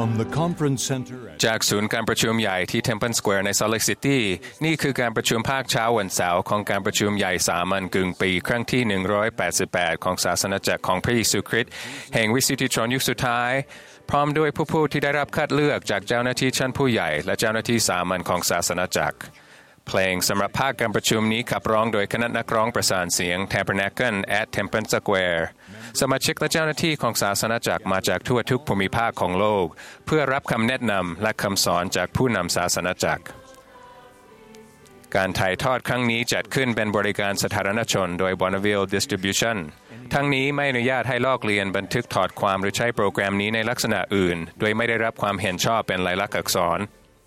From the conference center จากศูนย์การประชุมใหญ่ที่ Temple Square ใน Salt Lake City นี่คือการประชุมภาคเช้าวันเสาร์ของการประชุมใหญ่สามัญกึ่งปีครั้งที่188ของศาสนาจักรของพระเยซูคริสต์แห่งวิสุทธิชนยุคสุดท้ายพร้อมด้วยผู้ที่ได้รับคัดเลือกจากเจ้าหน้าที่ชั้นผู้ใหญ่และเจ้าหน้าที่สามัญของศาสนาจักรเพลงสำหรับภาคการประชุมนี้ขับร้องโดยคณะนักร้องประสานเสียง Tabernacle at Temple Square สมาชิกและเจ้าหน้าที่ของศาสนาจักรมาจากทั่วทุกภูมิภาคของโลกเพื่อรับคำแนะนำและคำสอนจากผู้นำศาสนาจักรการถ่ายทอดครั้งนี้จัดขึ้นเป็นบริการสาธารณชนโดย Bonneville Distribution ทั้งนี้ไม่อนุญาตให้ลอกเลียนบันทึกถอดความหรือใช้โปรแกรมนี้ในลักษณะอื่นโดยไม่ได้รับความเห็นชอบเป็นลายลักษณ์อักษร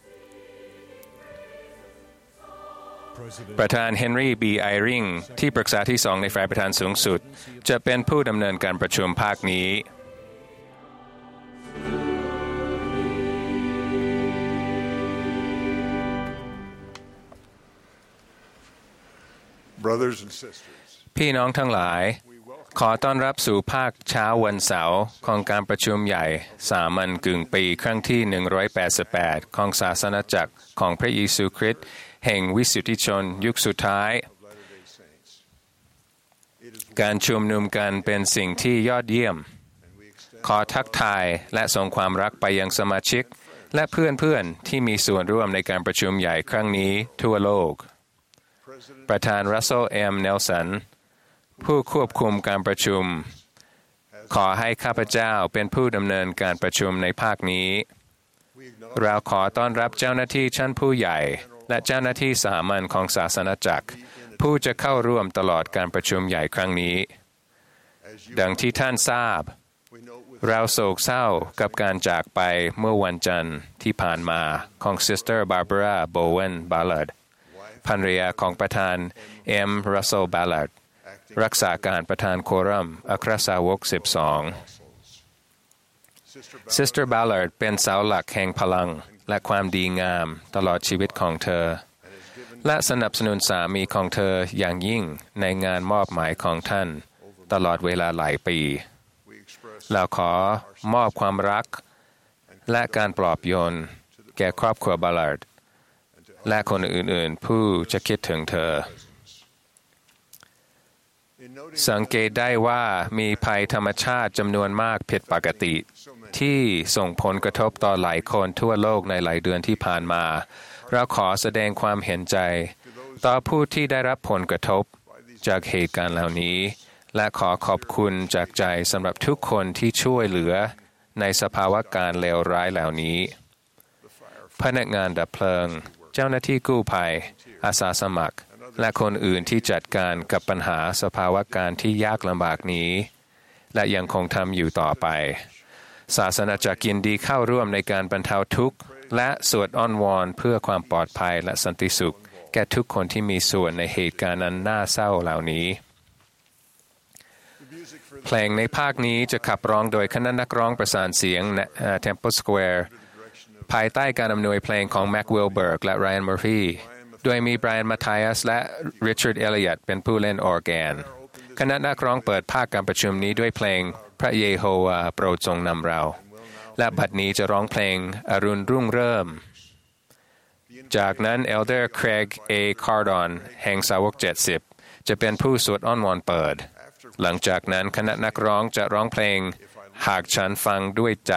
ประธานเฮนรี่บีไอริงที่ปรึกษาที่2ในฝ่ายประธานสูงสุดจะเป็นผู้ดำเนินการประชุมภาคนี้ Brothers and sisters, พี่น้องทั้งหลายขอต้อนรับสู่ภาคเช้าวันเสาร์ของการประชุมใหญ่สามัญกึ่งปีครั้งที่188ของศาสนาจักรของพระเยซูคริสต์แห่งวิสุทธิชนยุคสุดท้ายการชุมนุมกันเป็นสิ่งที่ยอดเยี่ยมขอทักทายและส่งความรักไปยังสมาชิกและเพื่อนๆที่มีส่วนร่วมในการประชุมใหญ่ครั้งนี้ทั่วโลกประธานรัสเซล เอ็ม เนลสันผู้ควบคุมการประชุมขอให้ข้าพเจ้าเป็นผู้ดำเนินการประชุมในภาคนี้เราขอต้อนรับเจ้าหน้าที่ชั้นผู้ใหญ่และเจ้าหน้าที่สามัญของศาสนาจักรผู้จะเข้าร่วมตลอดการประชุมใหญ่ครั้งนี้ดังที่ท่านทราบเราโศกเศร้ากับการจากไปเมื่อวันจันทร์ที่ผ่านมาของซิสเตอร์บาร์บาราโบเวนบาลลัดภรรยาของประธานเอ็มรัสเซลบาลลัดรักษาการประธานโครัมอัครสาวก12ซิสเตอร์บาลลัดเป็นเสาหลักแห่งพลังและความดีงามตลอดชีวิตของเธอและสนับสนุนสามีของเธออย่างยิ่งในงานมอบหมายของท่านตลอดเวลาหลายปีเราขอมอบความรักและการปลอบโยนแก่ครอบครัวบาลลัดและคนอื่นๆผู้จะคิดถึงเธอสังเกตได้ว่ามีภัยธรรมชาติจำนวนมากผิดปกติที่ส่งผลกระทบต่อหลายคนทั่วโลกในหลายเดือนที่ผ่านมาเราขอแสดงความเห็นใจต่อผู้ที่ได้รับผลกระทบจากเหตุการณ์เหล่านี้และขอขอบคุณจากใจสำหรับทุกคนที่ช่วยเหลือในสภาวะการเลวร้ายเหล่านี้พนักงานดับเพลิงเจ้าหน้าที่กู้ภัยอาสาสมัครและคนอื่นที่จัดการกับปัญหาสภาวะการที่ยากลำบากนี้และยังคงทำอยู่ต่อไปศาสนาจักรยินดีเข้าร่วมในการบรรเทาทุกข์และสวดอ้อนวอนเพื่อความปลอดภัยและสันติสุขแก่ทุกคนที่มีส่วนในเหตุการณ์นั้นน่าเศร้าเหล่านี้เพลงในภาคนี้จะขับร้องโดยคณะนักร้องประสานเสียง Temple Square ภายใต้การอำนวยเพลงของ Mac Wilberg และ Ryan Murphy โดยมี Brian Matthias และ Richard Elliott เป็นผู้เล่นออร์แกนคณะนักร้องเปิดภาคการประชุมนี้ด้วยเพลงพระเยโฮวาโปรดทรงนำเราและบัดนี้จะร้องเพลงอรุณรุ่งเริ่มจากนั้น Elder Craig A. Cardon แห่งสาวก70จะเป็นผู้สวดอ้อนวอนเปิดหลังจากนั้นคณะนักร้องจะร้องเพลงหากฉันฟังด้วยใจ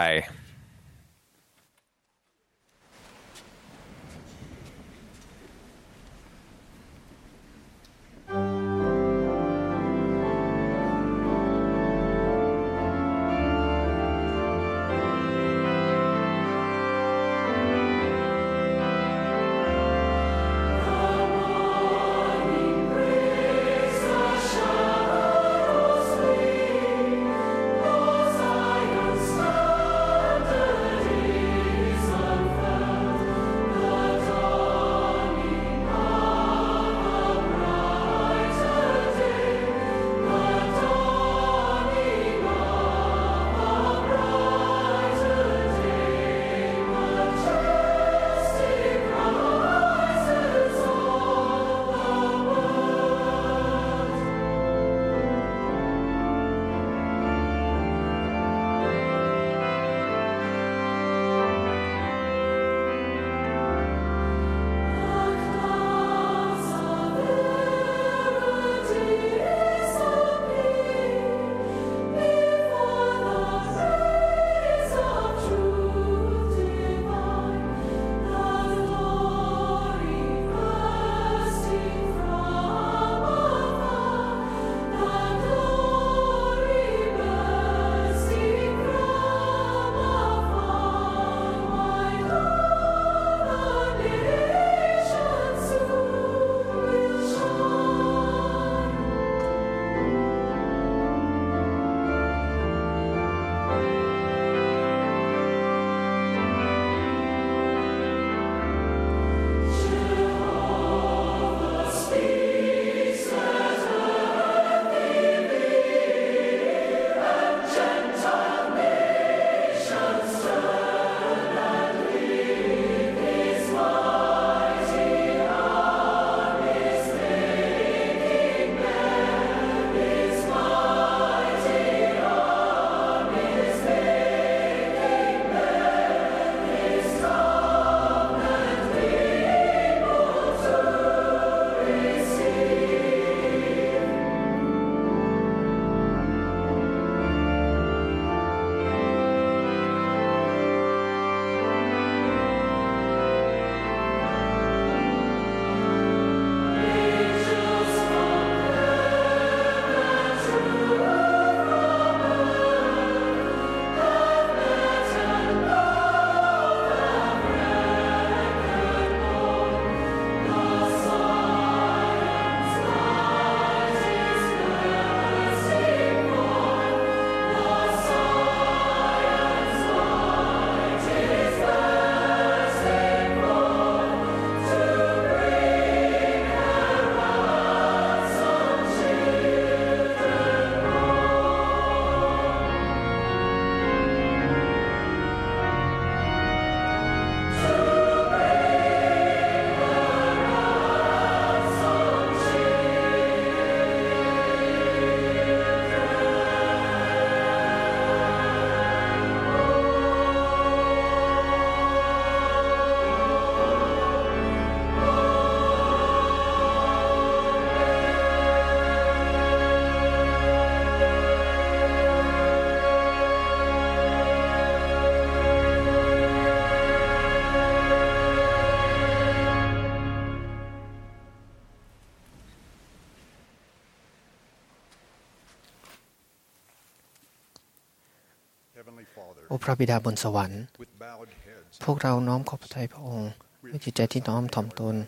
โอ้พระบิดาบนสวรรค์พวกเราน้อมขอพระทัยพระองค์ด้วยจิตใจที่น้อมถ่อมตน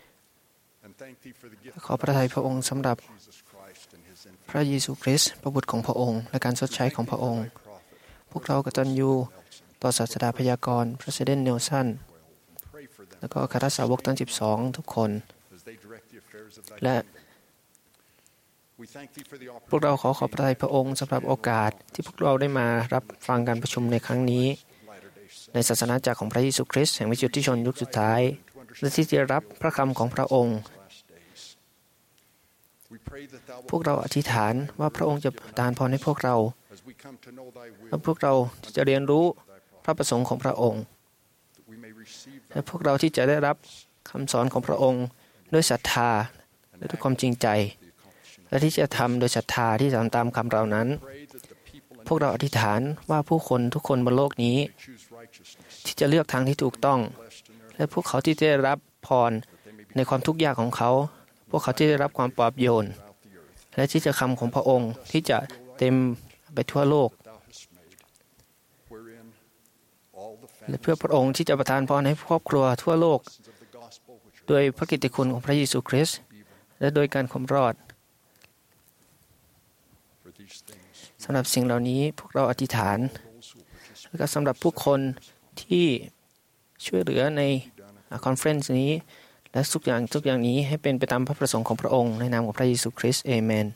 ขอพระทัยพระองค์สำหรับพระเยซูคริสต์พระบุตรของพระองค์และการชดใช้ของพระองค์พวกเรากตัญญูต่อศาสดาพยากรณ์พระเซเดนเนลสันแล้วก็คณะสาวกทั้ง12ทุกคนและพวกเราขอพระทัยพระองค์สำหรับโอกาสที่พวกเราได้มารับฟังการประชุมในครั้งนี้ในศาสนาจักรของพระเยซูคริสต์แห่งวิสุทธิชนยุคสุดท้ายและที่จะรับพระคำของพระองค์พวกเราอธิษฐานว่าพระองค์จะประทานพรให้พวกเราและพวกเราจะเรียนรู้พระประสงค์ของพระองค์และพวกเราที่จะได้รับคำสอนของพระองค์ด้วยศรัทธาและด้วยความจริงใจและที่จะทำโดยศรัทธาที่ทำตามคำเรานั้นพวกเราอธิษฐานว่าผู้คนทุกคนบนโลกนี้ที่จะเลือกทางที่ถูกต้องและพวกเขาที่จะได้รับพรในความทุกข์ยากของเขาพวกเขาที่ได้รับความปลอบโยนและที่จะคำของพระองค์ที่จะเต็มไปทั่วโลกและเพื่อพระองค์ที่จะประทานพรให้ครอบครัวทั่วโลกโดยพระกิตติคุณของพระเยซูคริสต์และโดยการความรอดสำหรับสิ่งเหล่านี้พวกเราอธิษฐานและก็สำหรับผู้คนที่ช่วยเหลือในคอนเฟรนซ์นี้และทุกอย่างนี้ให้เป็นไปตามพระประสงค์ของพระองค์ในนามของพระเยซูคริสต์เอเมน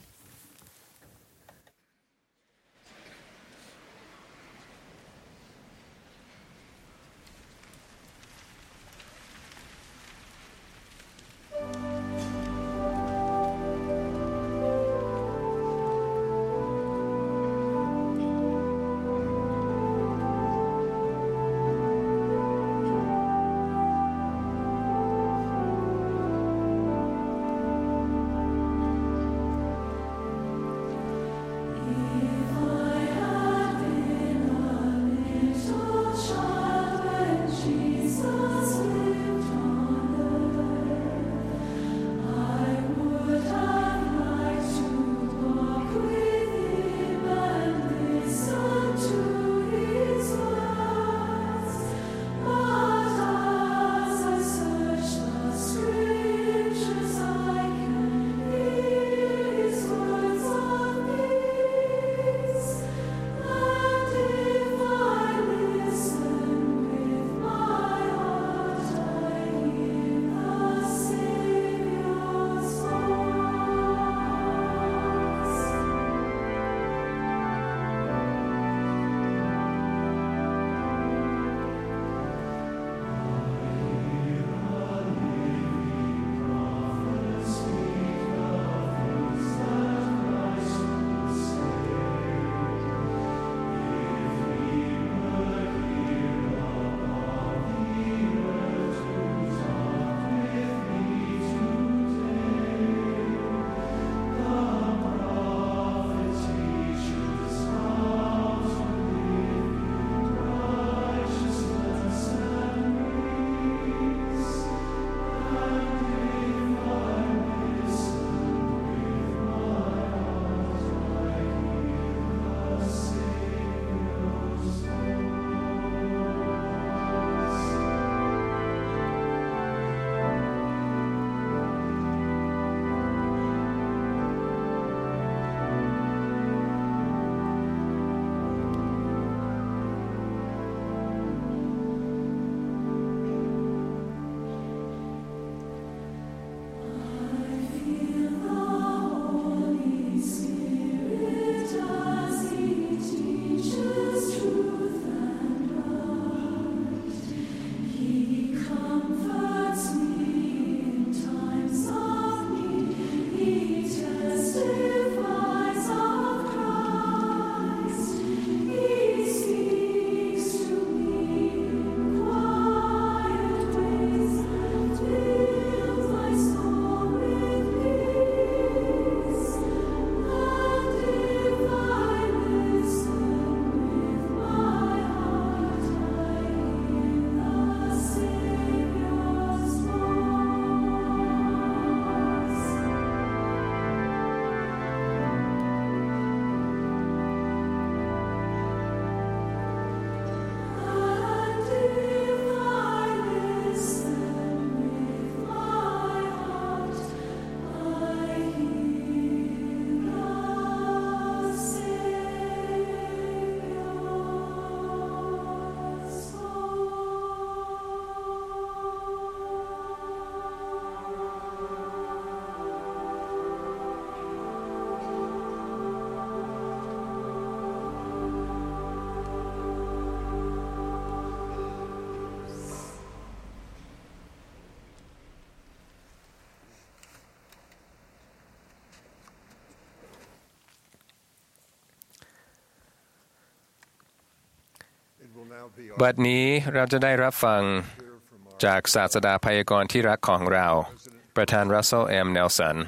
บัดนี้เราจะได้รับฟังจากศาสดาพยากรณ์ที่รักของเราประธาน Russell M. Nelson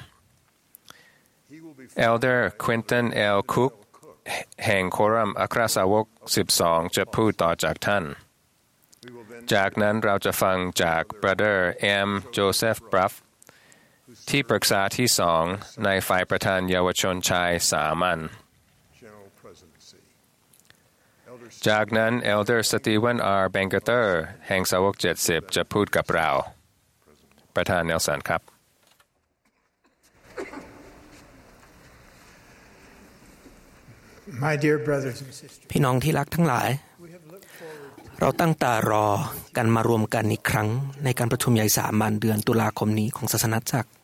Elder Quinton L. Cook แห่งโครัมอัครสาวก12จะพูดต่อจากท่านจากนั้นเราจะฟังจาก Brother M. Joseph Bruff ที่ปรึกษาที่2ในฝ่ายประธานเยาวชนชายสามัญจากนั้น Elder Stephen R. Bangerter แห่งสาวก70จะพูดกับเราประธานเนลสันครับพี่น้องที่รักทั้งหลายเราตั้งตารอกันมารวมกันอีกครั้งในการประชุมใหญ่สามัญเดือนตุลาคมนี้ของศาสนจักร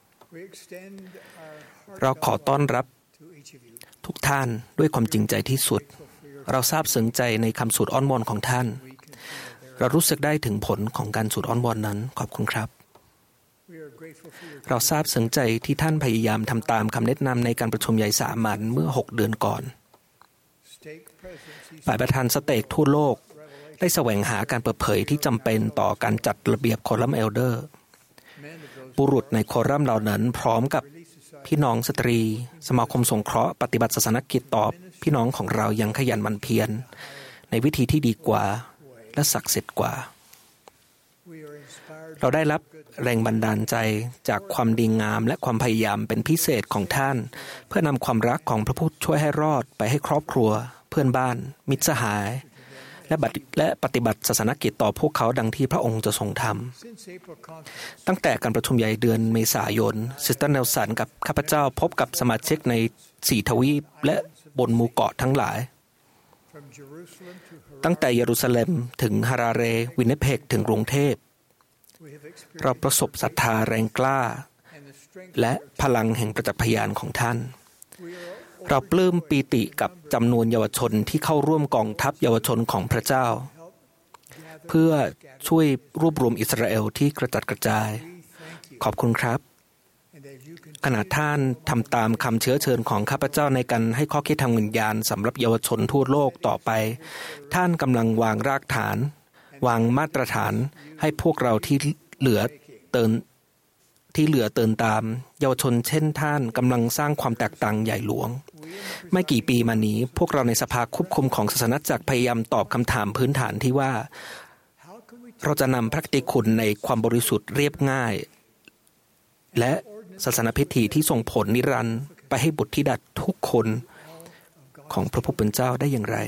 เราขอต้อนรับทุกท่านด้วยความจริงใจที่สุดเราซาบซึ้งใจในคำสวดอ้อนวอนของท่านเรารู้สึกได้ถึงผลของการสวดอ้อนวอนนั้นขอบคุณครับเราซาบซึ้งใจที่ท่านพยายามทำตามคำแนะนำในการประชุมใหญ่สามัญเมื่อ6 เดือนก่อนฝ่ายประธานสเตกทั่วโลกได้แสวงหาการเปิดเผยที่จำเป็นต่อการจัดระเบียบโคลัมเอลเดอร์บุรุษในโคลัมเหล่านั้นพร้อมกับพี่น้องสตรีสมาคมสงเคราะห์ปฏิบัติศาสนกิจต่อพี่น้องของเรายังขยันหมั่นเพียรในวิธีที่ดีกว่าและศักดิ์สิทธิ์กว่าเราได้รับแรงบันดาลใจจากความดีงามและความพยายามเป็นพิเศษของท่านเพื่อนำความรักของพระผู้ช่วยให้รอดไปให้ครอบครัวเพื่อนบ้านมิตรสหายและปฏิบัติศาสนกิจต่อพวกเขาดังที่พระองค์จะทรงทำตั้งแต่การประชุมใหญ่เดือนเมษายนซิสเตอร์เนลสันกับข้าพเจ้าพบกับสมาชิกใน4 ทวีปและบนหมู่เกาะทั้งหลายตั้งแต่เยรูซาเล็มถึงฮาราเรวินนิเพกถึงกรุงเทพเราประสบศรัทธาแรงกล้าและพลังแห่งประจักษ์พยานของท่านเราปลื้มปีติกับจำนวนเยาวชนที่เข้าร่วมกองทัพเยาวชนของพระเจ้าเพื่อช่วยรวบรวมอิสราเอลที่กระจัดกระจายขอบคุณครับขณะท่านทำตามคำเชื้อเชิญของข้าพเจ้าในการให้ข้อคิดทางวิญญาณสำหรับเยาวชนทั่วโลกต่อไปท่านกำลังวางรากฐานวางมาตรฐานให้พวกเราที่เหลือเตินตามเยาวชนเช่นท่านกำลังสร้างความแตกต่างใหญ่หลวงไม่กี่ปีมานี้พวกเราในสภาควบคุมของศาสนจักรพยายามตอบคำถามพื้นฐานที่ว่าเราจะนำพระคติคุณในความบริสุทธิ์เรียบง่ายและศาสนพิธีที่ส่งผลนิรันดร์ไปให้บุตรธิดาทุกคนของพระผู้เป็นเจ้าได้อย่างไร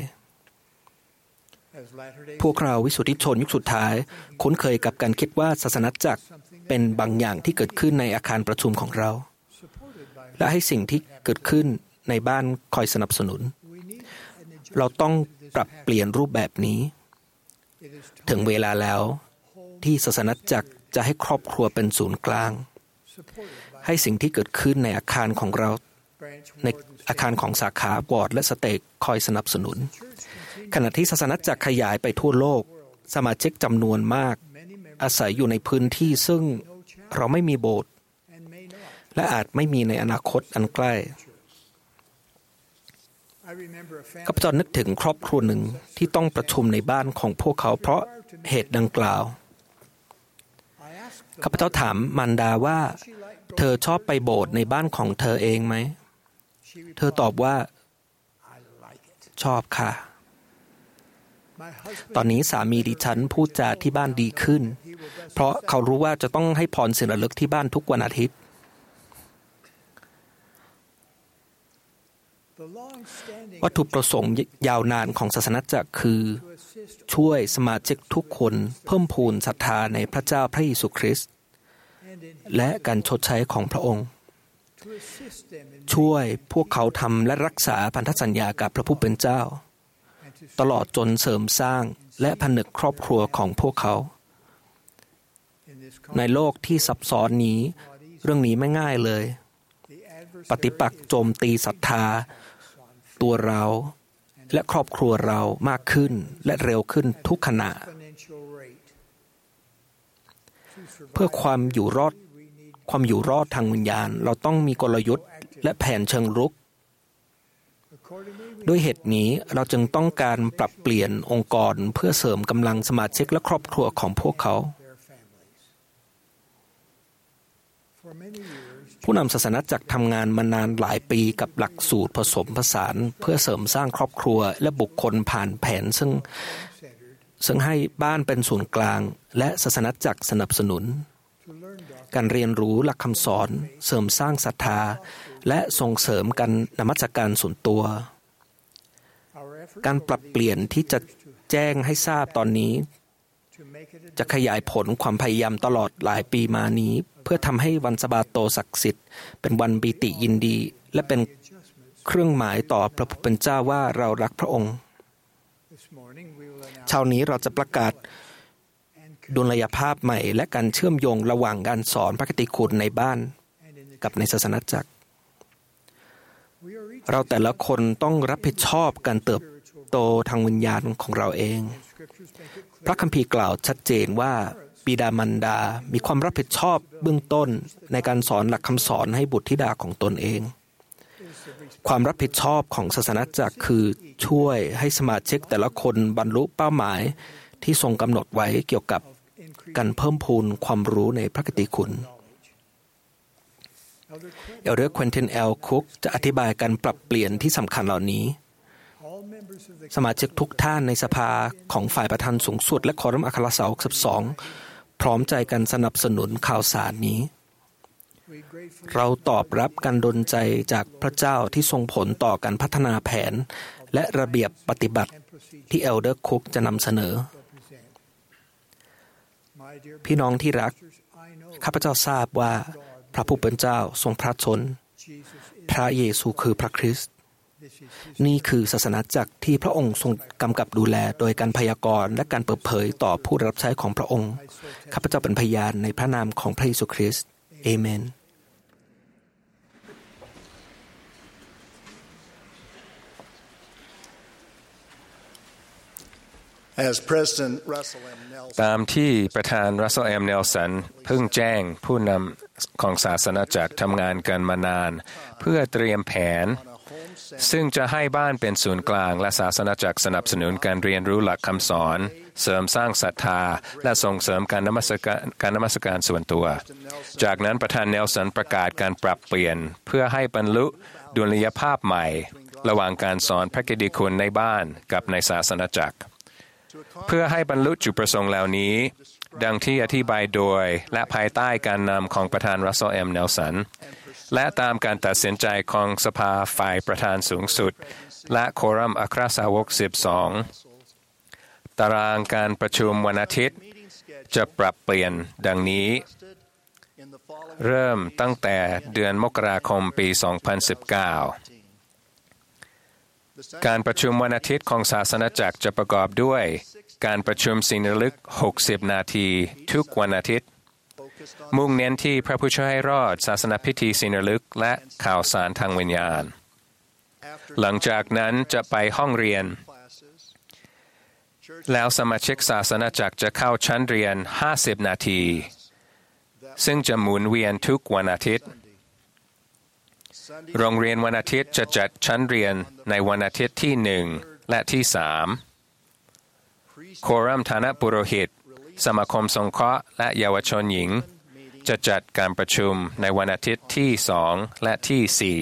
พวกเราวิสุทธิชนยุคสุดท้ายคุ้นเคยกับการคิดว่าศาสนจักรเป็นบางอย่างที่เกิดขึ้นในอาคารประชุมของเราและให้สิ่งที่เกิดขึ้นในบ้านคอยสนับสนุนเราต้องปรับเปลี่ยนรูปแบบนี้ถึงเวลาแล้วที่ศาสนจักรจะให้ครอบครัวเป็นศูนย์กลางให้สิ่งที่เกิดขึ้นในอาคารของเราในอาคารของสาขาวอร์ดและสเตกคอยสนับสนุนขณะที่ศาสนจักรขยายไปทั่วโลกสมาชิกจำนวนมากอาศัยอยู่ในพื้นที่ซึ่งเราไม่มีโบสถ์และอาจไม่มีในอนาคตอันใกล้ข้าพเจ้านึกถึงครอบครัวหนึ่งที่ต้องประชุมในบ้านของพวกเขาเพราะเหตุดังกล่าวข้าพเจ้าถามมารดาว่าเธอชอบไปโบสถ์ในบ้านของเธอเองไหมเธอตอบว่าชอบค่ะตอนนี้สามีดิฉันพูดจาที่บ้านดีขึ้นเพราะเขารู้ว่าจะต้องให้พรศิลลึกที่บ้านทุกวันอาทิตย์วัตถุประสงค์ยาวนานของศาสนจักรคือช่วยสมาชิกทุกคนเพิ่มพูนศรัทธาในพระเจ้าพระเยซูคริสต์และการชดใช้ของพระองค์ช่วยพวกเขาทำและรักษาพันธสัญญากับพระผู้เป็นเจ้าตลอดจนเสริมสร้างและผนึกครอบครัวของพวกเขาในโลกที่ซับซ้อนนี้เรื่องนี้ไม่ง่ายเลยปฏิปักษ์โจมตีศรัทธาตัวเราและครอบครัวเรามากขึ้นและเร็วขึ้นทุกขณะเพื่อความอยู่รอดทางวิญญาณเราต้องมีกลยุทธ์และแผนเชิงรุกด้วยเหตุนี้เราจึงต้องการปรับเปลี่ยนองค์กรเพื่อเสริมกำลังสมาชิกและครอบครัวของพวกเขาผู้นำศาสนาจักรทำงานมานานหลายปีกับหลักสูตรผสมผสานเพื่อเสริมสร้างครอบครัวและบุคคลผ่านแผนซึ่งให้บ้านเป็นศูนย์กลางและศาสนาจักรสนับสนุนการเรียนรู้หลักคำสอนเสริมสร้างศรัทธาและส่งเสริมการนมัสการส่วนตัวการปรับเปลี่ยนที่จะแจ้งให้ทราบตอนนี้จะขยายผลความพยายามตลอดหลายปีมานี้เพื่อทำให้วันสะบาโตศักดิ์สิทธิ์เป็นวันปิติยินดีและเป็นเครื่องหมายต่อพระผู้เป็นเจ้าว่าเรารักพระองค์เช้านี้เราจะประกาศดุลยภาพใหม่และการเชื่อมโยงระหว่างการสอนพระคติคุณในบ้านกับในศาสนาจักรเราแต่ละคนต้องรับผิดชอบการเติบโตทางวิญญาณของเราเองพระคัมภีร์กล่าวชัดเจนว่าบิดามารดามีความรับผิดชอบเบื้องต้นในการสอนหลักคำสอนให้บุตรธิดาของตนเองความรับผิดชอบของศาสนาจักรคือช่วยให้สมาชิกแต่ละคนบรรลุเป้าหมายที่ทรงกำหนดไว้เกี่ยวกับการเพิ่มพูนความรู้ในพระคติคุณเอลเดอร์ควินติน แอล คุกจะอธิบายการปรับเปลี่ยนที่สำคัญเหล่านี้สมาชิกทุกท่านในสภาของฝ่ายประธานสูงสุดและคอรัมอัครสาวก12พร้อมใจกันสนับสนุนข่าวสารนี้เราตอบรับการดลใจจากพระเจ้าที่ทรงผลต่อการพัฒนาแผนและระเบียบปฏิบัติที่เอลเดอร์คุกจะนำเสนอพี่น้องที่รักข้าพเจ้าทราบว่าพระผู้เป็นเจ้าทรงพระชนพระเยซูคือพระคริสต์นี่คือศาสนาจักรที่พระองค์ทรงกำกับดูแลโดยการพยากรณ์และการเปิดเผยต่อผู้รับใช้ของพระองค์ข้าพเจ้าเป็นพยานในพระนามของพระเยซูคริสต์เอเมนตามที่ประธานรัสเซล เอ็ม เนลสันเพิ่งแจ้งผู้นำของศาสนาจักรทำงานกันมานานเพื่อเตรียมแผนซึ่งจะให้บ้านเป็นศูนย์กลางและศาสนาจักรสนับสนุนการเรียนรู้หลักคำสอนเสริมสร้างศรัทธาและส่งเสริมการนมัสการส่วนตัวจากนั้นประธานเนลสันประกาศการปรับเปลี่ยนเพื่อให้บรรลุดุลยภาพใหม่ระหว่างการสอนพระกิตติคุณในบ้านกับในศาสนาจักรเพื่อให้บรรลุจุดประสงค์เหล่านี้ดังที่อธิบายโดยและภายใต้การนำของประธานรัสเซล เอ็ม เนลสันและตามการตัดสินใจของสภาฝ่ายประธานสูงสุดและโครัมอัครสาวก12ตารางการประชุมวันอาทิตย์จะปรับเปลี่ยนดังนี้เริ่มตั้งแต่เดือนมกราคมปี 2019การประชุมวันอาทิตย์ของศาสนาจักรจะประกอบด้วยการประชุมศิลปลึก60 นาทีทุกวันอาทิตย์มุ่งเน้นที่พระผู้ช่วยให้รอดศาสนพิธีศิลปลึกและข่าวสารทางวิญญาณหลังจากนั้นจะไปห้องเรียนแล้วสมาชิกศาสนาจักรจะเข้าชั้นเรียน50 นาทีซึ่งจะหมุนเวียนทุกวันอาทิตย์โรงเรียนวันอาทิตย์จะจัดชั้นเรียนในวันอาทิตย์ที่1และที่3โครัมฐานะปุโรหิตสมาคมสงเคราะห์และเยาวชนหญิงจะจัดการประชุมในวันอาทิตย์ที่2และที่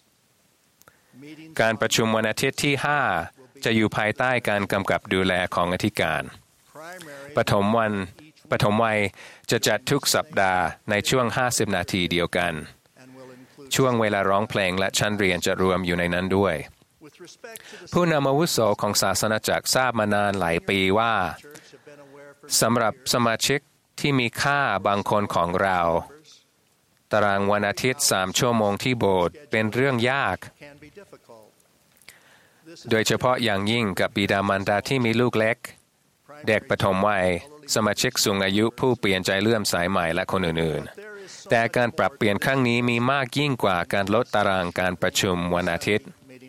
4การประชุมวันอาทิตย์ที่5จะอยู่ภายใต้การกำกับดูแลของอธิการปฐมวัยจะจัดทุกสัปดาห์ในช่วง50 นาทีเดียวกันช่วงเวลาร้องเพลงและชั้นเรียนจะรวมอยู่ในนั้นด้วยผู้นำอาวุโสของศาสนาจักรทราบมานานหลายปีว่าสำหรับสมาชิกที่มีค่าบางคนของเราตารางวันอาทิตย์3 ชั่วโมงที่โบสถ์เป็นเรื่องยากโดยเฉพาะอย่างยิ่งกับบิดามารดาที่มีลูกเล็กเด็กปฐมวัยสมาชิกสูงอายุผู้เปลี่ยนใจเลื่อมสายใหม่และคนอื่นๆแต่การปรับเปลี่ยนครั้งนี้มีมากยิ่งกว่าการลดตารางการประชุมวันอาทิตย์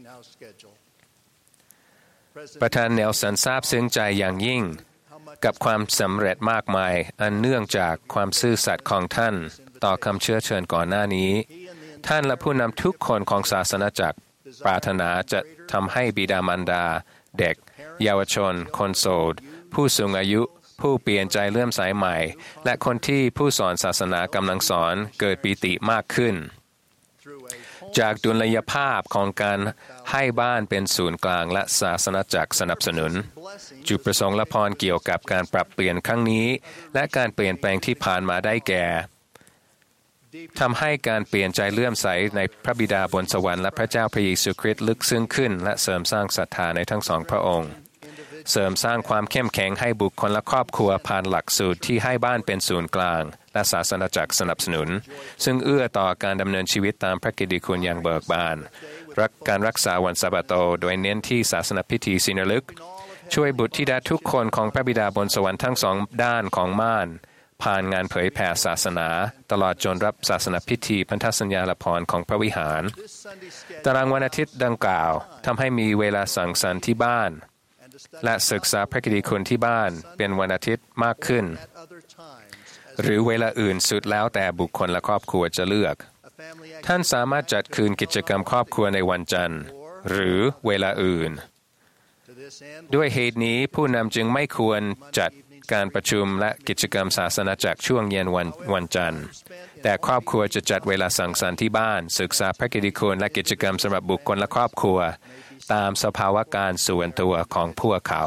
ประธานเนลสันทราบซึ้งใจอย่างยิ่งกับความสำเร็จมากมายอันเนื่องจากความซื่อสัตย์ของท่านต่อคำเชื้อเชิญก่อนหน้านี้ท่านและผู้นำทุกคนของศาสนาจักรปรารถนาจะทำให้บิดามารดาเด็กเยาวชนคนโสดผู้สูงอายุผู้เปลี่ยนใจเลื่อมใสใหม่และคนที่ผู้สอนศาสนากำลังสอนเกิดปิติมากขึ้นจากดุลยภาพของการให้บ้านเป็นศูนย์กลางและศาสนจักรสนับสนุนจุดประสงค์และพรเกี่ยวกับการปรับเปลี่ยนครั้งนี้และการเปลี่ยนแปลงที่ผ่านมาได้แก่ทำให้การเปลี่ยนใจเลื่อมใสในพระบิดาบนสวรรค์และพระเจ้าพระเยซูคริสต์ลึกซึ้งขึ้นและเสริมสร้างศรัทธาในทั้งสองพระองค์เสริมสร้างความเข้มแข็งให้บุคคลและครอบครัวผ่านหลักสูตรที่ให้บ้านเป็นศูนย์กลางและศาสนจักรสนับสนุนซึ่งเอื้อต่อการดำเนินชีวิตตามพระกิตติคุณอย่างเบิกบานการรักษาวันซาบาโตโดยเน้นที่ศาสนพิธีศีลฤกษ์ช่วยบุตรธิดาทุกคนของพระบิดาบนสวรรค์ทั้งสองด้านของม่านผ่านงานเผยแผ่ศาสนาตลอดจนรับศาสนพิธีพันธสัญญาละพรของพระวิหารตารางวันอาทิตย์ดังกล่าวทำให้มีเวลาสังสรรค์ที่บ้านและศึกษาพระกิตติคุณที่บ้านเป็นวันอาทิตย์มากขึ้นหรือเวลาอื่นสุดแล้วแต่บุคคลและครอบครัวจะเลือกท่านสามารถจัดคืนกิจกรรมครอบครัวในวันจันทร์หรือเวลาอื่นด้วยเหตุนี้ผู้นำจึงไม่ควรจัดการประชุมและกิจกรรมศาสนาจักรช่วงเย็นวันจันทร์แต่ครอบครัวจะจัดเวลาสังสรรค์ที่บ้านศึกษาพระกิตติคุณและกิจกรรมสำหรับบุคคลและครอบครัวตามสภาวะการส่วนตัวของพวกเขา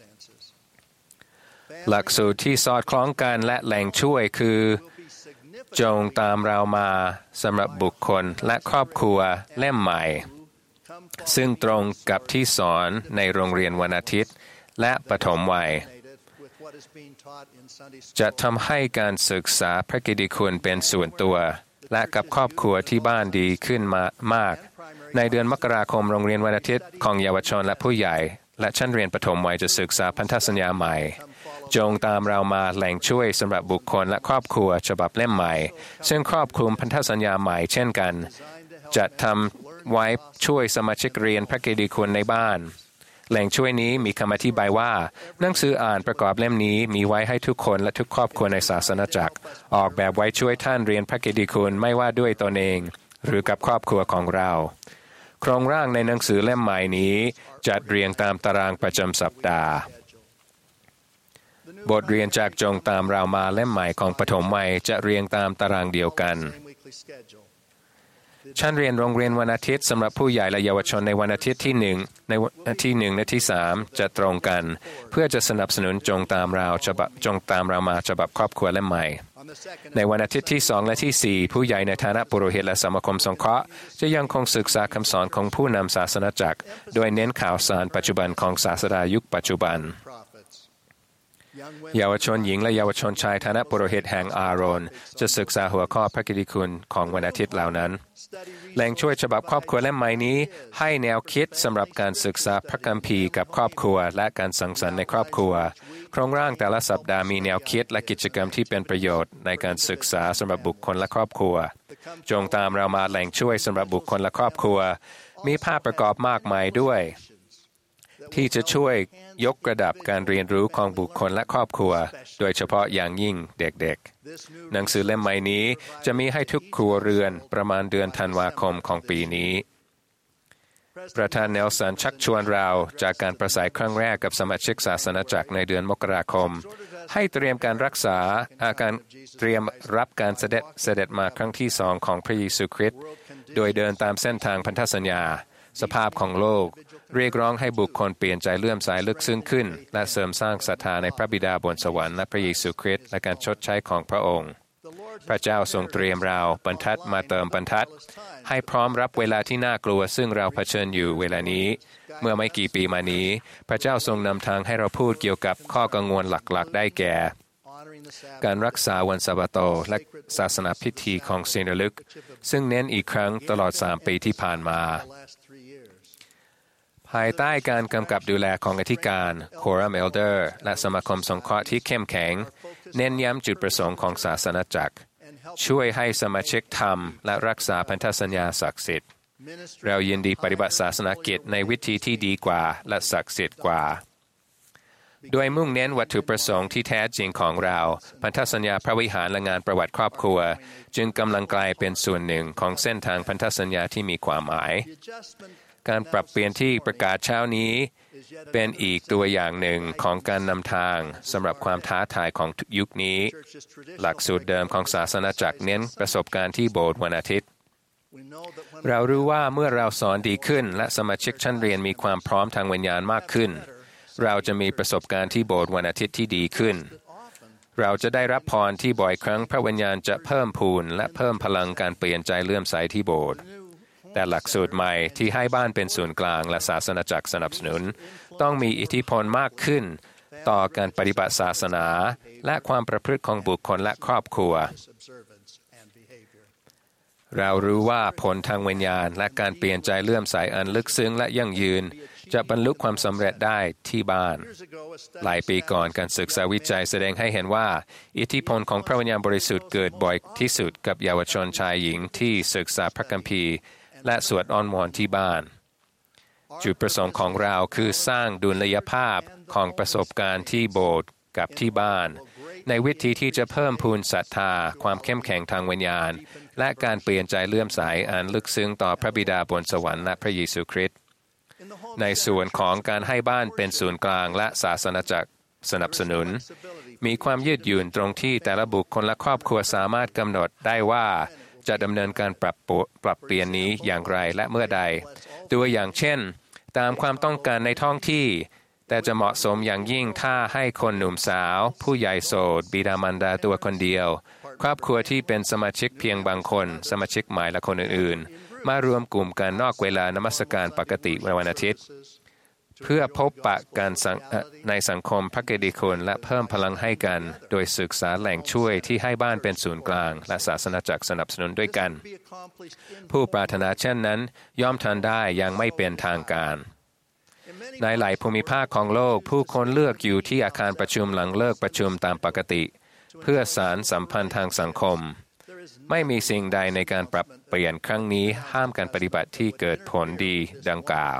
หลักสูตรที่สอดคล้องกันและแหล่งช่วยคือจงตามเรามาสำหรับบุคคลและครอบครัวเล่มใหม่ซึ่งตรงกับที่สอนในโรงเรียนวันอาทิตย์และปฐมวัยจะทำให้การศึกษาพระกิตติคุณเป็นส่วนตัวและกับครอบครัวที่บ้านดีขึ้นมากในเดือนมกราคมโรงเรียนวันอาทิตย์ของเยาวชนและผู้ใหญ่และชั้นเรียนประถมวัยจะศึกษาพันธสัญญาใหม่จงตามเรามาแหล่งช่วยสำหรับบุคคลและครอบครัวฉบับเล่มใหม่ซึ่งครอบคลุมพันธสัญญาใหม่เช่นกันจะทำไว้ช่วยสมาชิกเรียนพระกิตติคุณในบ้านแหล่งช่วยนี้มีคำอธิบายว่าหนังสืออ่านประกอบเล่มนี้มีไว้ให้ทุกคนและทุกครอบครัวในศาสนจักรออกแบบไว้ช่วยท่านเรียนพระกิตติคุณไม่ว่าด้วยตนเองหรือกับครอบครัวของเราโครงร่างในหนังสือเล่มใหม่นี้จัดเรียงตามตารางประจำสัปดาห์บทเรียนจากจงตามเรามาเล่มใหม่ของปฐมวัยจะเรียงตามตารางเดียวกันชั้นเรียนโรงเรียนวันอาทิตย์สำหรับผู้ใหญ่และเยาวชนในวันอาทิตย์ที่1และที่3จะตรงกันเพื่อจะสนับสนุนจงตามเรามาฉบับครอบครัวเล่มใหม่ในวันอาทิตย์ที่2และที่4ผู้ใหญ่ในฐานะปุโรหิตและสมาคมสงเคราะห์จะยังคงศึกษาคำสอนของผู้นำศาสนาจักรโดยเน้นข่าวสารปัจจุบันของศาสดายุคปัจจุบันเยาวชนหญิงและเยาวชนชายฐานะปุโรหิตแห่งอาโรนจะศึกษาหัวข้อพระกิตติคุณของวันอาทิตย์เหล่านั้นแหล่งช่วยฉบับครอบครัวเล่มใหม่นี้ให้แนวคิดสำหรับการศึกษาพระคัมภีร์กับครอบครัวและการสังสรรค์ในครอบครัวโครงร่างแต่ละสัปดาห์มีแนวคิดและกิจกรรมที่เป็นประโยชน์ในการศึกษาสำหรับบุคคลและครอบครัวจงตามเรามาแหล่งช่วยสำหรับบุคคลและครอบครัวมีภาพประกอบมากมายด้วยที่จะช่วยยกระดับการเรียนรู้ของบุคคลและครอบครัวโดยเฉพาะอย่างยิ่งเด็กๆหนังสือเล่มใหม่นี้จะมีให้ทุกครัวเรือนประมาณเดือนธันวาคมของปีนี้ประธานเนลสันชักชวนเราจากการประสัยครั้งแรกกับสมาชิกศาสนาจักรในเดือนมกราคมให้เตรียมการรับการเสด็จมาครั้งที่2ของพระเยซูคริสต์โดยเดินตามเส้นทางพันธสัญญาสภาพของโลกเรียกร้องให้บุคคลเปลี่ยนใจเลื่อมใสลึกซึ้งขึ้นและเสริมสร้างศรัทธาในพระบิดาบนสวรรค์และพระเยซูคริสต์และการชดใช้ของพระองค์พระเจ้าทรงเตรียมเราบรรทัดมาเติมบรรทัดให้พร้อมรับเวลาที่น่ากลัวซึ่งเราเผชิญอยู่เวลานี้เมื่อไม่กี่ปีมานี้พระเจ้าทรงนำทางให้เราพูดเกี่ยวกับข้อกังวลหลักๆได้แก่การรักษาวันซาบาโตและศาสนาพิธีของศีลฤกษ์ซึ่งเน้นอีกครั้งตลอด3 ปีที่ผ่านมาภายใต้การกำกับดูแลของอธิการโครัมเอลเดอร์และสมาคมสงเคราะห์ที่เข้มแข็งเน้นย้ำจุดประสงค์ของศาสนาจักรช่วยให้สมาชิกทำและรักษาพันธสัญญาศักดิ์สิทธิ์เรายินดีปฏิบัติศาสนกิจในวิธีที่ดีกว่าและศักดิ์สิทธิ์กว่าโดยมุ่งเน้นวัตถุประสงค์ที่แท้จริงของเราพันธสัญญาพระวิหารและงานประวัติครอบครัวจึงกำลังกลายเป็นส่วนหนึ่งของเส้นทางพันธสัญญาที่มีความหมายการปรับเปลี่ยนที่ประกาศเช้านี้เป็นอีกตัวอย่างหนึ่งของการนำทางสำหรับความท้าทายของยุคนี้หลักสูตรเดิมของศาสนาจักรเน้นประสบการณ์ที่โบสถ์วันอาทิตย์เรารู้ว่าเมื่อเราสอนดีขึ้นและสมาชิกชั้นเรียนมีความพร้อมทางวิญญาณมากขึ้นเราจะมีประสบการณ์ที่โบสถ์วันอาทิตย์ที่ดีขึ้นเราจะได้รับพรที่บ่อยครั้งพระวิญญาณจะเพิ่มพูนและเพิ่มพลังการเปลี่ยนใจเลื่อมใสที่โบสถ์แต่หลักสูตรใหม่ที่ให้บ้านเป็นศูนย์กลางและศาสนาจักรสนับสนุนต้องมีอิทธิพลมากขึ้นต่อการปฏิบัติศาสนาและความประพฤติของบุคคลและครอบครัวเรารู้ว่าผลทางวิญญาณและการเปลี่ยนใจเลื่อมใสอันลึกซึ้งและยั่งยืนจะบรรลุความสำเร็จได้ที่บ้านหลายปีก่อนการศึกษาวิจัยแสดงให้เห็นว่าอิทธิพลของพระวิญญาณบริสุทธิ์เกิดบ่อยที่สุดกับเยาวชนชายหญิงที่ศึกษาพระคัมภีร์และสวดอ้อนวอนที่บ้านจุดประสงค์ของเราคือสร้างดุลยภาพของประสบการณ์ที่โบสถ์กับที่บ้านในวิธีที่จะเพิ่มพูนศรัทธาความเข้มแข็งทางวิญญาณและการเปลี่ยนใจเลื่อมใสอันลึกซึ้งต่อพระบิดาบนสวรรค์และพระเยซูคริสต์ในส่วนของการให้บ้านเป็นศูนย์กลางและศาสนาจักรสนับสนุนมีความยืดหยุ่นตรงที่แต่ละบุคคลและครอบครัวสามารถกำหนดได้ว่าจะดำเนินการปรับเปลี่ยนนี้อย่างไรและเมื่อใดตัวอย่างเช่นตามความต้องการในท้องที่แต่จะเหมาะสมอย่างยิ่งถ้าให้คนหนุ่มสาวผู้ใหญ่โสดบิดามารดาตัวคนเดียวครอบครัวที่เป็นสมาชิกเพียงบางคนสมาชิกใหม่และคนอื่นๆมารวมกลุ่มกันนอกเวลานมัสการปกติวันอาทิตย์เพื่อพบปะกันในสังคมพระเกติคุณและเพิ่มพลังให้กันโดยศึกษาแหล่งช่วยที่ให้บ้านเป็นศูนย์กลางและศาสนาจักรสนับสนุนด้วยกันผู้ปรารถนาเช่นนั้นย่อมทำได้ยังไม่เป็นทางการในหลายภูมิภาคของโลกผู้คนเลือกอยู่ที่อาคารประชุมหลังเลิกประชุมตามปกติเพื่อสานสัมพันธ์ทางสังคมไม่มีสิ่งใดในการปรับเปลี่ยนครั้งนี้ห้ามการปฏิบัติที่เกิดผลดีดังกล่าว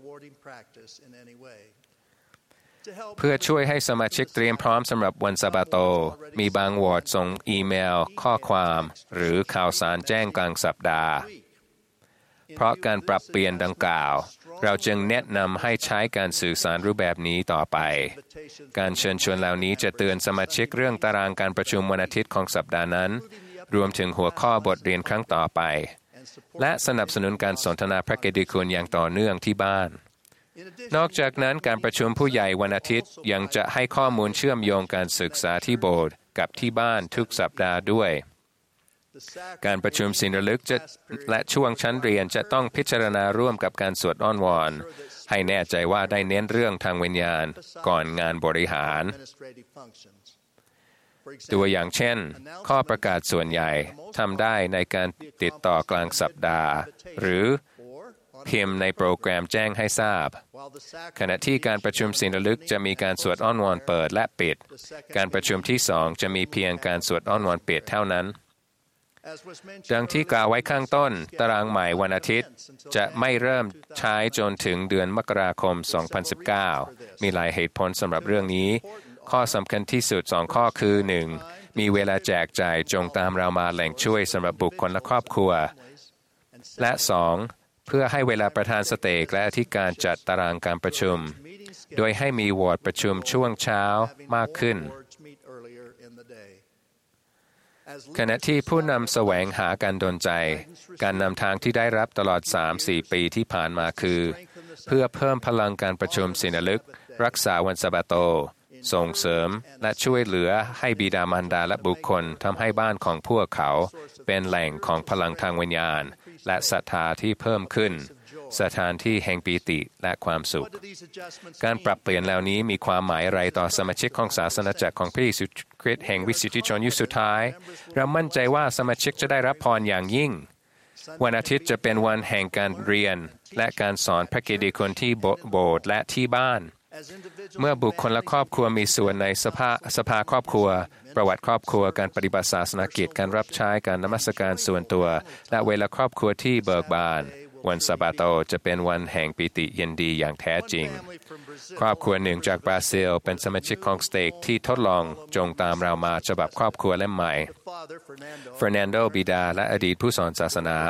เพื่อช่วยให้สมาชิกเตรียมพร้อมสำหรับวันซาบาโตมีบางวอร์ดส่งอีเมลข้อความหรือข่าวสารแจ้งกลางสัปดาห์เพราะการปรับเปลี่ยนดังกล่าวเราจึงแนะนำให้ใช้การสื่อสารรูปแบบนี้ต่อไปการเชิญชวนเหล่านี้จะเตือนสมาชิกเรื่องตารางการประชุมวันอาทิตย์ของสัปดาห์นั้นรวมถึงหัวข้อบทเรียนครั้งต่อไปและสนับสนุนการสนทนาพระกิตติคุณอย่างต่อเนื่องที่บ้านนอกจากนั้นการประชุมผู้ใหญ่วันอาทิตย์ยังจะให้ข้อมูลเชื่อมโยงการศึกษาที่โบสถ์กับที่บ้านทุกสัปดาห์ด้วยการประชุมศิลลึกและช่วงชั้นเรียนจะต้องพิจารณาร่วมกับการสวดอ้อนวอนให้แน่ใจว่าได้เน้นเรื่องทางวิญญาณก่อนงานบริหารตัวอย่างเช่นข้อประกาศส่วนใหญ่ทำได้ในการติดต่อกลางสัปดาห์หรือพิมพ์ในโปรแกรมแจ้งให้ทราบขณะที่การประชุมศิลลึกจะมีการสวดอ้อนวอนเปิดและปิดการประชุมที่2จะมีเพียงการสวดอ้อนวอนปิดเท่านั้นดังที่กล่าวไว้ข้างต้นตารางใหม่วันอาทิตย์จะไม่เริ่มใช้จนถึงเดือนมกราคม 2019 มีหลายเหตุผลสำหรับเรื่องนี้ข้อสำคัญที่สุด2ข้อคือ 1. มีเวลาแจกจ่ายจงตามเรามาแหล่งช่วยสำหรับบุคคลและครอบครัวและ 2. เพื่อให้เวลาประธานสเตกและอธิการจัดตารางการประชุมโดยให้มีวอร์ดประชุมช่วงเช้ามากขึ้นขณะที่ผู้นำแสวงหาการดลใจการนำทางที่ได้รับตลอด 3-4 ปีที่ผ่านมาคือเพื่อเพิ่มพลังการประชุมศิลลึกรักษาวันซาบาโตส่งเสริมและช่วยเหลือให้บิดามารดาและบุคคลทำให้บ้านของพวกเขาเป็นแหล่งของพลังทางวิญญาณและศรัทธาที่เพิ่มขึ้นสถานที่แห่งปีติและความสุขการปรับเปลี่ยนเหล่านี้มีความหมายอะไรต่อสมาชิกของศาสนาจักรของพระเยซูคริสต์แห่งวิสุทธิชนยุคสุดท้ายเรามั่นใจว่าสมาชิกจะได้รับพรอย่างยิ่งวันอาทิตย์จะเป็นวันแห่งการเรียนและการสอนพระกิตติคุณที่โบสถ์และที่บ้านเมื่อบุคคลและครอบครัวมีส่วนในสภาครอบครัวประวัติครอบครัวการปฏิบัติศาสนกิจการรับใช้การนมัสการส่วนตัวและเวลาครอบครัวที่เบิกบานวันซาบาโตจะเป็นวันแห่งปิติยินดีอย่างแท้จริงครอบครัวหนึ่งจากบราซิลเป็นสมาชิกของสเตกที่ทดลองจงตามเรามาฉบับครอบครัวเล่มใหม่เฟอร์นันโดบิดาและอดีตผู้สอนศาสนา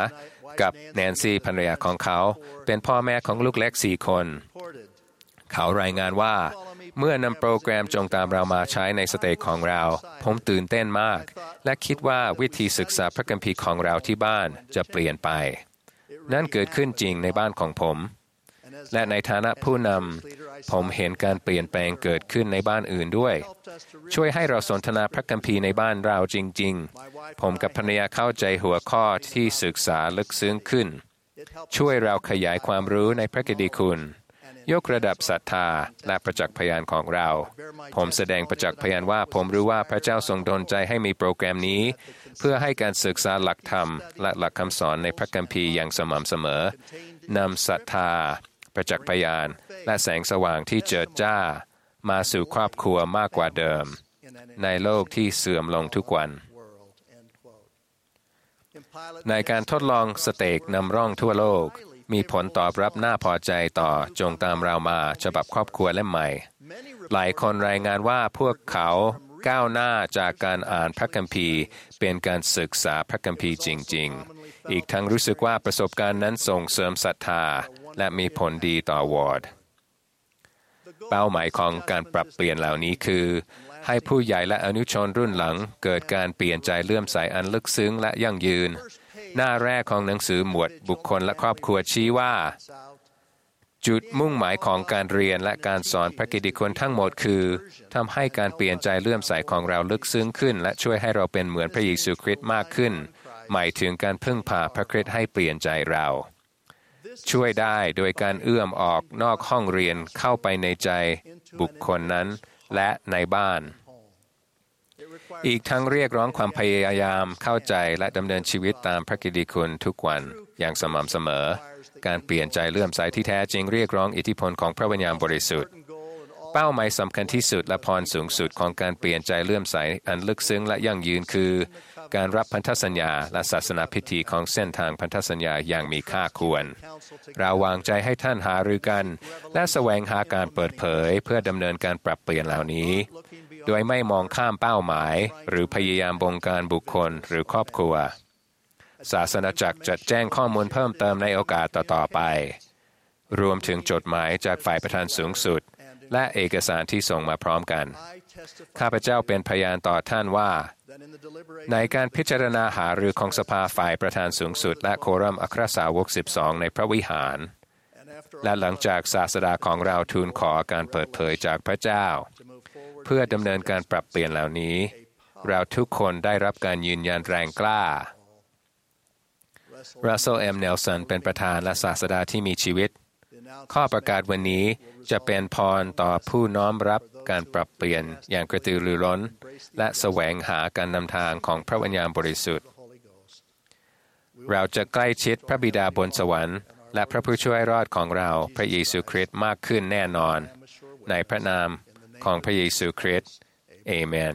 กับแนนซี่ภรรยาของเขาเป็นพ่อแม่ของลูกเล็ก4 คนเขารายงานว่าเมื่อนำโปรแกรมจงตามเรามาใช้ในสเตจของเราผมตื่นเต้นมากและคิดว่าวิธีศึกษาพระคัมภีร์ของเราที่บ้านจะเปลี่ยนไปนั่นเกิดขึ้นจริงในบ้านของผมและในฐานะผู้นำผมเห็นการเปลี่ยนแปลงเกิดขึ้นในบ้านอื่นด้วยช่วยให้เราสนทนาพระคัมภีร์ในบ้านเราจริงๆผมกับภรรยาเข้าใจหัวข้อที่ศึกษาลึกซึ้งขึ้นช่วยเราขยายความรู้ในพระกิตติคุณยกระดับศรัทธาและประจักษ์พยานของเราผมแสดงประจักษ์พยานว่าผมรู้ว่าพระเจ้าทรงดลใจให้มีโปรแกรมนี้เพื่อให้การศึกษาหลักธรรมและหลักคำสอนในพระคัมภีร์อย่างสม่ำเสมอนำศรัทธาประจักษ์พยานและแสงสว่างที่เจิดจ้ามาสู่ครอบครัวมากกว่าเดิมในโลกที่เสื่อมลงทุกวันในการทดลองสเต็กนำร่องทั่วโลกมีผลตอบรับน่าพอใจต่อจงตามเรามาฉบับครอบครัวเล่มใหม่หลายคนรายงานว่าพวกเขาก้าวหน้าจากการอ่านพระคัมภีร์เป็นการศึกษาพระคัมภีร์จริงๆอีกทั้งรู้สึกว่าประสบการณ์นั้นส่งเสริมศรัทธาและมีผลดีต่อวอร์ดเป้าหมายของการปรับเปลี่ยนเหล่านี้คือให้ผู้ใหญ่และอนุชนรุ่นหลังเกิดการเปลี่ยนใจเลื่อมใสอันลึกซึ้งและยั่งยืนหน้าแรกของหนังสือหมวดบุคคลและครอบครัวชี้ว่าจุดมุ่งหมายของการเรียนและการสอนพระกิตติคุณทั้งหมดคือทำให้การเปลี่ยนใจเลื่อมใสของเราลึกซึ้งขึ้นและช่วยให้เราเป็นเหมือนพระเยซูคริสต์มากขึ้นหมายถึงการพึ่งพาพระคริสต์ให้เปลี่ยนใจเราช่วยได้โดยการเอื้อมออกนอกห้องเรียนเข้าไปในใจบุคคลนั้นและในบ้านอีกทั้งเรียกร้องความพยายามเข้าใจและดำเนินชีวิตตามพระกิตติคุณทุกวันอย่างสม่ำเสมอการเปลี่ยนใจเลื่อมใสที่แท้จริงเรียกร้องอิทธิพลของพระวิญญาณบริสุทธิ์เป้าหมายสำคัญที่สุดและพรสูงสุดของการเปลี่ยนใจเลื่อมใสอันลึกซึ้งและยั่งยืนคือการรับพันธสัญญาและศาสนาพิธีของเส้นทางพันธสัญญาอย่างมีค่าควรเราวางใจให้ท่านหารือกันและแสวงหาการเปิดเผยเพื่อดำเนินการปรับเปลี่ยนเหล่านี้โดยไม่มองข้ามเป้าหมายหรือพยายามบงการบุคคลหรือครอบครัวศาสนาจักรจะแจ้งข้อมูลเพิ่มเติมในโอกาสต่อๆไปรวมถึงจดหมายจากฝ่ายประธานสูงสุดและเอกสารที่ส่งมาพร้อมกันข้าพเจ้าเป็นพยานต่อท่านว่าในการพิจารณาหารือของสภาฝ่ายประธานสูงสุดและโครัมอัครสาวก12ในพระวิหารและหลังจากศาสดาของเราทูลขอการเปิดเผยจากพระเจ้าเพื่อดำเนินการปรับเปลี่ยนเหล่านี้เราทุกคนได้รับการยืนยันแรงกล้ารัสเซล เอ็ม เนลสันเป็นประธานและศาสดาที่มีชีวิตข้อประกาศวันนี้จะเป็นพรต่อผู้น้อมรับการปรับเปลี่ยนอย่างกระตือรือร้นและแสวงหาการนำทางของพระวิญญาณบริสุทธิ์เราจะใกล้ชิดพระบิดาบนสวรรค์และพระผู้ช่วยรอดของเราพระเยซูคริสต์มากขึ้นแน่นอนในพระนามของพระเยซูคริสต์เอเมน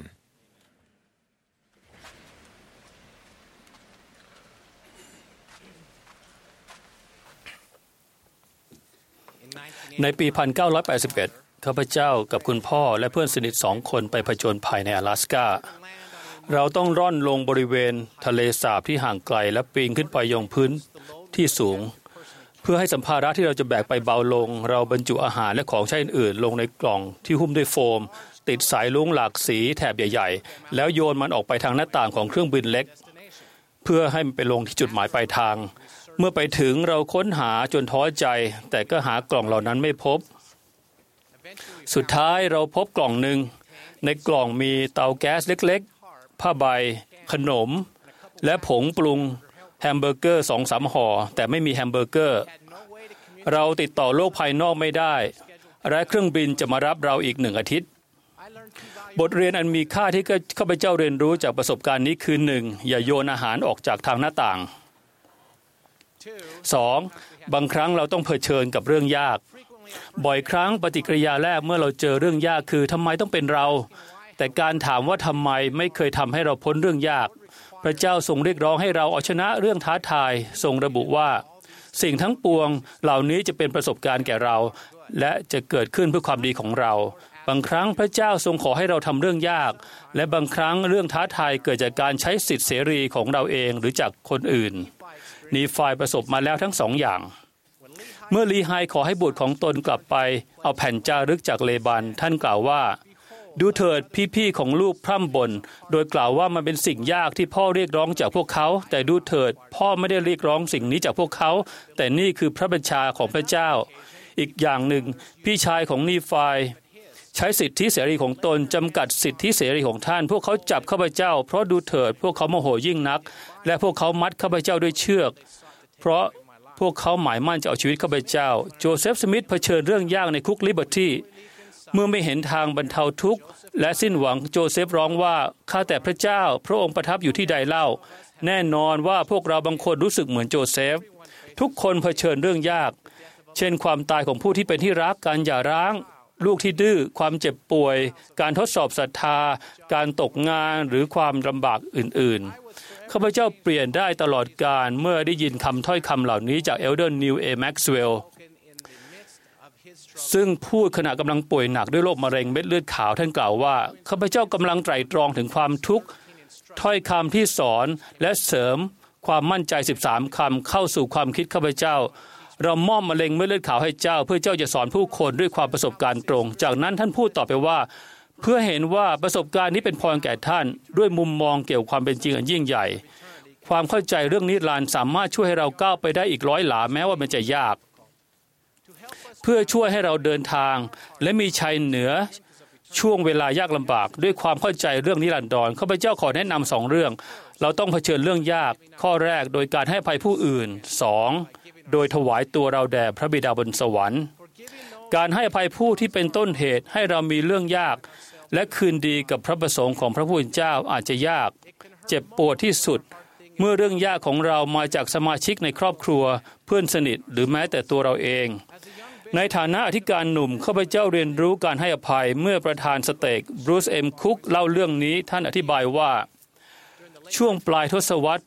ในปี 1981 ข้าพเจ้ากับคุณพ่อและเพื่อนสนิท2 คนไปผจญภัยใน阿拉斯กาเราต้องร่อนลงบริเวณทะเลสาบที่ห่างไกลและปีนขึ้นไปยังพื้นที่สูงเพื่อให้สัมภาระที่เราจะแบกไปเบาลงเราบรรจุอาหารและของใช้อื่นๆลงในกล่องที่หุ้มด้วยโฟมติดสายลุ้งหลากสีแถบใหญ่ๆแล้วโยนมันออกไปทางหน้าต่างของเครื่องบินเล็กเพื่อให้มันไปลงที่จุดหมายปลายทางเมื่อไปถึงเราค้นหาจนท้อใจแต่ก็หากล่องเหล่านั้นไม่พบสุดท้ายเราพบกล่องหนึ่งในกล่องมีเตาแก๊สเล็กๆผ้าใบขนมและผงปรุงแฮมเบอร์เกอร์ 2-3 ห่อแต่ไม่มีแฮมเบอร์เกอร์เราติดต่อโลกภายนอกไม่ได้และเครื่องบินจะมารับเราอีก1 อาทิตย์บทเรียนอันมีค่าที่ข้าพเจ้าเรียนรู้จากประสบการณ์นี้คือ 1. อย่าโยนอาหารออกจากทางหน้าต่าง 2. บางครั้งเราต้องเผชิญกับเรื่องยากบ่อยครั้งปฏิกิริยาแรกเมื่อเราเจอเรื่องยากคือทำไมต้องเป็นเราแต่การถามว่าทำไมไม่เคยทำให้เราพ้นเรื่องยากพระเจ้าทรงเรียกร้องให้เราเอาชนะเรื่องท้าทายทรงระบุว่าสิ่งทั้งปวงเหล่านี้จะเป็นประสบการณ์แก่เราและจะเกิดขึ้นเพื่อความดีของเราบางครั้งพระเจ้าทรงขอให้เราทำเรื่องยากและบางครั้งเรื่องท้าทายเกิดจากการใช้สิทธิเสรีของเราเองหรือจากคนอื่นนีฟายประสบมาแล้วทั้งสองอย่างเมื่อลีไฮขอให้บุตรของตนกลับไปเอาแผ่นจารึกจากเลบันท่านกล่าวว่าดูเถิดพี่ๆของลูกพร่ำบ่นโดยกล่าวว่ามันเป็นสิ่งยากที่พ่อเรียกร้องจากพวกเขาแต่ดูเถิดพ่อไม่ได้เรียกร้องสิ่งนี้จากพวกเขาแต่นี่คือพระบัญชาของพระเจ้าอีกอย่างหนึ่งพี่ชายของนีฟายใช้สิทธิเสรีของตนจำกัดสิทธิเสรีของท่านพวกเขาจับข้าพเจ้าเพราะดูเถิดพวกเขาโมโหยิ่งนักและพวกเขามัดข้าพเจ้าด้วยเชือกเพราะพวกเขาหมายมั่นจะเอาชีวิตข้าพเจ้าโจเซฟสมิธเผชิญเรื่องยากในคุกลิเบอร์ตี้เมื่อไม่เห็นทางบรรเทาทุกข์และสิ้นหวังโจเซฟร้องว่าข้าแต่พระเจ้าพระองค์ประทับอยู่ที่ใดเล่าแน่นอนว่าพวกเราบางคนรู้สึกเหมือนโจเซฟทุกคนเผชิญเรื่องยากเช่นความตายของผู้ที่เป็นที่รักการหย่าร้างลูกที่ดื้อความเจ็บป่วยการทดสอบศรัทธาการตกงานหรือความลำบากอื่นๆข้าพเจ้าเปลี่ยนได้ตลอดกาลเมื่อได้ยินคำถ้อยคำเหล่านี้จากเอลเดอร์นิวเอแม็กซ์เวลล์ซึ่งพูดขณะกำลังป่วยหนักด้วยโรคมะเร็งเม็ดเลือดขาวท่านกล่าวว่าข้าพเจ้ากำลังไตร่ตรองถึงความทุกข์ถ้อยคำที่สอนและเสริมความมั่นใจ13คำเข้าสู่ความคิดข้าพเจ้าเรามอบมะเร็งเม็ดเลือดขาวให้เจ้าเพื่อเจ้าจะสอนผู้คนด้วยความประสบการณ์ตรงจากนั้นท่านพูดต่อไปว่าเพื่อเห็นว่าประสบการณ์นี้เป็นพรแก่ท่านด้วยมุมมองเกี่ยวกับความเป็นจริงอันยิ่งใหญ่ความเข้าใจเรื่องนิรันดร์สามารถช่วยให้เราก้าวไปได้อีก100 หลาแม้ว่ามันจะยากเพื่อช่วยให้เราเดินทางและมีชัยเหนือช่วงเวลายากลำบากด้วยความเข้าใจเรื่องนิรันดรข้าพเจ้าขอแนะนำ2 เรื่องเราต้องเผชิญเรื่องยากข้อแรกโดยการให้อภัยผู้อื่น2โดยถวายตัวเราแด่พระบิดาบนสวรรค์การให้อภัยผู้ที่เป็นต้นเหตุให้เรามีเรื่องยากและคืนดีกับพระประสงค์ของพระผู้เป็นเจ้าอาจจะยากเจ็บปวดที่สุดเมื่อเรื่องยากของเรามาจากสมาชิกในครอบครัวเพื่อนสนิทหรือแม้แต่ตัวเราเองในฐานะอธิการหนุ่มข้าพเจ้าเรียนรู้การให้อภัยเมื่อประธานสเต็กบรูซเอ็มคุกเล่าเรื่องนี้ท่านอธิบายว่าช่วงปลายทศวรรษปี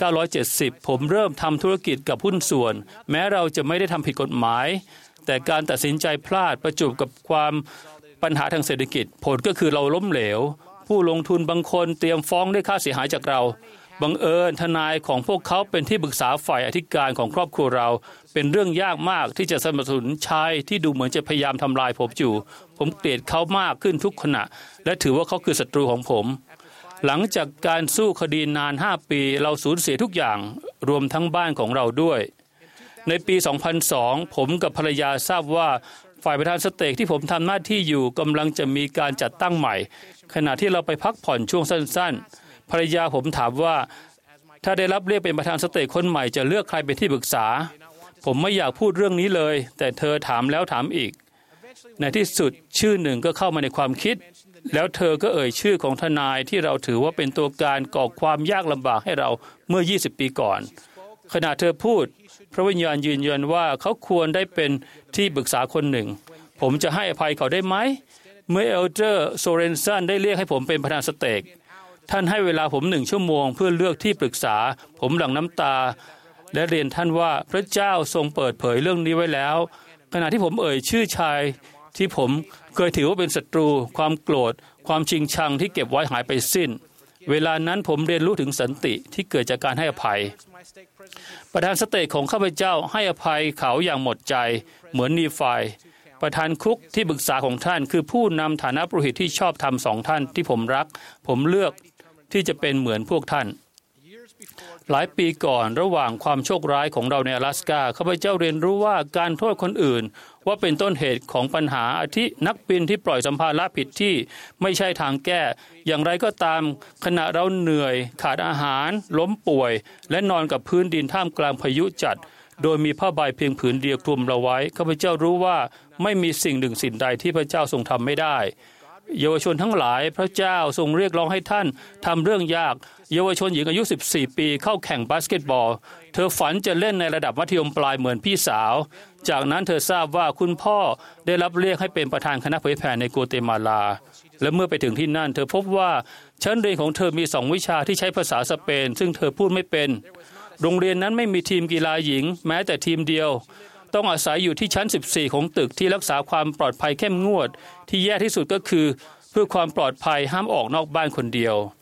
1970 ผมเริ่มทำธุรกิจกับหุ้นส่วนแม้เราจะไม่ได้ทำผิดกฎหมายแต่การตัดสินใจพลาดประจวบกับความปัญหาทางเศรษฐกิจผลก็คือเราล้มเหลวผู้ลงทุนบางคนเตรียมฟ้องด้วยค่าเสียหายจากเราบังเอิญทนายของพวกเขาเป็นที่ปรึกษาฝ่ายอธิการของครอบครัวเราเป็นเรื่องยากมากที่จะสนับสนุนชายที่ดูเหมือนจะพยายามทำลายผมอยู่ผมเกลียดเขามากขึ้นทุกขณะและถือว่าเขาคือศัตรูของผมหลังจากการสู้คดีนาน5 ปีเราสูญเสียทุกอย่างรวมทั้งบ้านของเราด้วยในปี 2002 ผมกับภรรยาทราบว่าฝ่ายประธานสเต็กที่ผมทำหน้าที่อยู่กำลังจะมีการจัดตั้งใหม่ขณะที่เราไปพักผ่อนช่วงสั้นๆภรรยาผมถามว่าถ้าได้รับเรียกเป็นประธานสเต็กคนใหม่จะเลือกใครเป็นที่ปรึกษาผมไม่อยากพูดเรื่องนี้เลยแต่เธอถามแล้วถามอีกในที่สุดชื่อหนึ่งก็เข้ามาในความคิดแล้วเธอก็เอ่ยชื่อของทนายที่เราถือว่าเป็นตัวการก่อความยากลำบากให้เราเมื่อ20 ปีก่อนขณะเธอพูดพระวิญญาณยืนยันว่าเขาควรได้เป็นที่ปรึกษาคนหนึ่งผมจะให้อภัยเขาได้ไหมเมื่อเอลเดอร์โซเรนสันได้เรียกให้ผมเป็นประธานสเต็กท่านให้เวลาผม1 ชั่วโมงเพื่อเลือกที่ปรึกษาผมหลั่งน้ำตาและเรียนท่านว่าพระเจ้าทรงเปิดเผยเรื่องนี้ไว้แล้วขณะที่ผมเอ่ยชื่อชายที่ผมเคยถือว่าเป็นศัตรูความโกรธความชิงชังที่เก็บไว้หายไปสิ้นเวลานั้นผมเรียนรู้ถึงสันติที่เกิดจากการให้อภัยประธานสเต็กของข้าพเจ้าให้อภัยเขาอย่างหมดใจเหมือนนีฟายประธานคุกที่ปรึกษาของท่านคือผู้นำฐานะปุโรหิตที่ชอบธรรม2 ท่านที่ผมรักผมเลือกที่จะเป็นเหมือนพวกท่านหลายปีก่อนระหว่างความโชคร้ายของเราใน阿拉斯กาข้าพเจ้าเรียนรู้ว่าการโทษคนอื่นว่าเป็นต้นเหตุของปัญหาอาทินักบินที่ปล่อยสัมภาระผิดที่ไม่ใช่ทางแก้อย่างไรก็ตามขณะเราเหนื่อยขาดอาหารล้มป่วยและนอนกับพื้นดินท่ามกลางพายุจัดโดยมีผ้าใบเพียงผืนเดียวคลุมเราไว้ข้าพเจ้ารู้ว่าไม่มีสิ่งหนึ่งสิ่งใดที่พระเจ้าทรงทำไม่ได้เยาวชนทั้งหลายพระเจ้าทรงเรียกร้องให้ท่านทำเรื่องยากเยาวชนหญิงอายุ14 ปีเข้าแข่งบาสเกตบอลเธอฝันจะเล่นในระดับมัธยมปลายเหมือนพี่สาวจากนั้นเธอทราบว่าคุณพ่อได้รับเรียกให้เป็นประธานคณะเผยแผ่ในกัวเตมาลาและเมื่อไปถึงที่นั่นเธอพบว่าชั้นเรียนของเธอมี2 วิชาที่ใช้ภาษาสเปนซึ่งเธอพูดไม่เป็นโรงเรียนนั้นไม่มีทีมกีฬาหญิงแม้แต่ทีมเดียวต้องอาศัยอยู่ที่ชั้น14ของตึกที่รักษาความปลอดภัยเข้มงวดที่แย่ที่สุดก็คือเพื่อความปลอดภัยห้ามออกนอกบ้านคนเดียว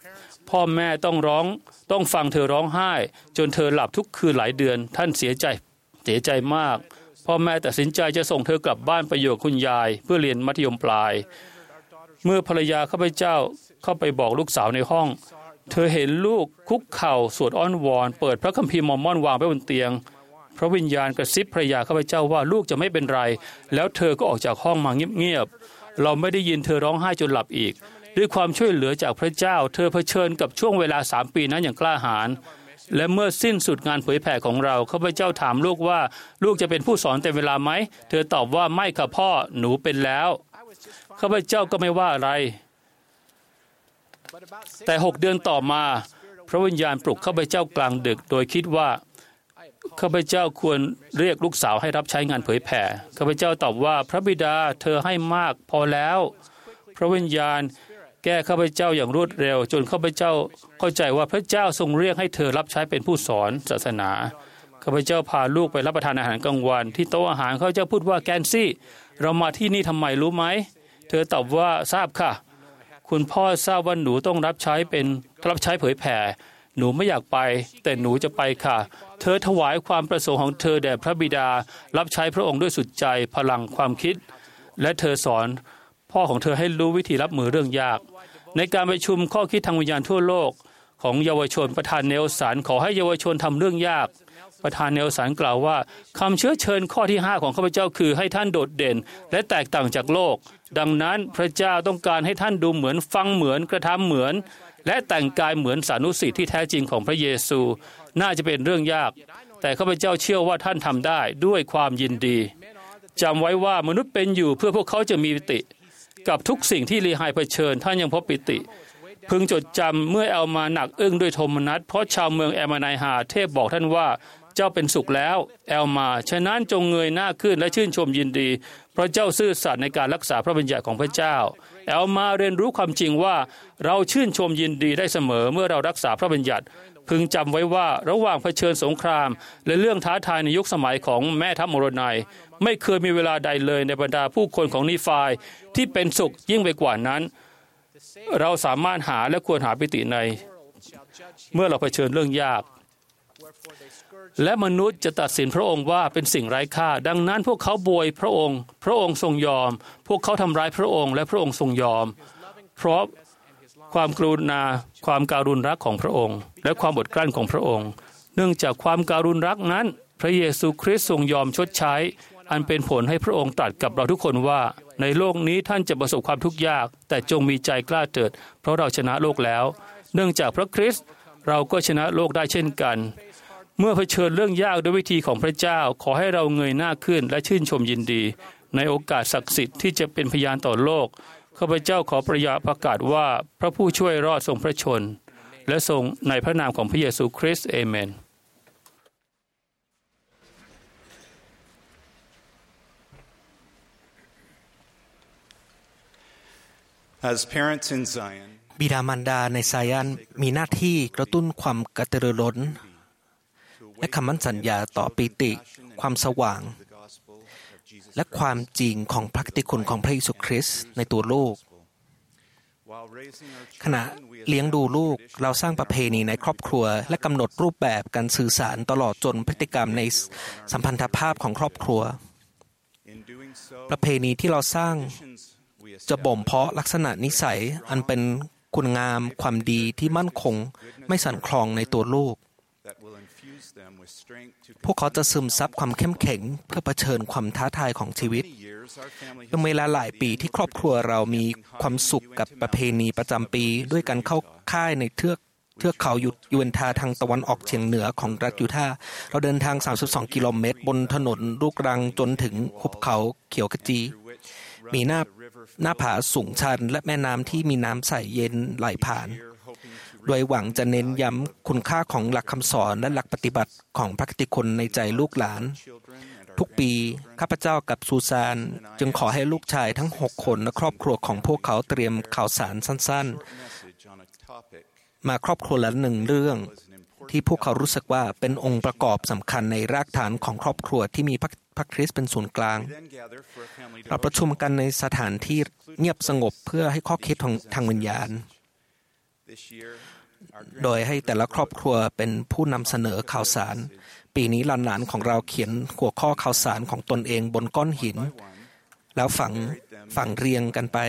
พ่อแม่ต้องฟังเธอร้องไห้จนเธอหลับทุกคืนหลายเดือนท่านเสียใจมากพ่อแม่ตัดสินใจจะส่งเธอกลับบ้านไปอยู่กับคุณยายเพื่อเรียนมัธยมปลายเมื่อภรรยาข้าพเจ้าเข้าไปบอกลูกสาวในห้องเธอเห็นลูกคุกเข่าสวดอ้อนวอนเปิดพระคัมภีร์มอร์มอนวางไว้บนเตียงพระวิญญาณกระซิบภรรยาข้าพเจ้าว่าลูกจะไม่เป็นไรแล้วเธอก็ออกจากห้องมาเงียบๆเราไม่ได้ยินเธอร้องไห้จนหลับอีกด้วยความช่วยเหลือจากพระเจ้าเธอเผชิญกับช่วงเวลา3 ปีนั้นอย่างกล้าหาญและเมื่อสิ้นสุดงานเผยแผ่ของเราข้าพเจ้าถามลูกว่าลูกจะเป็นผู้สอนเต็มเวลาไหมเธอตอบว่าไม่ค่ะพ่อหนูเป็นแล้วข้าพเจ้าก็ไม่ว่าอะไรแต่6 เดือนต่อมาพระวิญญาณปลุกข้าพเจ้ากลางดึกโดยคิดว่าข้าพเจ้าควรเรียกลูกสาวให้รับใช้งานเผยแผ่ข้าพเจ้าตอบว่าพระบิดาเธอให้มากพอแล้วพระวิญญาณแก้ข้าพเจ้าอย่างรวดเร็วจนข้าพเจ้าเข้าใจว่าพระเจ้าทรงเรียกให้เธอรับใช้เป็นผู้สอนศาสนาข้าพเจ้าพาลูกไปรับประทานอาหารกลางวันที่โต๊ะอาหารข้าพเจ้าพูดว่าแกนซี่เรามาที่นี่ทำไมรู้ไหมเธอตอบว่าทราบค่ะคุณพ่อทราบว่าหนูต้องรับใช้เผยแผ่หนูไม่อยากไปแต่หนูจะไปค่ะเธอถวายความประสงค์ของเธอแด่พระบิดารับใช้พระองค์ด้วยสุดใจพลังความคิดและเธอสอนพ่อของเธอให้รู้วิธีรับมือเรื่องยากในการประชุมข้อคิดทางวิญญาณทั่วโลกของเยาวชนประธานเนลสันขอให้เยาวชนทำเรื่องยากประธานเนลสันกล่าวว่าคำเชื้อเชิญข้อที่5ของข้าพเจ้าคือให้ท่านโดดเด่นและแตกต่างจากโลกดังนั้นพระเจ้าต้องการให้ท่านดูเหมือนฟังเหมือนกระทำเหมือนและแต่งกายเหมือนสานุสิทธิ์ที่แท้จริงของพระเยซูน่าจะเป็นเรื่องยากแต่ข้าพเจ้าเชื่อว่าท่านทำได้ด้วยความยินดีจำไว้ว่ามนุษย์เป็นอยู่เพื่อพวกเขาจะมีปิติกับทุกสิ่งที่ลีไฮเผชิญท่านยังพบปิติพึงจดจำเมื่อเอามาหนักอึ้งด้วยโทมนัสเพราะชาวเมืองแอมานายฮาเทพบอกท่านว่าเจ้าเป็นสุขแล้วแอลมาฉะนั้นจงเงยหน้าขึ้นและชื่นชมยินดีเพราะเจ้าซื่อสัตย์ในการรักษาพระบัญญัติของพระเจ้าแอลมาเรียนรู้ความจริงว่าเราชื่นชมยินดีได้เสมอเมื่อเรารักษาพระบัญญัติพึงจำไว้ว่าระหว่างเผชิญสงครามและเรื่องท้าทายในยุคสมัยของแม่ทัพโมโรไนไม่เคยมีเวลาใดเลยในบรรดาผู้คนของนีฟายที่เป็นสุขยิ่งไปกว่านั้นเราสามารถหาและควรหาปิติในเมื่อเราเผชิญเรื่องยากและมนุษย์จะตัดสินพระองค์ว่าเป็นสิ่งไร้ค่าดังนั้นพวกเขาโบยพระองค์ทรงยอมพวกเขาทำร้ายพระองค์และพระองค์ทรงยอมเพราะความกรุณาความการุณรักของพระองค์และความอดกลั้นของพระองค์เนื่องจากความการุณรักนั้นพระเยซูคริสต์ทรงยอมชดใช้อันเป็นผลให้พระองค์ตรัสกับเราทุกคนว่าในโลกนี้ท่านจะประสบความทุกข์ยากแต่จงมีใจกล้าเถิดเพราะเราชนะโลกแล้วเนื่องจากพระคริสต์เราก็ชนะโลกได้เช่นกันเมื่อเผชิญเรื่องยากด้วยวิธีของพระเจ้าขอให้เราเงยหน้าขึ้นและชื่นชมยินดีในโอกาสศักดิ์สิทธิ์ที่จะเป็นพยานต่อโลกข้าพเจ้าขอประกาศว่าพระผู้ช่วยรอดทรงพระชนและทรงในพระนามของพระเยซูคริสต์เอเมน As parents in Zion, บิดามารดาในไซออนมีหน้าที่กระตุ้นความกระตือรือร้นและคำมั่นสัญญาต่อปิติความสว่างและความจริงของพระกิตติคุณของพระเยซูคริสต์ในตัวลูกขณะเลี้ยงดูลูกเราสร้างประเพณีในครอบครัวและกำหนดรูปแบบการสื่อสารตลอดจนพฤติกรรมในสัมพันธภาพของครอบครัวประเพณีที่เราสร้างจะบ่มเพาะลักษณะนิสัยอันเป็นคุณงามความดีที่มั่นคงไม่สั่นคลอนในตัวลูกพวกเขาจะซึมซับความเข้มแข็งเพื่อเผชิญความท้าทายของชีวิตเป็นเวลาหลายปีที่ครอบครัวเรามีความสุขกับประเพณีประจำปีด้วยการเข้าค่ายในเทือกเขายูเวนทาทางตะวันออกเฉียงเหนือของรัฐยูทาห์เราเดินทาง32 กิโลเมตรบนถนนลูกรังจนถึงหุบเขาเขียวขจีมีหน้าผาสูงชันและแม่น้ำที่มีน้ำใสเย็นไหลผ่านโดยหวังจะเน้นย้ำคุณค่าของหลักคำสอนและหลักปฏิบัติของพระกิตติคุณในใจลูกหลานทุกปีข้าพเจ้ากับซูซานจึงขอให้ลูกชายทั้ง6 คนและครอบครัวของพวกเขาเตรียมข่าวสารสั้นๆมาครอบครัวละ1 เรื่องที่พวกเขารู้สึกว่าเป็นองค์ประกอบสำคัญในรากฐานของครอบครัวที่มีพระคริสต์เป็นศูนย์กลางเราประชุมกันในสถานที่เงียบสงบเพื่อให้ข้อคิดทางวิญญาณโดยให้แต่ละครอบครัวเป็นผู้นำเสนอข่าวสารปีนี้หลานๆของเราเขียนหัวข้อข่าวสารของตนเองบนก้อนหินแล้วฝังเรียงกันไป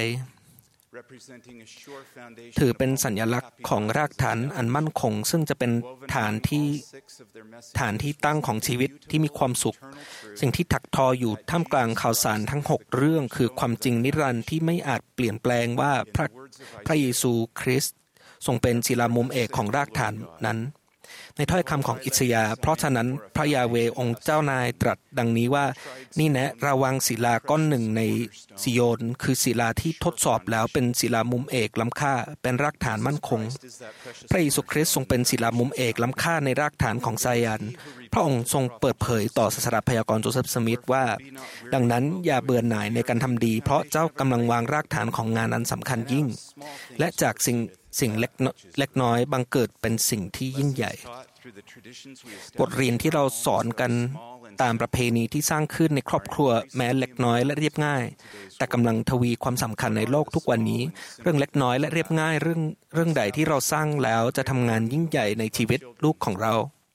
ถือเป็นสัญลักษณ์ของรากฐานอันมั่นคงซึ่งจะเป็นฐานที่ตั้งของชีวิตที่มีความสุขสิ่งที่ถักทออยู่ท่ามกลางข่าวสารทั้ง6เรื่องคือความจริงนิรันดร์ที่ไม่อาจเปลี่ยนแปลงว่าพระเยซูคริสต์ทรงเป็นศิลามุมเอกของรากฐานนั้นในถ้อยคำของอิสยาห์เพราะฉะนั้นพระยาเวห์องค์เจ้านายตรัสดังนี้ว่านี่แนะระวังศิลาก้อนหนึ่งในซิโยนคือศิลาที่ทดสอบแล้วเป็นศิลามุมเอกล้ำค่าเป็นรากฐานมั่นคงพระเยซูคริสต์ทรงเป็นศิลามุมเอกล้ำค่าในรากฐานของไซออนพระองค์ทรงเปิดเผยต่อศาสนาพยากรณ์โจเซฟสมิธว่าดังนั้นอย่าเบื่อหน่ายในการทำดีเพราะเจ้ากำลังวางรากฐานของงานอันสำคัญยิ่งและจากสิ่งเล็กน้อยบังเกิดเป็นสิ่งที่ยิ่งใหญ่บทเรียนที่เราสอนกันตามประเพณีที่สร้างขึ้นในครอบครัวแม้เล็กน้อยและเรียบง่ายแต่กำลังทวีความสำคัญในโลกทุกวันนี้เรื่องเล็กน้อยและเรียบง่ายเรื่องใดที่เราสร้างแล้วจะทำงานยิ่งใหญ่ในชีวิตลูกของเรา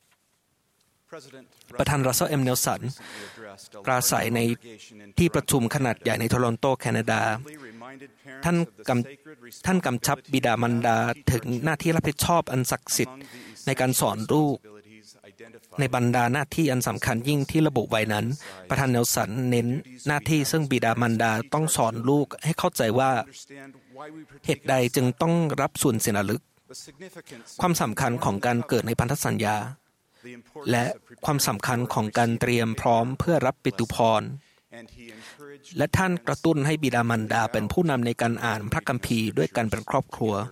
ประธานรัสเซล เอ็ม เนลสันปราศัยในที่ประชุมขนาดใหญ่ในโทรอนโตแคนาดาท่านกำชับบิดามารดาถึงหน้าที่รับผิดชอบอันศักดิ์สิทธิ์ในการสอนลูกในบรรดาหน้าที่อันสำคัญยิ่งที่ระบุไว้นั้นประธานเนลสันเน้นหน้าที่ซึ่งบิดามารดาต้องสอนลูกให้เข้าใจว่าเหตุใดจึงต้องรับส่วนเสียลึกความสำคัญของการเกิดในพันธสัญญาและความสำคัญของการเตรียมพร้อมเพื่อรับปิตุพรและท่านกระตุ้นให้บิดามารดาเป็นผู้นำในการอ่านพระคัมภีร์ด้วยกันเป็นครอบครัว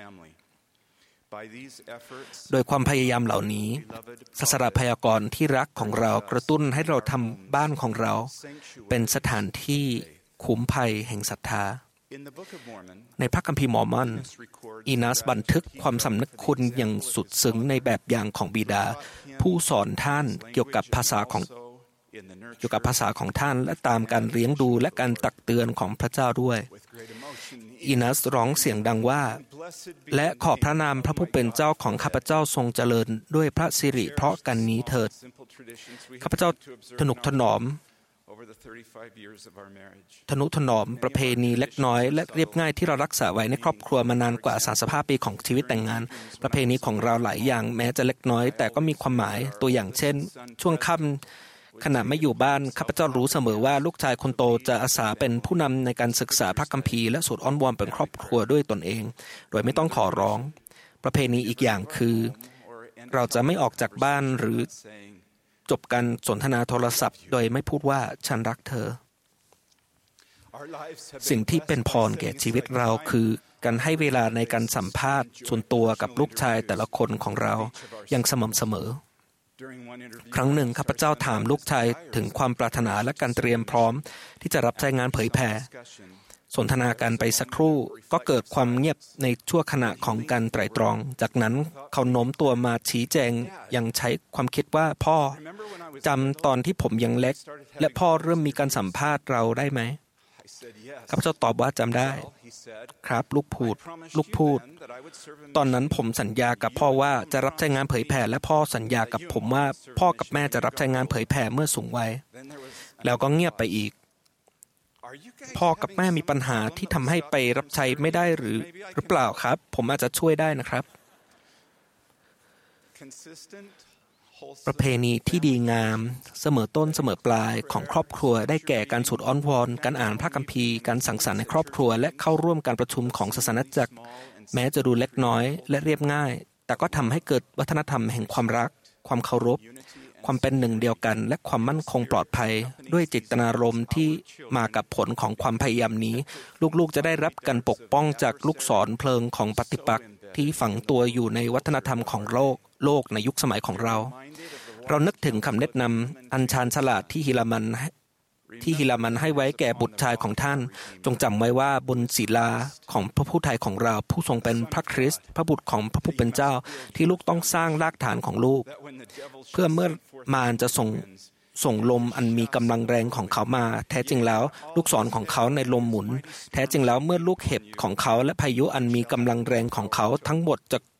โดยความพยายามเหล่านี้ศาสนาพยากรณ์ที่รักของเรากระตุ้นให้เราทำบ้านของเราเป็นสถานที่คุ้มภัยแห่งศรัทธาในพระคัมภีร์มอร์มอนอีนัสบันทึกความสำนึกคุณอย่างสุดซึ้งในแบบอย่างของบิดาผู้สอนท่านเกี่ยวกับภาษาของท่านและตามการเลี้ยงดูและการตักเตือนของพระเจ้าด้วยอีนัสร้องเสียงดังว่าและขอพระนามพระผู้เป็นเจ้าของข้าพเจ้าทรงเจริญด้วยพระสิริเพราะกันนี้เถิดข้าพเจ้าทนุถนอมประเพณีเล็กน้อยและเรียบง่ายที่เรารักษาไว้ในครอบครัวมานานกว่า35ปีของชีวิตแต่งงานประเพณีของเราหลายอย่างแม้จะเล็กน้อยแต่ก็มีความหมายตัวอย่างเช่นช่วงค่ำขณะไม่อยู่บ้านข้าพเจ้ารู้เสมอว่าลูกชายคนโตจะอาสาเป็นผู้นำในการศึกษาพระคัมภีร์และสวดอ้อนวอนเป็นครอบครัวด้วยตนเองโดยไม่ต้องขอร้องประเพณีอีกอย่างคือเราจะไม่ออกจากบ้านหรือจบการสนทนาโทรศัพท์โดยไม่พูดว่าฉันรักเธอสิ่งที่เป็นพรแก่ชีวิตเราคือการให้เวลาในการสัมภาษณ์ส่วนตัวกับลูกชายแต่ละคนของเราอย่างสม่ำเสมอครั้งหนึ่งข้าพเจ้าถามลูกชายถึงความปรารถนาและการเตรียมพร้อมที่จะรับใช้งานเผยแผ่สนทนากันไปสักครู่ก็เกิดความเงียบในชั่วขณะของการไตร่ตรองจากนั้นเขาโน้มตัวมาชี้แจงยังใช้ความคิดว่าพ่อจำตอนที่ผมยังเล็กและพ่อเริ่มมีการสัมภาษณ์เราได้ไหมข้าพเจ้าตอบว่าจำได้ครับลูกพูดตอนนั้นผมสัญญากับพ่อว่าจะรับใช้งานเผยแผ่และพ่อสัญญากับผมว่าพ่อกับแม่จะรับใช้งานเผยแผ่เมื่อสูงวัยแล้วก็เงียบไปอีกพ่อกับแม่มีปัญหาที่ทำให้ไปรับใช้ไม่ได้หรือเปล่าครับผมอาจจะช่วยได้นะครับประเพณีที่ดีงามเสมอต้นเสมอปลายของครอบครัวได้แก่การสวดอ้อนวอนการอ่านพระคัมภีร์การสังสรรค์ในครอบครัวและเข้าร่วมการประชุมของศาสนจักรแม้จะดูเล็กน้อยและเรียบง่ายแต่ก็ทำให้เกิดวัฒนธรรมแห่งความรักความเคารพความเป็นหนึ่งเดียวกันและความมั่นคงปลอดภัยด้วยเจตนารมณ์ที่มากับผลของความพยายามนี้ลูกๆจะได้รับการปกป้องจากลูกศรเพลิงของปฏิปักษ์ที่ฝังตัวอยู่ในวัฒนธรรมของโลกในยุคสมัยของเรานึกถึงคำแนะนำอันชาญฉลาดที่ฮิลามันให้ไว้แก่บุตรชายของท่านจงจำไว้ว่าบนศิลาของพระผู้ไทยของเราผู้ทรงเป็นพระคริสต์พระบุตรของพระผู้เป็นเจ้าที่ลูกต้องสร้างรากฐานของลูกเพื่อเมื่อมารจะส่งลมอันมีกำลังแรงของเขามาแท้จริงแล้วลูกศรของเขาในลมหมุนแท้จริงแล้วเมื่อลูกเห็บของเขาและพายุอันมีกำลังแรงของเขาทั้งหมดจะ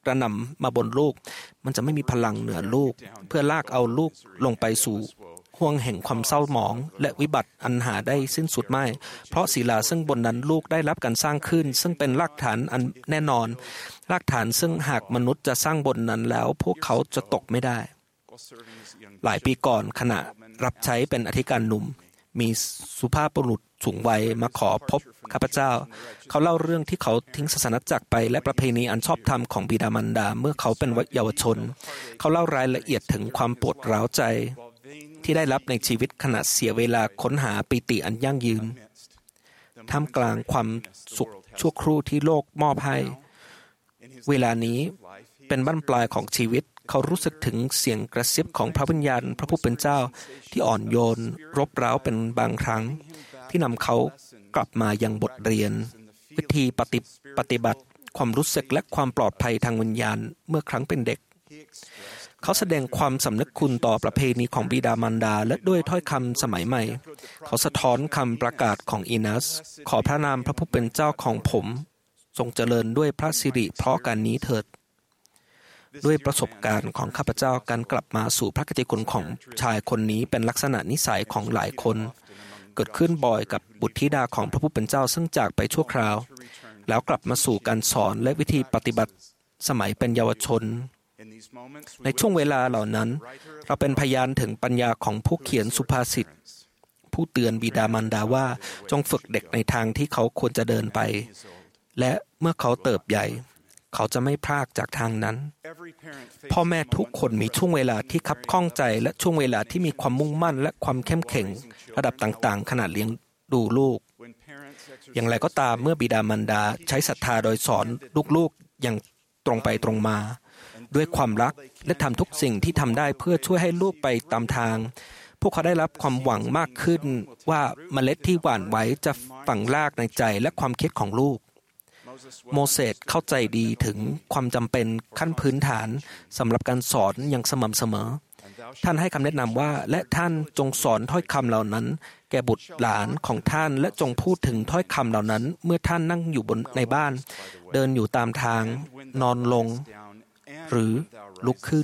กระหน่ำมาบนลูกมันจะไม่มีพลังเหนือลูกเพื่อลากเอาลูกลงไปสู่ห่วงแห่งความเศร้าหมองและวิบัติอันหาได้สิ้นสุดไม่เพราะศิลาซึ่งบนนั้นลูกได้รับการสร้างขึ้นซึ่งเป็นรากฐานอันแน่นอนรากฐานซึ่งหากมนุษย์จะสร้างบนนั้นแล้วพวกเขาจะตกไม่ได้หลายปีก่อนขณะรับใช้เป็นอธิการหนุ่มมีสุภาพบุรุษสูงวัยมาขอพบข้าพเจ้าเขาเล่าเรื่องที่เขาทิ้งศาสนจักรไปและประเพณีอันชอบธรรมของบิดามารดาเมื่อเขาเป็นเยาวชนเขาเล่ารายละเอียดถึงความปวดร้าวใจที่ได้รับในชีวิตขณะเสียเวลาค้นหาปิติอันยั่งยืนท่ามกลางความสุขชั่วครู่ที่โลกมอบให้เวลานี้เป็นบั้นปลายของชีวิตเขารู้สึกถึงเสียงกระซิบของพระวิญญาณพระผู้เป็นเจ้าที่อ่อนโยนรบเร้าเป็นบางครั้งที่นำเขากลับมายังบทเรียนวิธีปฏิบัติความรู้สึกและความปลอดภัยทางวิญญาณเมื่อครั้งเป็นเด็กเขาแสดงความสำนึกคุณต่อประเพณีของบิดามารดาและด้วยถ้อยคำสมัยใหม่เขาสะท้อนคำประกาศของอีนัสขอพระนามพระผู้เป็นเจ้าของผมทรงเจริญด้วยพระสิริเพราะการนี้เถิดด้วยประสบการณ์ของข้าพเจ้าการกลับมาสู่พระกิตติคุณของชายคนนี้เป็นลักษณะนิสัยของหลายคนเกิดขึ้นบ่อยกับบุตรธิดาของพระผู้เป็นเจ้าซึ่งจากไปชั่วคราวแล้วกลับมาสู่การสอนและวิธีปฏิบัติสมัยเป็นเยาวชนในช่วงเวลาเหล่านั้นเราเป็นพยานถึงปัญญาของผู้เขียนสุภาษิตผู้เตือนบิดามารดาว่าจงฝึกเด็กในทางที่เขาควรจะเดินไปและเมื่อเขาเติบใหญ่เขาจะไม่พลากจากทางนั้นพ่อแม่ทุกคนมีช่วงเวลาที่คับข้องใจและช่วงเวลาที่มีความมุ่งมั่นและความเข้มแข็งระดับต่างๆขณะเลี้ยงดูลูกอย่างไรก็ตามเมื่อบิดามารดาใช้ศรัทธาโดยสอนลูกๆอย่างตรงไปตรงมาด้วยความรักและทำทุกสิ่งที่ทำได้เพื่อช่วยให้ลูกไปตามทางพวกเขาได้รับความหวังมากขึ้นว่าเมล็ดที่หว่านไว้จะฝังรากในใจและความคิดของลูกโมเสสเข้าใจดีถึงความจำเป็นขั้นพื้นฐานสำหรับการสอนอย่างสม่ำเสมอท่านให้คำแนะนำว่าและท่านจงสอนถ้อยคำเหล่านั้นแก่บุตรหลานของท่านและจงพูดถึงถ้อยคำเหล่านั้นเมื่อท่านนั่งอยู่ในบ้านเดินอยู่ตามทางนอนลงหรือลุกขึ้น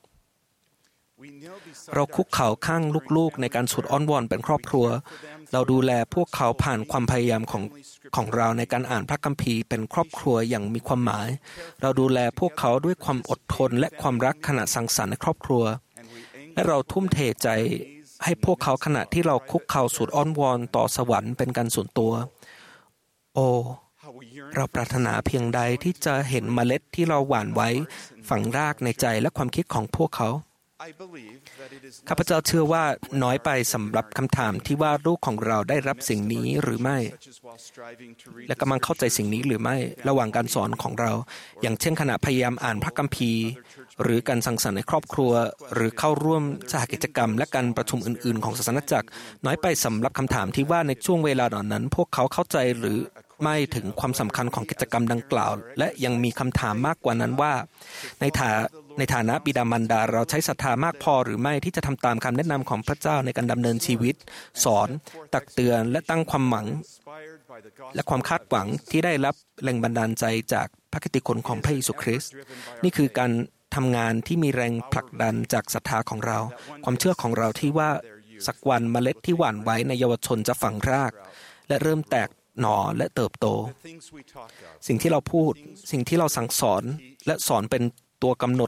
เราคุกเข่าข้างลูกๆในการสุดอ้อนวอนเป็นครอบครัวเราดูแลพวกเขาผ่านความพยายามของเราในการอ่านพระคัมภีร์เป็นครอบครัวอย่างมีความหมายเราดูแลพวกเขาด้วยความอดทนและความรักขณะสังสรรค์ในครอบครัวและเราทุ่มเทใจให้พวกเขาขณะที่เราคุกเข่าสุดอ้อนวอนต่อสวรรค์เป็นการส่วนตัวโอ้เราปรารถนาเพียงใดที่จะเห็นเมล็ดที่เราหว่านไว้ฝังรากในใจและความคิดของพวกเขาข้าพเจ้าเชื่อว่าน้อยไปสำหรับคำถามที่ว่าลูกของเราได้รับสิ่งนี้หรือไม่และกำลังเข้าใจสิ่งนี้หรือไม่ระหว่างการสอนของเราอย่างเช่นขณะพยายามอ่านพระคัมภีร์หรือการสังสรรค์ในครอบครัวหรือเข้าร่วมสหกิจกรรมและการประชุมอื่นๆของศาสนจักรน้อยไปสำหรับคำถามที่ว่าในช่วงเวลาเหล่านั้นพวกเขาเข้าใจหรือไม่ถึงความสำคัญของกิจกรรมดังกล่าวและยังมีคำถามมากกว่านั้นว่าในฐานะบิดามารดาเราใช้ศรัทธามากพอหรือไม่ที่จะทำตามคำแนะนำของพระเจ้าในการดำเนินชีวิตสอนตักเตือนและตั้งความหวังและความคาดหวังที่ได้รับแรงบันดาลใจจากพระกิตติคุณของพระเยซูคริสต์นี่คือการทำงานที่มีแรงผลักดันจากศรัทธาของเราความเชื่อของเราที่ว่าสักวันเมล็ดที่หว่านไว้ในเยาวชนจะฝังรากและเริ่มแตกหน่อและเติบโตสิ่งที่เราพูดสิ่งที่เราสั่งสอนและสอนเป็นตัวกำหนด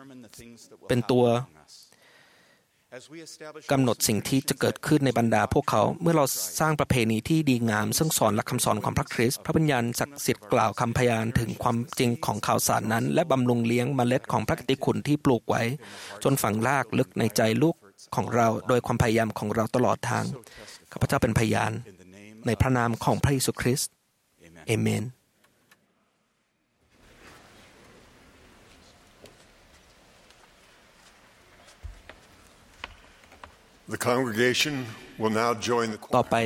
สิ่งที่จะเกิดขึ้นในบรรดาพวกเขาเมื่อเราสร้างประเพณีที่ดีงามซึ่งสอนหลักคำสอนของพระคริสต์พระวิญญาณศักดิ์สิทธิ์กล่าวคำพยานถึงความจริงของข่าวสารนั้นและบำรุงเลี้ยงเมล็ดของพระกิตติคุณที่ปลูกไว้จนฝังรากลึกในใจลูกของเราโดยความพยายามของเราตลอดทางข้าพเจ้าเป็นพยานในพระนามของพระเยซูคริสต์เอเมนต่อไป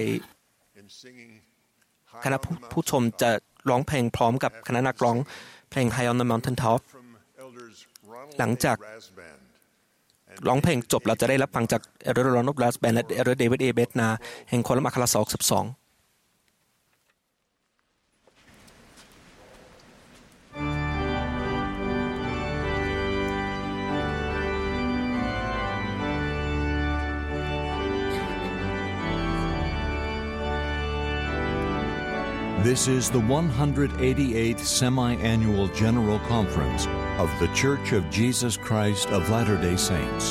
คณะผู้ชมจะร้องเพลงพร้อมกับคณะนักร้องเพลง High on the Mountain Top หลังจากร้องเพลงจบเราจะได้รับฟังจากเอลเดอร์ Ronald Brass Band และเอลเดอร์ David A. Bednar แห่งโคลัมอัคร212 This is the 188th Semi-Annual General Conference of The Church of Jesus Christ of Latter-day Saints.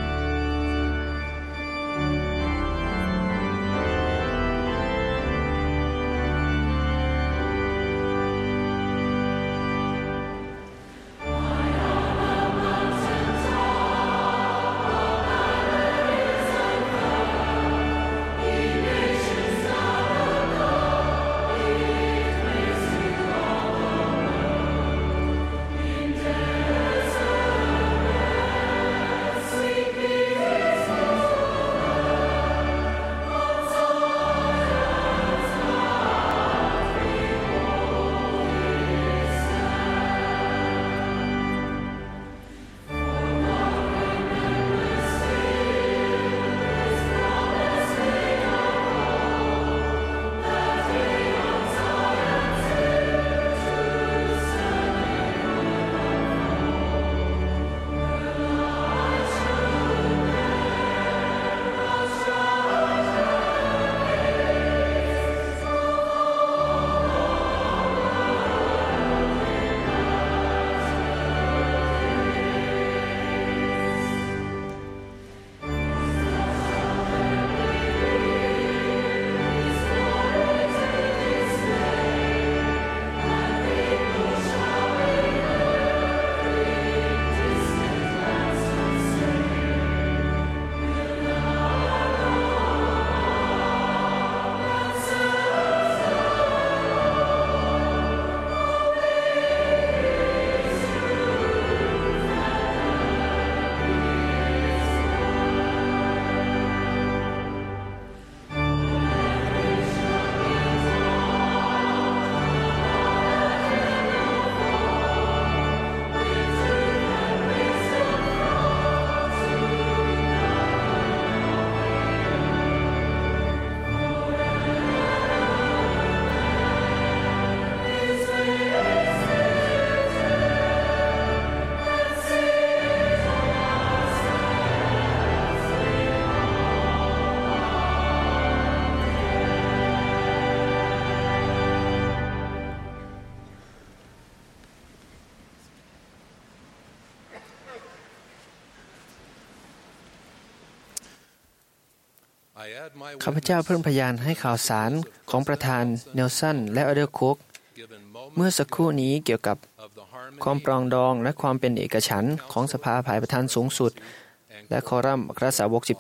ข้าพเจ้าเพิ่มพยานให้ข่าวสารของประธานเนลสันและอเดอร์คุกเมื่อสักครู่นี้เกี่ยวกับความปรองดองและความเป็นเอกฉันท์ของสภาฝ่ายประธานสูงสุดและคอรัมอัครสาวก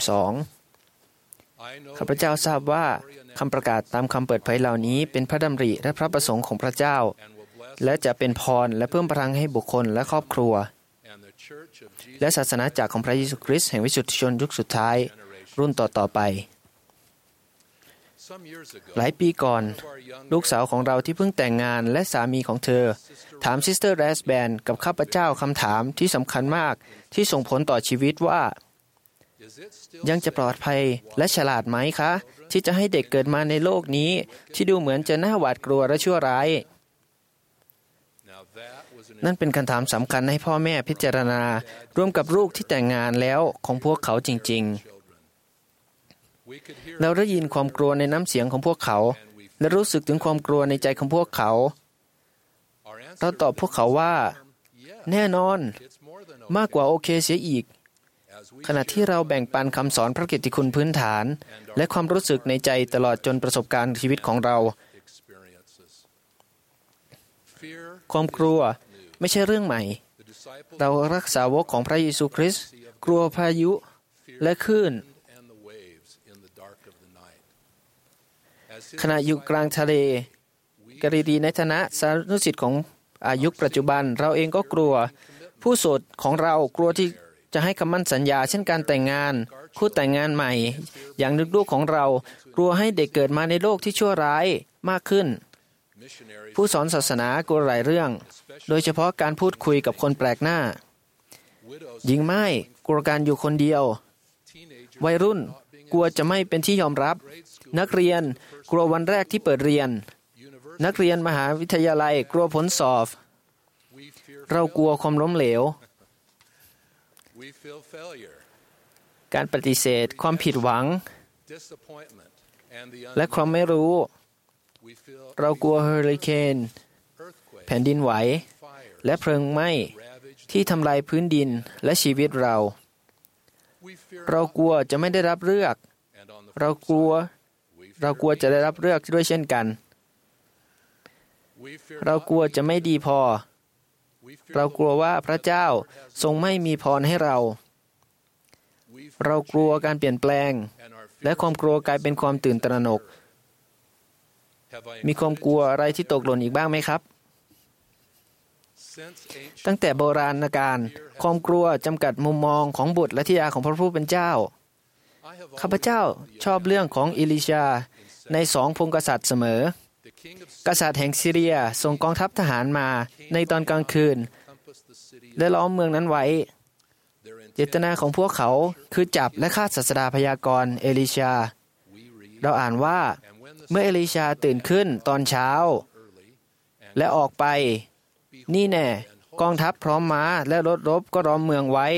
12ข้าพเจ้าทราบว่าคำประกาศตามคำเปิดเผยเหล่านี้เป็นพระดำริและพระประสงค์ของพระเจ้าและจะเป็นพรและเพิ่มพลังให้บุคคลและครอบครัวและศาสนาจักรของพระเยซูคริสต์แห่งวิสุทธิชนยุคสุดท้ายรุ่นต่อๆไปหลายปีก่อนลูกสาวของเราที่เพิ่งแต่งงานและสามีของเธอถามซิสเตอร์แรสแบนกับข้าพเจ้าคำถามที่สำคัญมากที่ส่งผลต่อชีวิตว่ายังจะปลอดภัยและฉลาดไหมคะที่จะให้เด็กเกิดมาในโลกนี้ที่ดูเหมือนจะน่าหวาดกลัวและชั่วร้ายนั่นเป็นคำถามสำคัญให้พ่อแม่พิจารณาร่วมกับลูกที่แต่งงานแล้วของพวกเขาจริงๆเราได้ยินความกลัวในน้ำเสียงของพวกเขาและรู้สึกถึงความกลัวในใจของพวกเขาเราตอบพวกเขาว่าแน่นอนมากกว่าโอเคเสียอีกขณะที่เราแบ่งปันคำสอนพระกิตติคุณพื้นฐานและความรู้สึกในใจตลอดจนประสบการณ์ชีวิตของเราความกลัวไม่ใช่เรื่องใหม่เรารักษาวกของพระเยซูคริสต์กลัวพายุและคลื่นขณะอยู่กลางทะเลกรีดีในฐานะสานุสิทธิ์ของยุคปัจจุบันเราเองก็กลัวผู้โสดของเรากลัวที่จะให้คำมั่นสัญญาเช่นการแต่งงานคู่แต่งงานใหม่อย่างลูกๆของเรากลัวให้เด็กเกิดมาในโลกที่ชั่วร้ายมากขึ้นผู้สอนศาสนากลัวหลายเรื่องโดยเฉพาะการพูดคุยกับคนแปลกหน้าหญิงไม้กลัวการอยู่คนเดียววัยรุ่นกลัวจะไม่เป็นที่ยอมรับนักเรียนกลัววันแรกที่เปิดเรียนนักเรียนมหาวิทยาลัยกลัวผลสอบเรากลัวความล้มเหลวการปฏิเสธความผิดหวังและความไม่รู้เรากลัวเฮอริเคนแผ่นดินไหวและเพลิงไหม้ที่ทำลายพื้นดินและชีวิตเรากลัวจะไม่ได้รับเลือกเรากลัวจะได้รับเลือกด้วยเช่นกันเรากลัวจะไม่ดีพอเรากลัวว่าพระเจ้าทรงไม่มีพรให้เรากลัวการเปลี่ยนแปลงและความกลัวกลายเป็นความตื่นตระหนกมีความกลัวอะไรที่ตกหล่นอีกบ้างไหมครับตั้งแต่โบราณกาลความกลัวจำกัดมุมมองของบุตรและธิดาของพระผู้เป็นเจ้าข้าพเจ้าชอบเรื่องของอิลิชาใน2 พงศ์กษัตริย์เสมอกษัตริย์แห่งซีเรียส่งกองทัพทหารมาในตอนกลางคืนและล้อมเมืองนั้นไว้เจตนาของพวกเขาคือจับและฆ่าศาสดาพยากรณ์เอลิชาเราอ่านว่าเมื่อเอลิชาตื่นขึ้นตอนเช้าและออกไปนี่แน่กองทัพพร้อมม้าและรถรบก็ล้อมเมืองไว้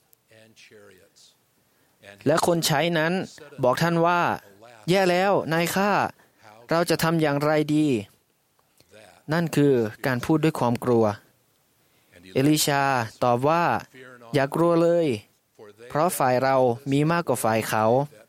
และคนใช้นั้นบอกท่านว่าแย่แล้วนายข้าเราจะทำอย่างไรดีนั่นคือการพูดด้วยความกลัวเอลิชาตอบว่าอย่ากลัวเลยเพราะฝ่ายเรามีมากกว่าฝ่ายเขา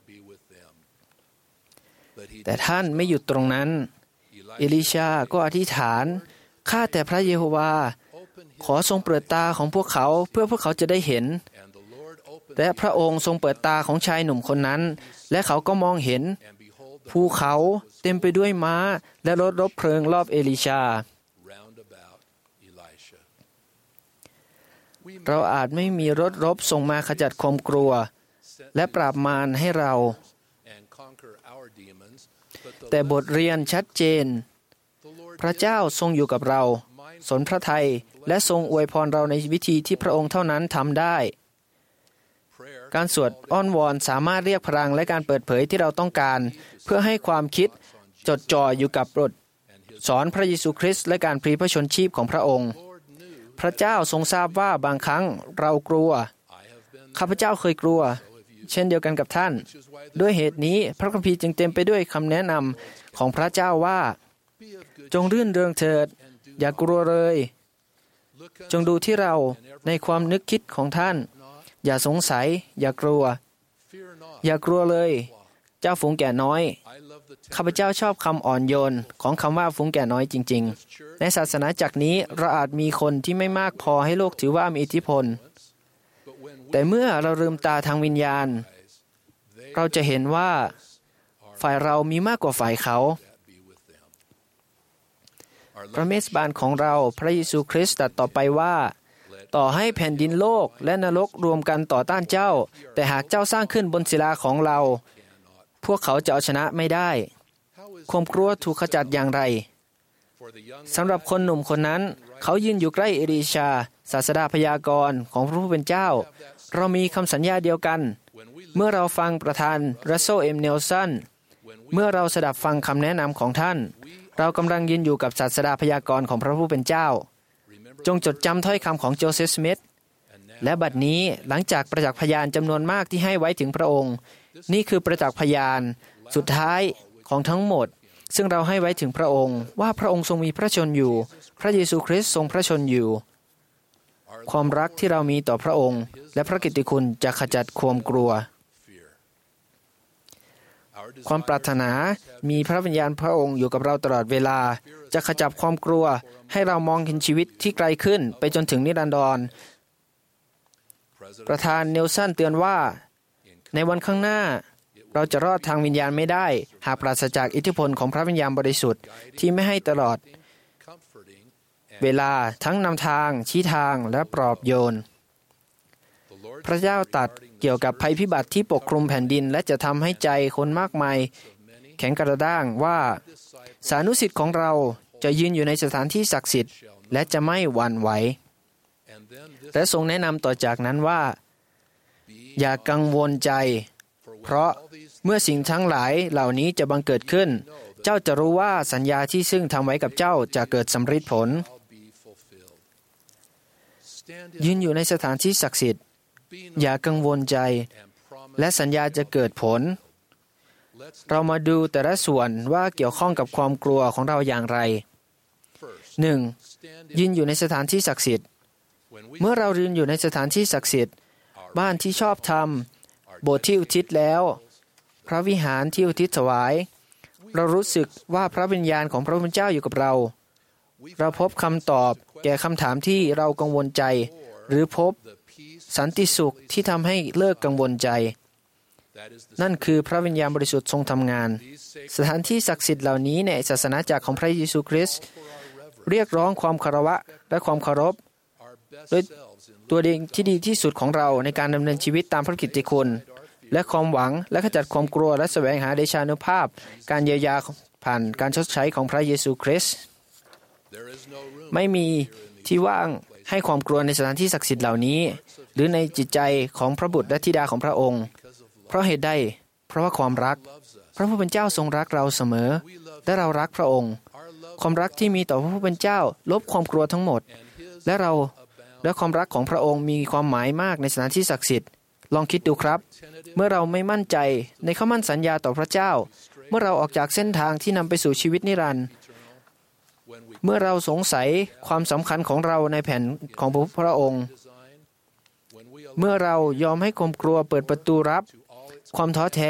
แต่ท่านไม่หยุดตรงนั้นเอลิชาก็อธิษฐานข้าแต่พระเยโฮวาขอทรงเปิดตาของพวกเขาเพื่อพวกเขาจะได้เห็นและพระองค์ทรงเปิดตาของชายหนุ่มคนนั้นและเขาก็มองเห็นภูเขาเต็มไปด้วยม้าและรถรบเพลิงรอบเอลิชาเราอาจไม่มีรถรบส่งมาขจัดความกลัวและปราบมารให้เราแต่บทเรียนชัดเจนพระเจ้าทรงอยู่กับเราสนพระทัยและทรงอวยพรเราในวิธีที่พระองค์เท่านั้นทำได้การสวดอ้อนวอนสามารถเรียกพลังและการเปิดเผยที่เราต้องการเพื่อให้ความคิดจดจ่ออยู่กับบทสอนพระเยซูคริสต์และการพลีพระชนชีพของพระองค์พระเจ้าทรงทราบว่าบางครั้งเรากลัวข้าพเจ้าเคยกลัวเช่นเดียวกันกับท่านด้วยเหตุนี้พระคัมภีร์จึงเต็มไปด้วยคำแนะนำของพระเจ้าว่าจงรื่นเริงเถิดอย่ากลัวเลยจงดูที่เราในความนึกคิดของท่านอย่าสงสัยอย่ากลัวเลยเจ้าฝูงแกะน้อยข้าพเจ้าชอบคำอ่อนโยนของคำว่าฝูงแกะน้อยจริงๆในศาสนาจักรนี้เราอาจมีคนที่ไม่มากพอให้โลกถือว่ามีอิทธิพลแต่เมื่อเราลืมตาทางวิญญาณเราจะเห็นว่าฝ่ายเรามีมากกว่าฝ่ายเขาพระเมสบาลของเราพระเยซูคริสต์ตรัสต่อไปว่าต่อให้แผ่นดินโลกและนรกรวมกันต่อต้านเจ้าแต่หากเจ้าสร้างขึ้นบนศิลาของเราพวกเขาจะเอาชนะไม่ได้ความกลัวถูกขจัดอย่างไรสำหรับคนหนุ่มคนนั้นเขายืนอยู่ใกล้เอลิชาศาสดาพยากรณ์ของพระผู้เป็นเจ้าเรามีคำสัญญาเดียวกันเมื่อเราฟังประธานรัสเซล เอ็ม เนลสันเมื่อเราสดับฟังคำแนะนำของท่านเรากำลังยืนอยู่กับศาสดาพยากรณ์ของพระผู้เป็นเจ้าจงจดจำถ้อยคำของโจเซฟ สมิธและบัดนี้หลังจากประจักษ์พยานจำนวนมากที่ให้ไว้ถึงพระองค์นี่คือประจักษ์พยานสุดท้ายของทั้งหมดซึ่งเราให้ไว้ถึงพระองค์ว่าพระองค์ทรงมีพระชนอยู่พระเยซูคริสต์ทรงพระชนอยู่ความรักที่เรามีต่อพระองค์และพระกิตติคุณจะขจัดความกลัวความปรารถนามีพระวิญญาณพระองค์อยู่กับเราตลอดเวลาจะขจัดความกลัวให้เรามองเห็นชีวิตที่ไกลขึ้นไปจนถึงนิรันดรประธานเนลสันเตือนว่าในวันข้างหน้าเราจะรอดทางวิญญาณไม่ได้หากปราศจากอิทธิพลของพระวิญญาณบริสุทธิ์ที่ไม่ให้ตลอดเวลาทั้งนำทางชี้ทางและปลอบโยนพระเจ้าตรัสเกี่ยวกับภัยพิบัติที่ปกคลุมแผ่นดินและจะทำให้ใจคนมากมายแข็งกระด้างว่าสานุสิทธิ์ของเราจะยืนอยู่ในสถานที่ศักดิ์สิทธิ์และจะไม่หวั่นไหวและทรงแนะนำต่อจากนั้นว่าอย่ากังวลใจเพราะเมื่อสิ่งทั้งหลายเหล่านี้จะบังเกิดขึ้นเจ้าจะรู้ว่าสัญญาที่ซึ่งทำไว้กับเจ้าจะเกิดสำฤทธิ์ผลยืนอยู่ในสถานที่ศักดิ์สิทธิ์อย่ากังวลใจและสัญญาจะเกิดผลเรามาดูแต่ละส่วนว่าเกี่ยวข้องกับความกลัวของเราอย่างไร 1. ยืนอยู่ในสถานที่ศักดิ์สิทธิ์เมื่อเรายืนอยู่ในสถานที่ศักดิ์สิทธิ์บ้านที่ชอบธรรมโบสถ์ที่อุทิศแล้วพระวิหารที่อุทิศถวายเรารู้สึกว่าพระวิญญาณของพระผู้เป็นเจ้าอยู่กับเราพบคำตอบแก่คำถามที่เรากังวลใจหรือพบสันติสุขที่ทำให้เลิกกังวลใจนั่นคือพระวิญญาณบริสุทธิ์ทรงทำงานสถานที่ศักดิ์สิทธิ์เหล่านี้ในศาสนาจักรของพระเยซูคริสต์เรียกร้องความคารวะและความเคารพโดยตัวเองที่ดีที่สุดของเราในการดำเนินชีวิตตามพระกิตติคุณและความหวังและขจัดความกลัวและแสวงหาเดชานุภาพการเยียวยาผ่านการชดใช้ของพระเยซูคริสต์ไม่มีที่ว่างให้ความกลัวในสถานที่ศักดิ์สิทธิ์เหล่านี้หรือในจิตใจของพระบุตรและธิดาของพระองค์เพราะเหตุใดเพราะว่าความรักพระผู้เป็นเจ้าทรงรักเราเสมอและเรารักพระองค์ความรักที่มีต่อพระผู้เป็นเจ้าลบความกลัวทั้งหมดและความรักของพระองค์มีความหมายมากในสถานที่ศักดิ์สิทธิ์ลองคิดดูครับเมื่อเราไม่มั่นใจในคำมั่นสัญญาต่อพระเจ้าเมื่อเราออกจากเส้นทางที่นำไปสู่ชีวิตนิรันดร์เมื่อเราสงสัยความสำคัญของเราในแผนของพระองค์เมื่อเรายอมให้ความกลัวเปิดประตูรับความท้อแท้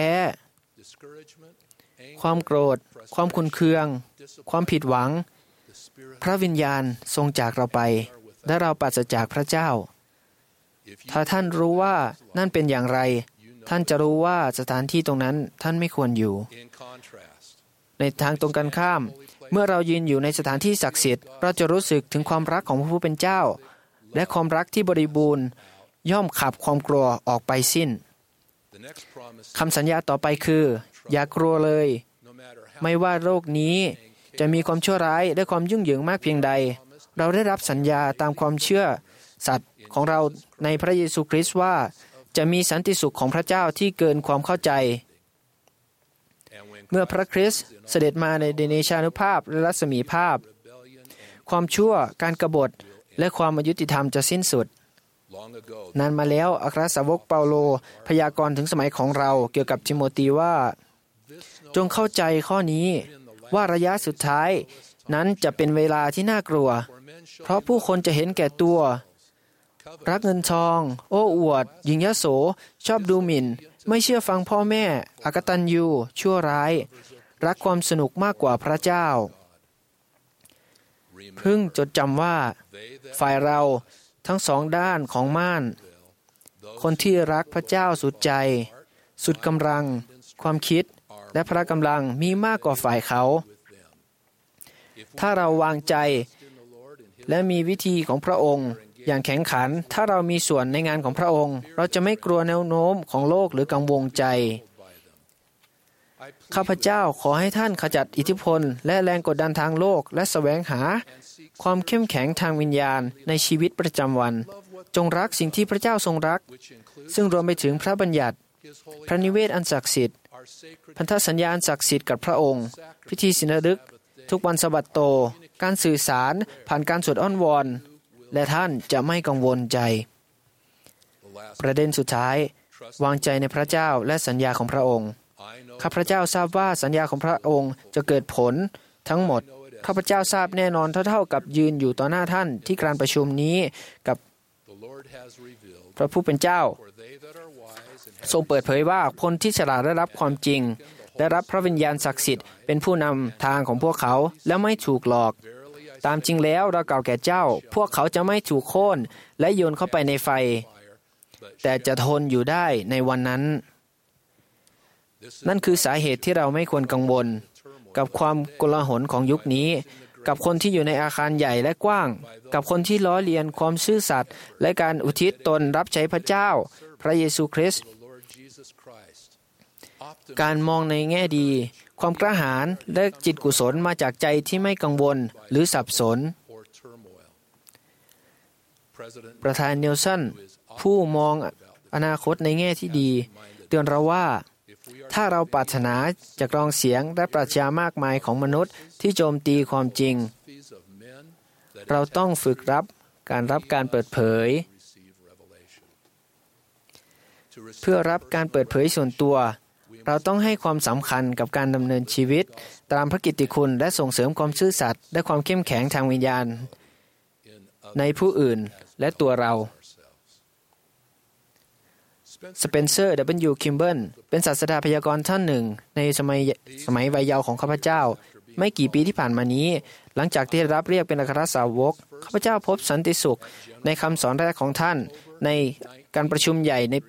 ความโกรธความขุ่นเคืองความผิดหวังพระวิญญาณทรงจากเราไปและเราปราศจากพระเจ้าถ้าท่านรู้ว่านั่นเป็นอย่างไรท่านจะรู้ว่าสถานที่ตรงนั้นท่านไม่ควรอยู่ในทางตรงกันข้ามเมื่อเรายืนอยู่ในสถานที่ศักดิ์สิทธิ์เราจะรู้สึกถึงความรักของพระผู้เป็นเจ้าและความรักที่บริบูรณ์ย่อมขับความกลัวออกไปสิ้นคำสัญญาต่อไปคืออย่ากลัวเลยไม่ว่าโลกนี้จะมีความชั่วร้ายและความยุ่งเหยิงมากเพียงใดเราได้รับสัญญาตามความเชื่อสัตย์ของเราในพระเยซูคริสต์ว่าจะมีสันติสุขของพระเจ้าที่เกินความเข้าใจเมื่อพระคริสต์เสด็จมาในเดชานุภาพและรัศมีภาพความชั่วการกบฏและความอยุติธรรมจะสิ้นสุดนานมาแล้วอัครสาวกเปาโลพยากรณ์ถึงสมัยของเราเกี่ยวกับทิโมธีว่าจงเข้าใจข้อนี้ว่าระยะสุดท้ายนั้นจะเป็นเวลาที่น่ากลัวเพราะผู้คนจะเห็นแก่ตัวรักเงินทองโอ้อวดหยิ่งยโสชอบดูหมิ่นไม่เชื่อฟังพ่อแม่อกตัญญูชั่วร้ายรักความสนุกมากกว่าพระเจ้าพึงจดจำว่าฝ่ายเราทั้งสองด้านของม่านคนที่รักพระเจ้าสุดใจสุดกำลังความคิดและพละกำลังมีมากกว่าฝ่ายเขาถ้าเราวางใจและมีวิธีของพระองค์อย่างแข็งขันถ้าเรามีส่วนในงานของพระองค์เราจะไม่กลัวแนวโน้มของโลกหรือกังวลใจข้าพเจ้าขอให้ท่านขจัดอิทธิพลและแรงกดดันทางโลกและแสวงหาความเข้มแข็งทางวิญญาณในชีวิตประจำวันจงรักสิ่งที่พระเจ้าทรงรักซึ่งรวมไปถึงพระบัญญัติพระนิเวศอันศักดิ์สิทธิ์พันธสัญญาอันศักดิ์สิทธิ์กับพระองค์พิธีศีลฤกษ์ทุกวันสะบัดโตการสื่อสารผ่านการสวดอ้อนวอนและท่านจะไม่กังวลใจประเด็นสุดท้ายวางใจในพระเจ้าและสัญญาของพระองค์ข้าพเจ้าทราบว่าสัญญาของพระองค์จะเกิดผลทั้งหมดข้าพเจ้าทราบแน่นอนเท่ากับยืนอยู่ต่อหน้าท่านที่การประชุมนี้กับพระผู้เป็นเจ้าทรงเปิดเผยว่าคนที่ฉลาดได้รับความจริงได้รับพระวิญญาณศักดิ์สิทธิ์เป็นผู้นำทางของพวกเขาและไม่ถูกหลอกตามจริงแล้วเรากล่าวแก่เจ้าพวกเขาจะไม่ถูกโค่นและโยนเข้าไปในไฟแต่จะทนอยู่ได้ในวันนั้นนั่นคือสาเหตุที่เราไม่ควรกังวลกับความโกลาหลของยุคนี้กับคนที่อยู่ในอาคารใหญ่และกว้างกับคนที่ล้อเลียนความซื่อสัตย์และการอุทิศตนรับใช้พระเจ้าพระเยซูคริสต์การมองในแง่ดีความกล้าหาญและจิตกุศลมาจากใจที่ไม่กังวลหรือสับสนประธานเนลสันผู้มองอนาคตในแง่ที่ดีเตือนเราว่าถ้าเราปรารถนาจะกรองเสียงและปรัชญามากมายของมนุษย์ที่โจมตีความจริงเราต้องฝึกรับการเปิดเผยเพื่อรับการเปิดเผยส่วนตัวเราต้องให้ความสำคัญกับการดำเนินชีวิตตามพระกิตติคุณและส่งเสริมความซื่อสัตย์และความเข้มแข็งทางวิญญาณในผู้อื่นและตัวเราสเปนเซอร์ W. คิมเบิลเป็นศาสดาพยากรณ์ท่านหนึ่งในสมัยวัยเยาว์ของข้าพเจ้าไม่กี่ปีที่ผ่านมานี้หลังจากที่รับเรียกเป็นอัครสาวกข้าพเจ้าพบสันติสุขในคำสอนแรกของท่านในการประชุมใหญ่ในปี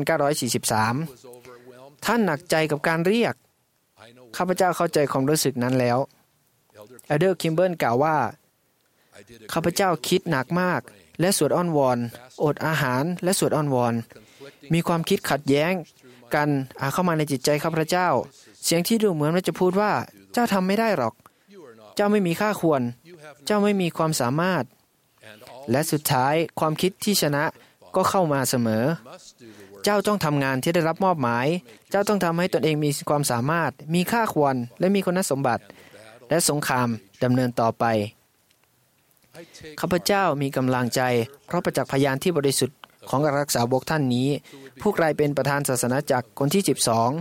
1943 ท่านหนักใจกับการเรียกข้าพเจ้าเข้าใจความรู้สึกนั้นแล้วเอลเดอร์คิมเบิลกล่าวว่าข้าพเจ้าคิดหนักมากและสวดอ้อนวอนอดอาหารและสวดอ้อนวอนมีความคิดขัดแย้งกันเข้ามาในจิตใจข้าพเจ้าเสียงที่ดูเหมือนว่าจะพูดว่าเจ้าทำไม่ได้หรอกเจ้าไม่มีค่าควรเจ้าไม่มีความสามารถและสุดท้ายความคิดที่ชนะก็เข้ามาเสมอเจ้าต้องทำงานที่ได้รับมอบหมายเจ้าต้องทำให้ตนเองมีความสามารถมีค่าควรและมีคุณสมบัติและสงครามดำเนินต่อไปข้าพเจ้ามีกำลังใจเพราะประจักษ์พยานที่บริสุทธิ์ของอัครสาวกท่านนี้ผู้กลายเป็นประธานศาสนาจักรคนที่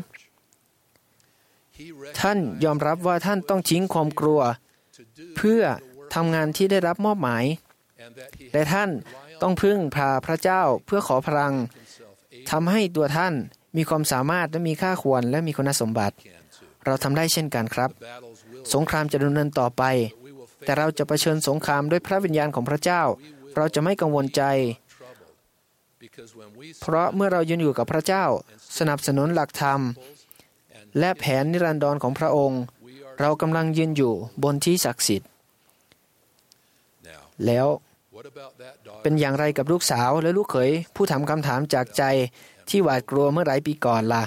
12ท่านยอมรับว่าท่านต้องทิ้งความกลัวเพื่อทำงานที่ได้รับมอบหมายและท่านต้องพึ่งพาพระเจ้าเพื่อขอพลังทำให้ตัวท่านมีความสามารถและมีค่าควรและมีคุณสมบัติเราทำได้เช่นกันครับสงครามจะดำเนินต่อไปแต่เราจะเผชิญสงครามด้วยพระวิญญาณของพระเจ้าเราจะไม่กังวลใจเพราะเมื่อเรายืนอยู่กับพระเจ้าสนับสนุนหลักธรรมและแผนนิรันดรของพระองค์เรากำลังยืนอยู่บนที่ศักดิ์สิทธิ์แล้วเป็นอย่างไรกับลูกสาวและลูกเขยผู้ถามคำถามจากใจที่หวาดกลัวเมื่อหลายปีก่อนล่ะ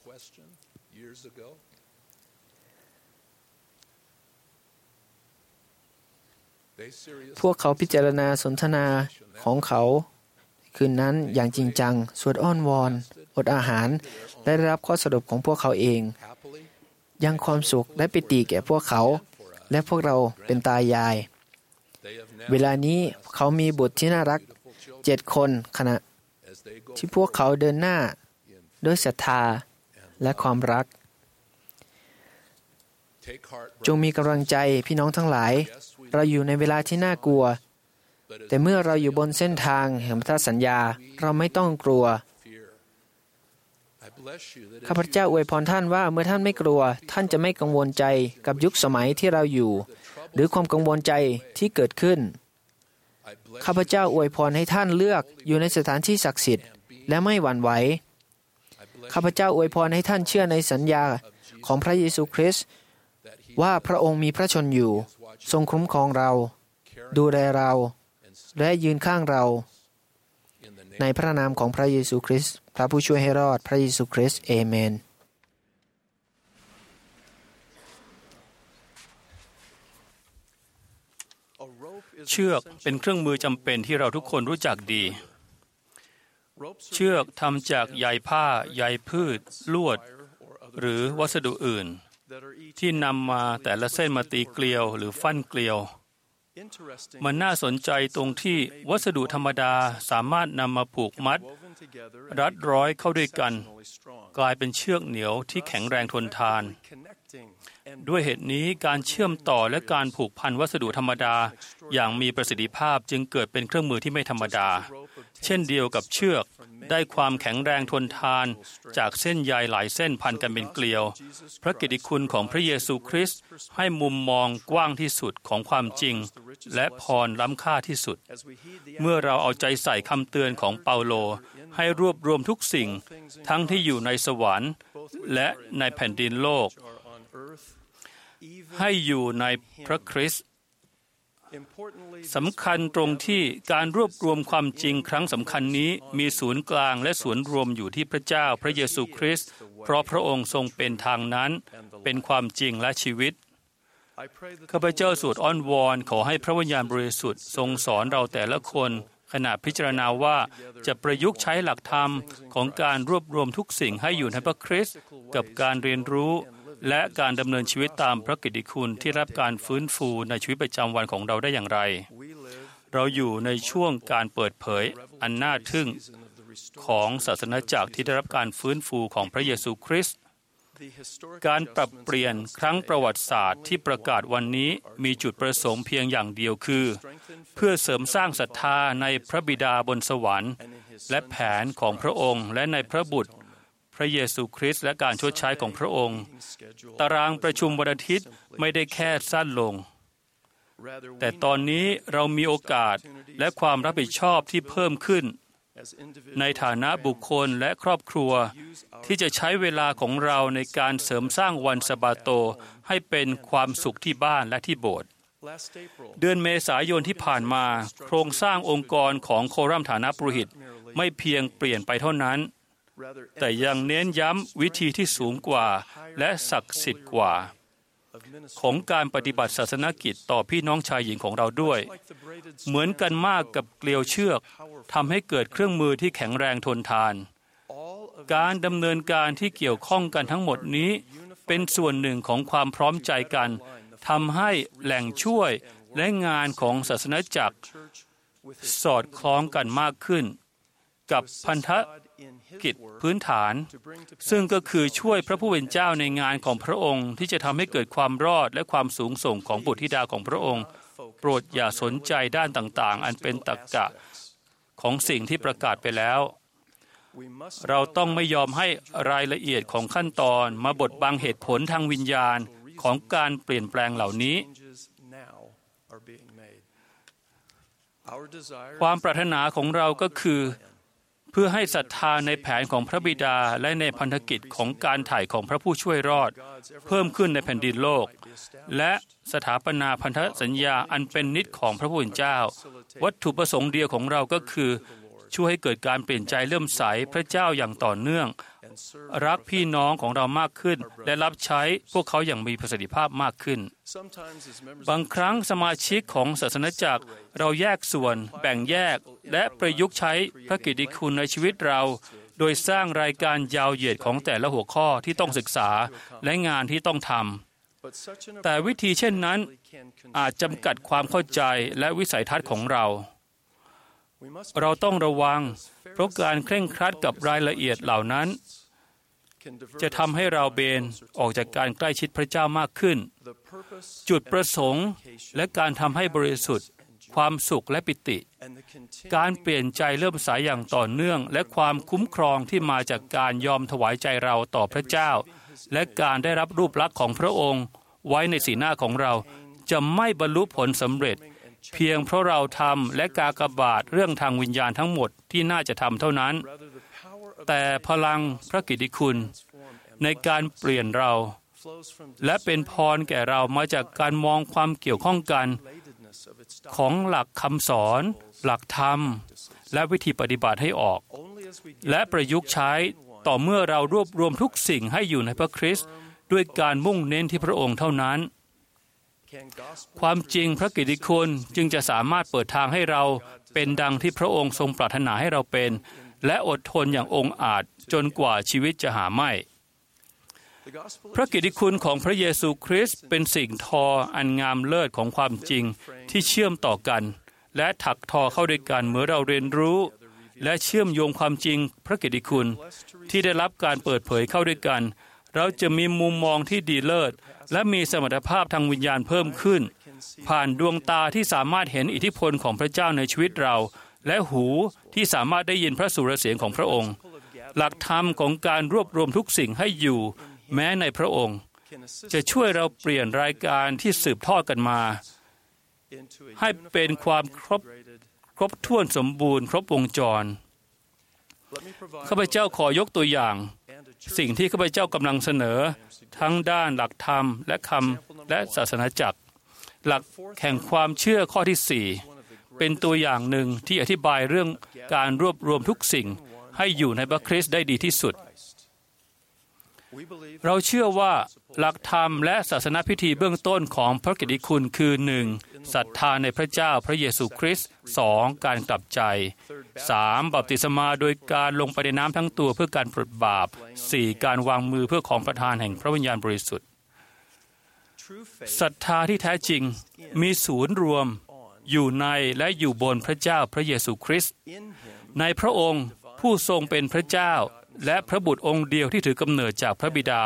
พวกเขาพิจารณาสนทนาของเขาคืนนั้นอย่างจริงจังสวดอ้อนวอนอดอาหารและได้รับข้อสรุปของพวกเขาเองยังความสุขและปิติแก่พวกเขาและพวกเราเป็นตายายเวลานี้เขามีบุตรที่น่ารัก7 คนขณะที่พวกเขาเดินหน้าด้วยศรัทธาและความรักจงมีกำลังใจพี่น้องทั้งหลายเราอยู่ในเวลาที่น่ากลัวแต่เมื่อเราอยู่บนเส้นทางแห่งพันธสัญญาเราไม่ต้องกลัวข้าพเจ้าอวยพรท่านว่าเมื่อท่านไม่กลัวท่านจะไม่กังวลใจกับยุคสมัยที่เราอยู่หรือความกังวลใจที่เกิดขึ้นข้าพเจ้าอวยพรให้ท่านเลือกอยู่ในสถานที่ศักดิ์สิทธิ์และไม่หวั่นไหวข้าพเจ้าอวยพรให้ท่านเชื่อในสัญญาของพระเยซูคริสต์ว่าพระองค์มีพระชนอยู่ทรงคุ้มครองเราดูแลเราและยืนข้างเราในพระนามของพระเยซูคริสต์พระผู้ช่วยให้รอดพระเยซูคริสต์เอเมนเชือกเป็นเครื่องมือจำเป็นที่เราทุกคนรู้จักดีเชือกทำจากใยผ้าใยพืชลวดหรือวัสดุอื่นที่นำมาแต่ละเส้นมาตีเกลียวหรือฟั่นเกลียวมันน่าสนใจตรงที่วัสดุธรรมดาสามารถนำมาผูกมัดรัดร้อยเข้าด้วยกันกลายเป็นเชือกเหนียวที่แข็งแรงทนทานด้วยเหตุนี้การเชื่อมต่อและการผูกพันวัสดุธรรมดาอย่างมีประสิทธิภาพจึงเกิดเป็นเครื่องมือที่ไม่ธรรมดาเช่นเดียวกับเชือกได้ความแข็งแรงทนทานจากเส้นใยหลายเส้นพันกันเป็นเกลียวพระกิตติคุณของพระเยซูคริสต์ให้มุมมองกว้างที่สุดของความจริงและพรล้ำค่าที่สุดเมื่อเราเอาใจใส่คำเตือนของเปาโลให้รวบรวมทุกสิ่งทั้งที่อยู่ในสวรรค์และในแผ่นดินโลกให้อยู่ในพระคริสต์สำคัญตรงที่การรวบรวมความจริงครั้งสำคัญนี้มีศูนย์กลางและศูนย์รวมอยู่ที่พระเจ้าพระเยซูคริสต์เพราะพระองค์ทรงเป็นทางนั้นเป็นความจริงและชีวิตข้าพเจ้าสวดอ้อนวอนขอให้พระวิญญาณบริสุทธิ์ทรงสอนเราแต่ละคนขณะพิจารณาว่าจะประยุกต์ใช้หลักธรรมของการรวบรวมทุกสิ่งให้อยู่ในพระคริสต์กับการเรียนรู้และการดำเนินชีวิตตามพระกิตติคุณที่รับการฟื้นฟูในชีวิตประจำวันของเราได้อย่างไรเราอยู่ในช่วงการเปิดเผยอันน่าทึ่งของศาสนาจักรที่ได้รับการฟื้นฟูของพระเยซูคริสต์การปรับเปลี่ยนครั้งประวัติศาสตร์ที่ประกาศวันนี้มีจุดประสงค์เพียงอย่างเดียวคือเพื่อเสริมสร้างศรัทธาในพระบิดาบนสวรรค์และแผนของพระองค์และในพระบุตรพระเยซูคริสต์และการชดใช้ของพระองค์ตารางประชุมวันอาทิตย์ไม่ได้แค่สั้นลงแต่ตอนนี้เรามีโอกาสและความรับผิดชอบที่เพิ่มขึ้นในฐานะบุคคลและครอบครัวที่จะใช้เวลาของเราในการเสริมสร้างวันสะบาโตให้เป็นความสุขที่บ้านและที่โบสถ์เดือนเมษายนที่ผ่านมาโครงสร้างองค์กรของโครัมฐานะปุโรหิตไม่เพียงเปลี่ยนไปเท่านั้นแต่ยังเน้นย้ำวิธีที่สูงกว่าและศักดิ์สิทธิ์กว่าของการปฏิบัติศาสนกิจต่อพี่น้องชายหญิงของเราด้วยเหมือนกันมากกับเกลียวเชือกทำให้เกิดเครื่องมือที่แข็งแรงทนทานการดำเนินการที่เกี่ยวข้องกันทั้งหมดนี้เป็นส่วนหนึ่งของความพร้อมใจกันทำให้แหล่งช่วยและงานของศาสนจักรสอดคล้องกันมากขึ้นกับพันธกิจพื้นฐานซึ่งก็คือช่วยพระผู้เป็นเจ้าในงานของพระองค์ที่จะทำให้เกิดความรอดและความสูงส่งของบุตรธิดาของพระองค์โปรดอย่าสนใจด้านต่างๆอันเป็นตรรกะของสิ่งที่ประกาศไปแล้วเราต้องไม่ยอมให้รายละเอียดของขั้นตอนมาบดบังเหตุผลทางวิญญาณของการเปลี่ยนแปลงเหล่านี้ความปรารถนาของเราก็คือเพื่อให้ศรัทธาในแผนของพระบิดาและในพันธกิจของการถ่ายของพระผู้ช่วยรอดเพิ่มขึ้นในแผ่นดินโลกและสถาปนาพันธสัญญาอันเป็นนิจของพระผู้เป็นเจ้าวัตถุประสงค์เดียวของเราก็คือช่วยให้เกิดการเปลี่ยนใจเลื่อมใสพระเจ้าอย่างต่อเนื่องรักพี่น้องของเรามากขึ้นและรับใช้พวกเขาอย่างมีประสิทธิภาพมากขึ้นบางครั้งสมาชิกของศาสนจักรเราแยกส่วนแบ่งแยกและประยุกต์ใช้พระกิตติคุณในชีวิตเราโดยสร้างรายการยาวเหยียดของแต่ละหัวข้อที่ต้องศึกษาและงานที่ต้องทำแต่วิธีเช่นนั้นอาจจำกัดความเข้าใจและวิสัยทัศน์ของเราต้องระวังเพราะการเคร่งครัดกับรายละเอียดเหล่านั้นจะทำให้เราเบนออกจากการใกล้ชิดพระเจ้ามากขึ้นจุดประสงค์และการทำให้บริสุทธิ์ความสุขและปิติการเปลี่ยนใจเริ่มใสอย่างต่อเนื่องและความคุ้มครองที่มาจากการยอมถวายใจเราต่อพระเจ้าและการได้รับรูปลักษณ์ของพระองค์ไว้ในสีหน้าของเราจะไม่บรรลุผลสำเร็จเพียงเพราะเราทำและกากบาทเรื่องทางวิญญาณทั้งหมดที่น่าจะทำเท่านั้นแต่พลังพระกิตติคุณในการเปลี่ยนเราและเป็นพรแก่เรามาจากการมองความเกี่ยวข้องกันของหลักคำสอนหลักธรรมและวิธีปฏิบัติให้ออกและประยุกต์ใช้ต่อเมื่อเรารวบรวมทุกสิ่งให้อยู่ในพระคริสต์ด้วยการมุ่งเน้นที่พระองค์เท่านั้นความจริงพระกิตติคุณจึงจะสามารถเปิดทางให้เราเป็นดังที่พระองค์ทรงปรารถนาให้เราเป็นและอดทนอย่างองอาจจนกว่าชีวิตจะหาไม่พระกิตติคุณของพระเยซูคริสต์เป็นสิ่งทออันงามเลิศของความจริงที่เชื่อมต่อกันและถักทอเข้าด้วยกันเมื่อเราเรียนรู้และเชื่อมโยงความจริงพระกิตติคุณที่ได้รับการเปิดเผยเข้าด้วยกันเราจะมีมุมมองที่ดีเลิศและมีสมรรถภาพทางวิญญาณเพิ่มขึ้นผ่านดวงตาที่สามารถเห็นอิทธิพลของพระเจ้าในชีวิตเราและหูที่สามารถได้ยินพระสุรเสียงของพระองค์หลักธรรมของการรวบรวมทุกสิ่งให้อยู่แม้ในพระองค์จะช่วยเราเปลี่ยนรายการที่สืบทอดกันมาให้เป็นความครบถ้วนสมบูรณ์ครบวงจรข้าพเจ้าขอยกตัวอย่างสิ่งที่ข้าพเจ้ากำลังเสนอทั้งด้านหลักธรรมและคำและศาสนาจักรหลักแห่งความเชื่อข้อที่4เป็นตัวอย่างหนึ่งที่อธิบายเรื่องการรวบรวมทุกสิ่งให้อยู่ในพระคริสต์ได้ดีที่สุดเราเชื่อว่าหลักธรรมและศาสนพิธีเบื้องต้นของพระกิตติคุณคือ 1. ศรัทธาในพระเจ้าพระเยซูคริสต์ 2. การกลับใจ 3. บัพติศมาโดยการลงไปในน้ำทั้งตัวเพื่อการปลดบาป 4. การวางมือเพื่อของประทานแห่งพระวิญญาณบริสุทธิ์ศรัทธาที่แท้จริงมีศูนย์รวมอยู่ในและอยู่บนพระเจ้าพระเยซูคริสต์ในพระองค์ผู้ทรงเป็นพระเจ้าและพระบุตรองค์เดียวที่ถือกำเนิดจากพระบิดา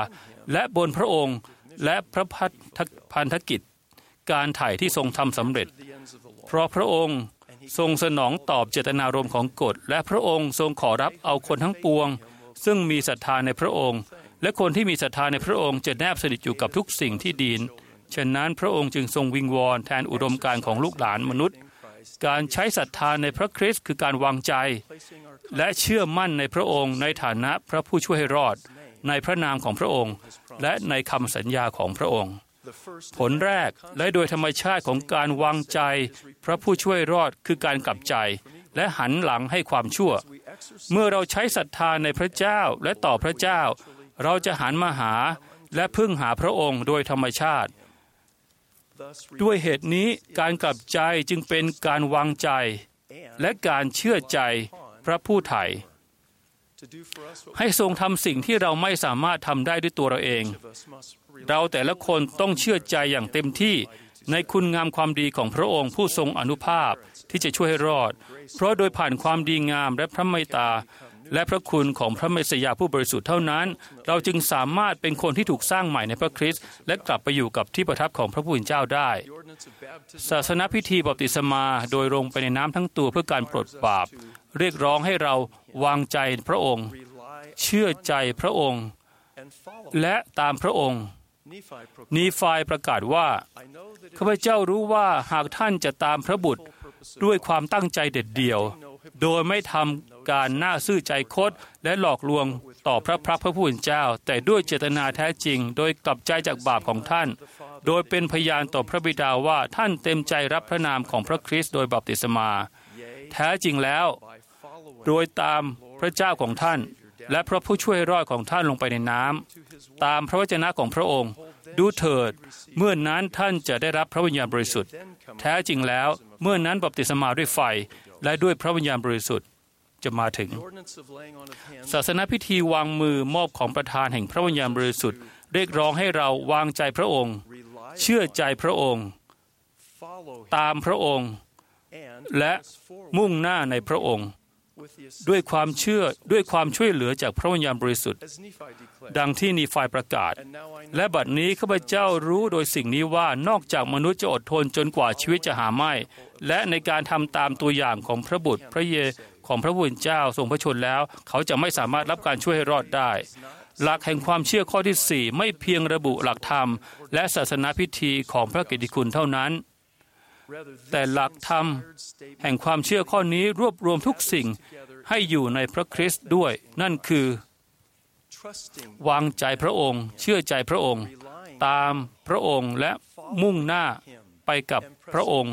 และบนพระองค์และพระพันธกิจการไถ่ที่ทรงทำสำเร็จเพราะพระองค์ทรงสนองตอบเจตนารมณ์ของกฎและพระองค์ทรงขอรับเอาคนทั้งปวงซึ่งมีศรัทธาในพระองค์และคนที่มีศรัทธาในพระองค์จะแนบสนิทอยู่กับทุกสิ่งที่ดีฉะนั้นพระองค์จึงทรงวิงวอนแทนอุดมการณ์ของลูกหลานมนุษย์การใช้ศรัทธาในพระคริสต์คือการวางใจและเชื่อมั่นในพระองค์ในฐานะพระผู้ช่วยให้รอดในพระนามของพระองค์และในคำสัญญาของพระองค์ผลแรกและโดยธรรมชาติของการวางใจพระผู้ช่วยรอดคือการกลับใจและหันหลังให้ความชั่วเมื่อเราใช้ศรัทธาในพระเจ้าและต่อพระเจ้าเราจะหันมาหาและพึ่งหาพระองค์โดยธรรมชาติด้วยเหตุนี้การกลับใจจึงเป็นการวางใจและการเชื่อใจพระผู้ไถ่ให้ทรงทำสิ่งที่เราไม่สามารถทำได้ด้วยตัวเราเองเราแต่ละคนต้องเชื่อใจอย่างเต็มที่ในคุณงามความดีของพระองค์ผู้ทรงอานุภาพที่จะช่วยให้รอดเพราะโดยผ่านความดีงามและพระเมตตาและพระคุณของพระเมสสิยาผู้บริสุทธิ์เท่านั้นเราจึงสามารถเป็นคนที่ถูกสร้างใหม่ในพระคริสต์และกลับไปอยู่กับที่ประทับของพระผู้เป็นเจ้าได้ศาสนพิธีบัพติศมาโดยลงไปในน้ำทั้งตัวเพื่อการปลดบาปเรียกร้องให้เราวางใจพระองค์เชื่อใจพระองค์และตามพระองค์นีฟายประกาศว่าข้าพเจ้ารู้ว่าหากท่านจะตามพระบุตรด้วยความตั้งใจเด็ดเดี่ยวโดยไม่ทำการน่าซื่อใจคดและหลอกลวงต่อพระผู้เป็นเจ้าแต่ด้วยเจตนาแท้จริงโดยกลับใจจากบาปของท่านโดยเป็นพยานต่อพระบิดาว่าท่านเต็มใจรับพระนามของพระคริสต์โดยบัพติศมาแท้จริงแล้วโดยตามพระเจ้าของท่านและพระผู้ช่วยรอดของท่านลงไปในน้ำตามพระวจนะของพระองค์ดูเถิดเมื่อนั้นท่านจะได้รับพระวิญญาณบริสุทธิ์แท้จริงแล้วเมื่อนั้นบัพติศมาด้วยไฟและด้วยพระวิญญาณบริสุทธิ์จะมาถึงศาสนพิธีวางมือมอบของประธานแห่งพระวิญญาณบริสุทธิ์เรียกร้องให้เราวางใจพระองค์เชื่อใจพระองค์ตามพระองค์และมุ่งหน้าในพระองค์ด้วยความเชื่อด้วยความช่วยเหลือจากพระวิญญาณบริสุทธิ์ดังที่นีฟายประกาศและบัดนี้ข้าพเจ้ารู้โดยสิ่งนี้ว่านอกจากมนุษย์จะอดทนจนกว่าชีวิตจะหาไม่และในการทำตามตัวอย่างของพระบุตรพระเยซูของพระผู้เป็นเจ้าทรงพระชนแล้วเขาจะไม่สามารถรับการช่วยให้รอดได้หลักแห่งความเชื่อข้อที่4ไม่เพียงระบุหลักธรรมและศาสนาพิธีของพระกิตติคุณเท่านั้นแต่หลักธรรมแห่งความเชื่อข้อนี้รวบรวมทุกสิ่งให้อยู่ในพระคริสต์ด้วยนั่นคือวางใจพระองค์เชื่อใจพระองค์ตามพระองค์และมุ่งหน้าไปกับพระองค์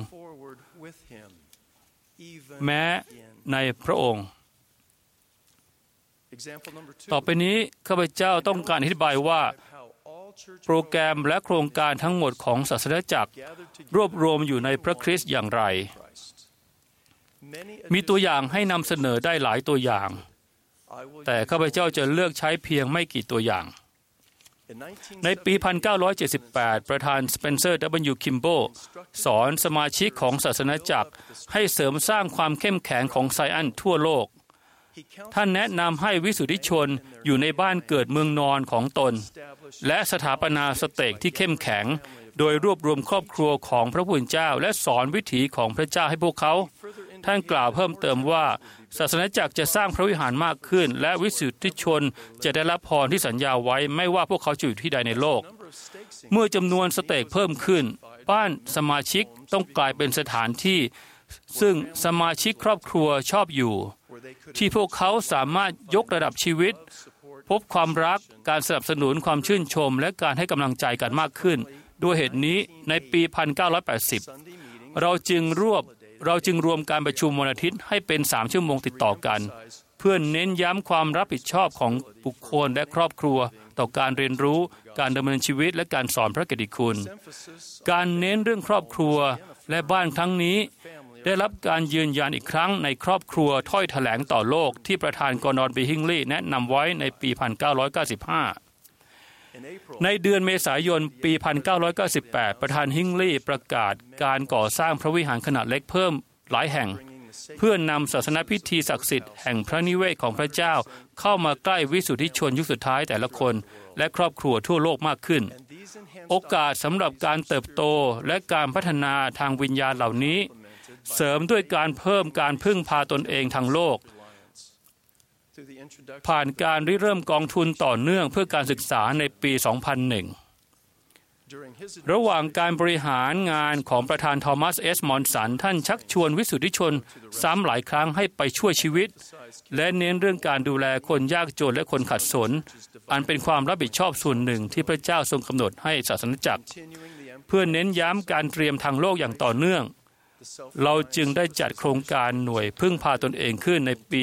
แม้ในพระองค์ต่อไปนี้ข้าพเจ้าต้องการอธิบายว่าโปรแกรมและโครงการทั้งหมดของศาสนจักรรวบรวมอยู่ในพระคริสต์อย่างไรมีตัวอย่างให้นำเสนอได้หลายตัวอย่างแต่ข้าพเจ้าจะเลือกใช้เพียงไม่กี่ตัวอย่างในปี 1978 ประธานสเปนเซอร์ W. คิมโบสอนสมาชิกของศาสนจักรให้เสริมสร้างความเข้มแข็งของไซอันทั่วโลกท่านแนะนำให้วิสุทธิชนอยู่ในบ้านเกิดเมืองนอนของตนและสถาปนาสเต็กที่เข้มแข็งโดยรวบรวมครอบครัวของพระผู้เป็นเจ้าและสอนวิถีของพระเจ้าให้พวกเขาท่านกล่าวเพิ่มเติมว่าศาสนาจักรจะสร้างพระวิหารมากขึ้นและวิสุทธิชนจะได้รับพรที่สัญญาไว้ไม่ว่าพวกเขาจะอยู่ที่ใดในโลกเมื่อจำนวนสเต็กเพิ่มขึ้นบ้านสมาชิกต้องกลายเป็นสถานที่ซึ่งสมาชิกครอบครัวชอบอยู่ที่พวกเขาสามารถยกระดับชีวิตพบความรักการสนับสนุนความชื่นชมและการให้กำลังใจกันมากขึ้นด้วยเหตุนี้ในปี 1980 เราจึงรวมการประชุมวันอาทิตย์ให้เป็น3 ชั่วโมงติดต่อกันเพื่อเน้นย้ำความรับผิดชอบของบุคคลและครอบครัวต่อการเรียนรู้การดำเนินชีวิตและการสอนพระกิตติคุณการเน้นเรื่องครอบครัวและบ้านครั้งนี้ได้รับการยืนยันอีกครั้งในครอบครัวถ้อยแถลงต่อโลกที่ประธานกอร์ดอน บีฮิงลีย์แนะนำไว้ในปี 1995 ในเดือนเมษายนปี 1998 ประธานฮิงลีย์ประกาศการก่อสร้างพระวิหารขนาดเล็กเพิ่มหลายแห่งเพื่อนำศาสนพิธีศักดิ์สิทธิ์แห่งพระนิเวศของพระเจ้าเข้ามาใกล้วิสุทธิชนยุคสุดท้ายแต่ละคนและครอบครัวทั่วโลกมากขึ้นโอกาสสำหรับการเติบโตและการพัฒนาทางวิญญาณเหล่านี้เสริมด้วยการเพิ่มการพึ่งพาตนเองทางโลกผ่านการริเริ่มกองทุนต่อเนื่องเพื่อการศึกษาในปี 2001 ระหว่างการบริหารงานของประธานทอมัส เอส มอนสันท่านชักชวนวิสุทธิชนซ้ำหลายครั้งให้ไปช่วยชีวิตและเน้นเรื่องการดูแลคนยากจนและคนขัดสนอันเป็นความรับผิดชอบส่วนหนึ่งที่พระเจ้าทรงกำหนดให้ศาสนจักรเพื่อเน้นย้ำการเตรียมทางโลกอย่างต่อเนื่องเราจึงได้จัดโครงการหน่วยพึ่งพาตนเองขึ้นในปี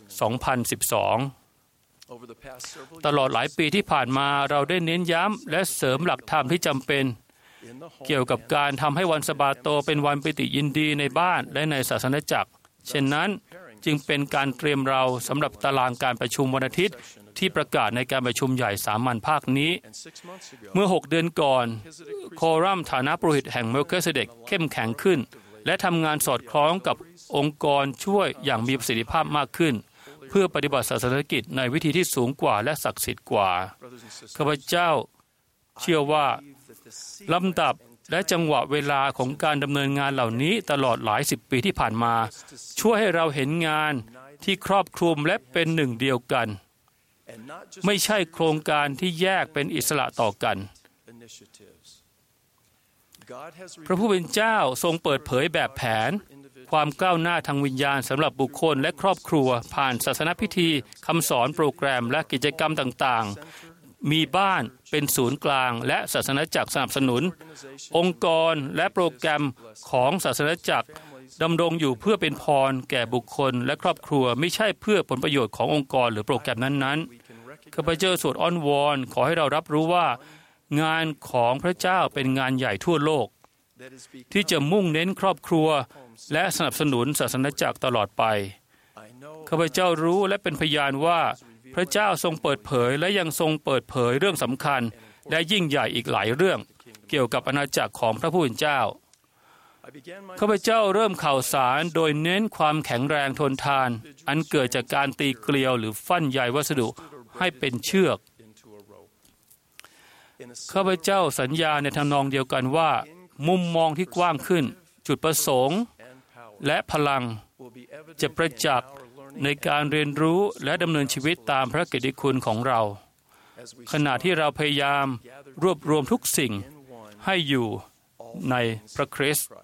2012 ตลอดหลายปีที่ผ่านมาเราได้เน้นย้ำและเสริมหลักธรรมที่จำเป็นเกี่ยวกับการทำให้วันสะบาโตเป็นวันปิติยินดีในบ้านและในศาสนจักรเช่นนั้นจึงเป็นการเตรียมเราสำหรับตารางการประชุมวันอาทิตย์ที่ประกาศในการประชุมใหญ่สามัญภาคนี้เมื่อ6 เดือนก่อนโครัมฐานะปุโรหิตแห่งเมลคิเซเดกเข้มแข็งขึ้นและทำงานสอดคล้องกับองค์กรช่วยอย่างมีประสิทธิภาพมากขึ้นเพื่อปฏิบัติศาสนกิจในวิธีที่สูงกว่าและศักดิ์สิทธิ์กว่าข้าพเจ้าเชื่อว่าลำดับและจังหวะเวลาของการดำเนินงานเหล่านี้ตลอดหลาย10 ปีที่ผ่านมาช่วยให้เราเห็นงานที่ครอบคลุมและเป็นหนึ่งเดียวกันไม่ใช่โครงการที่แยกเป็นอิสระต่อกันพระผู้เป็นเจ้าทรงเปิดเผยแบบแผนความก้าวหน้าทางวิญญาณสำหรับบุคคลและครอบครัวผ่านศาสนพิธีคำสอนโปรแกรมและกิจกรรมต่างๆมีบ้านเป็นศูนย์กลางและศาสนจักรสนับสนุนองค์กรและโปรแกรมของศาสนจักรดำรงอยู่เพื่อเป็นพรแก่บุคคลและครอบครัวไม่ใช่เพื่อผลประโยชน์ขององค์กรหรือโปรแกรมนั้นๆข้าพเจ้าสวดอ้อนวอนขอให้เรารับรู้ว่างานของพระเจ้าเป็นงานใหญ่ทั่วโลกที่จะมุ่งเน้นครอบครัวและสนับสนุนศาสนจักรตลอดไปข้าพเจ้ารู้และเป็นพยานว่าพระเจ้าทรงเปิดเผยและยังทรงเปิดเผยเรื่องสำคัญและยิ่งใหญ่อีกหลายเรื่องเกี่ยวกับอาณาจักรของพระผู้เป็นเจ้าข้าพเจ้าเริ่มข่าวสารโดยเน้นความแข็งแรงทนทานอันเกิดจากการตีเกลียวหรือฟั่นใยวัสดุให้เป็นเชือกข้าพเจ้าสัญญาในทำนองเดียวกันว่ามุมมองที่กว้างขึ้นจุดประสงค์และพลังจะประจักษ์ในการเรียนรู้และดำเนินชีวิตตามพระกิตติคุณของเราขณะที่เราพยายามรวบรวมทุกสิ่งให้อยู่ในพระคริสต์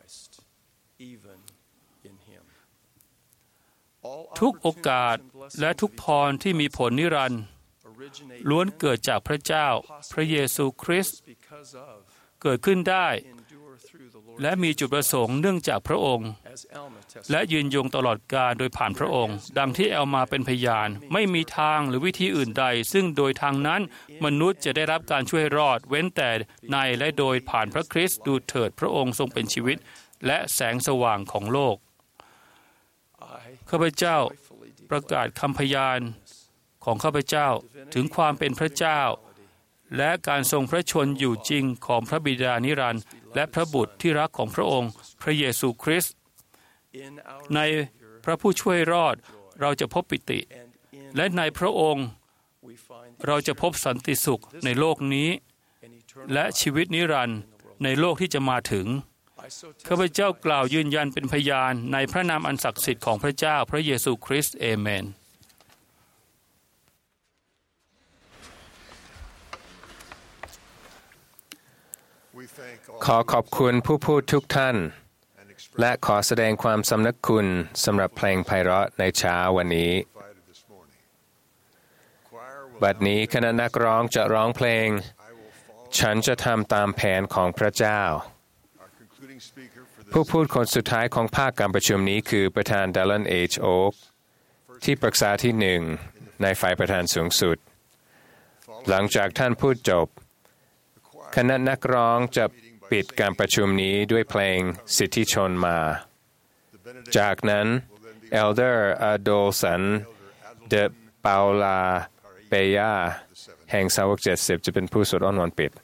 ทุกโอกาสและทุกพรที่มีผลนิรันดร์ล้วนเกิดจากพระเจ้าพระเยซูคริสต์เกิดขึ้นได้และมีจุดประสงค์เนื่องจากพระองค์และยืนยงตลอดกาลโดยผ่านพระองค์ดังที่แอลมาเป็นพยานไม่มีทางหรือวิธีอื่นใดซึ่งโดยทางนั้นมนุษย์จะได้รับการช่วยรอดเว้นแต่ในและโดยผ่านพระคริสต์ดูเถิดพระองค์ทรงเป็นชีวิตและแสงสว่างของโลกข้าพเจ้าประกาศคำพยานของข้าพเจ้าถึงความเป็นพระเจ้าและการทรงพระชนอยู่จริงของพระบิดานิรันดร์และพระบุตรที่รักของพระองค์พระเยซูคริสต์ในพระผู้ช่วยรอดเราจะพบปิติและในพระองค์เราจะพบสันติสุขในโลกนี้และชีวิตนิรันดร์ในโลกที่จะมาถึงข้าพเจ้ากล่าวยืนยันเป็นพยานในพระนามอันศักดิ์สิทธิ์ของพระเจ้าพระเยซูคริสต์เอเมนขอขอบคุณผู้พูดทุกท่านและขอแสดงความสำนึกคุณสำหรับเพลงไพเราะในเช้าวันนี้บัดนี้คณะนักร้องจะร้องเพลงฉันจะทำตามแผนของพระเจ้าผู้พูดคนสุดท้ายของภาคการประชุมนี้คือประธานดัลลัน H. Oak ที่ปรึกษาที่1ในฝ่ายประธานสูงสุดหลังจากท่านพูดจบคณะนักร้องจะปิดการประชุมนี้ด้วยเพลงสิทธิชนมาจากนั้น Elder Adolson de Paula Peya แห่งสาวก70จะเป็นผู้สวดอ้อนวอนปิด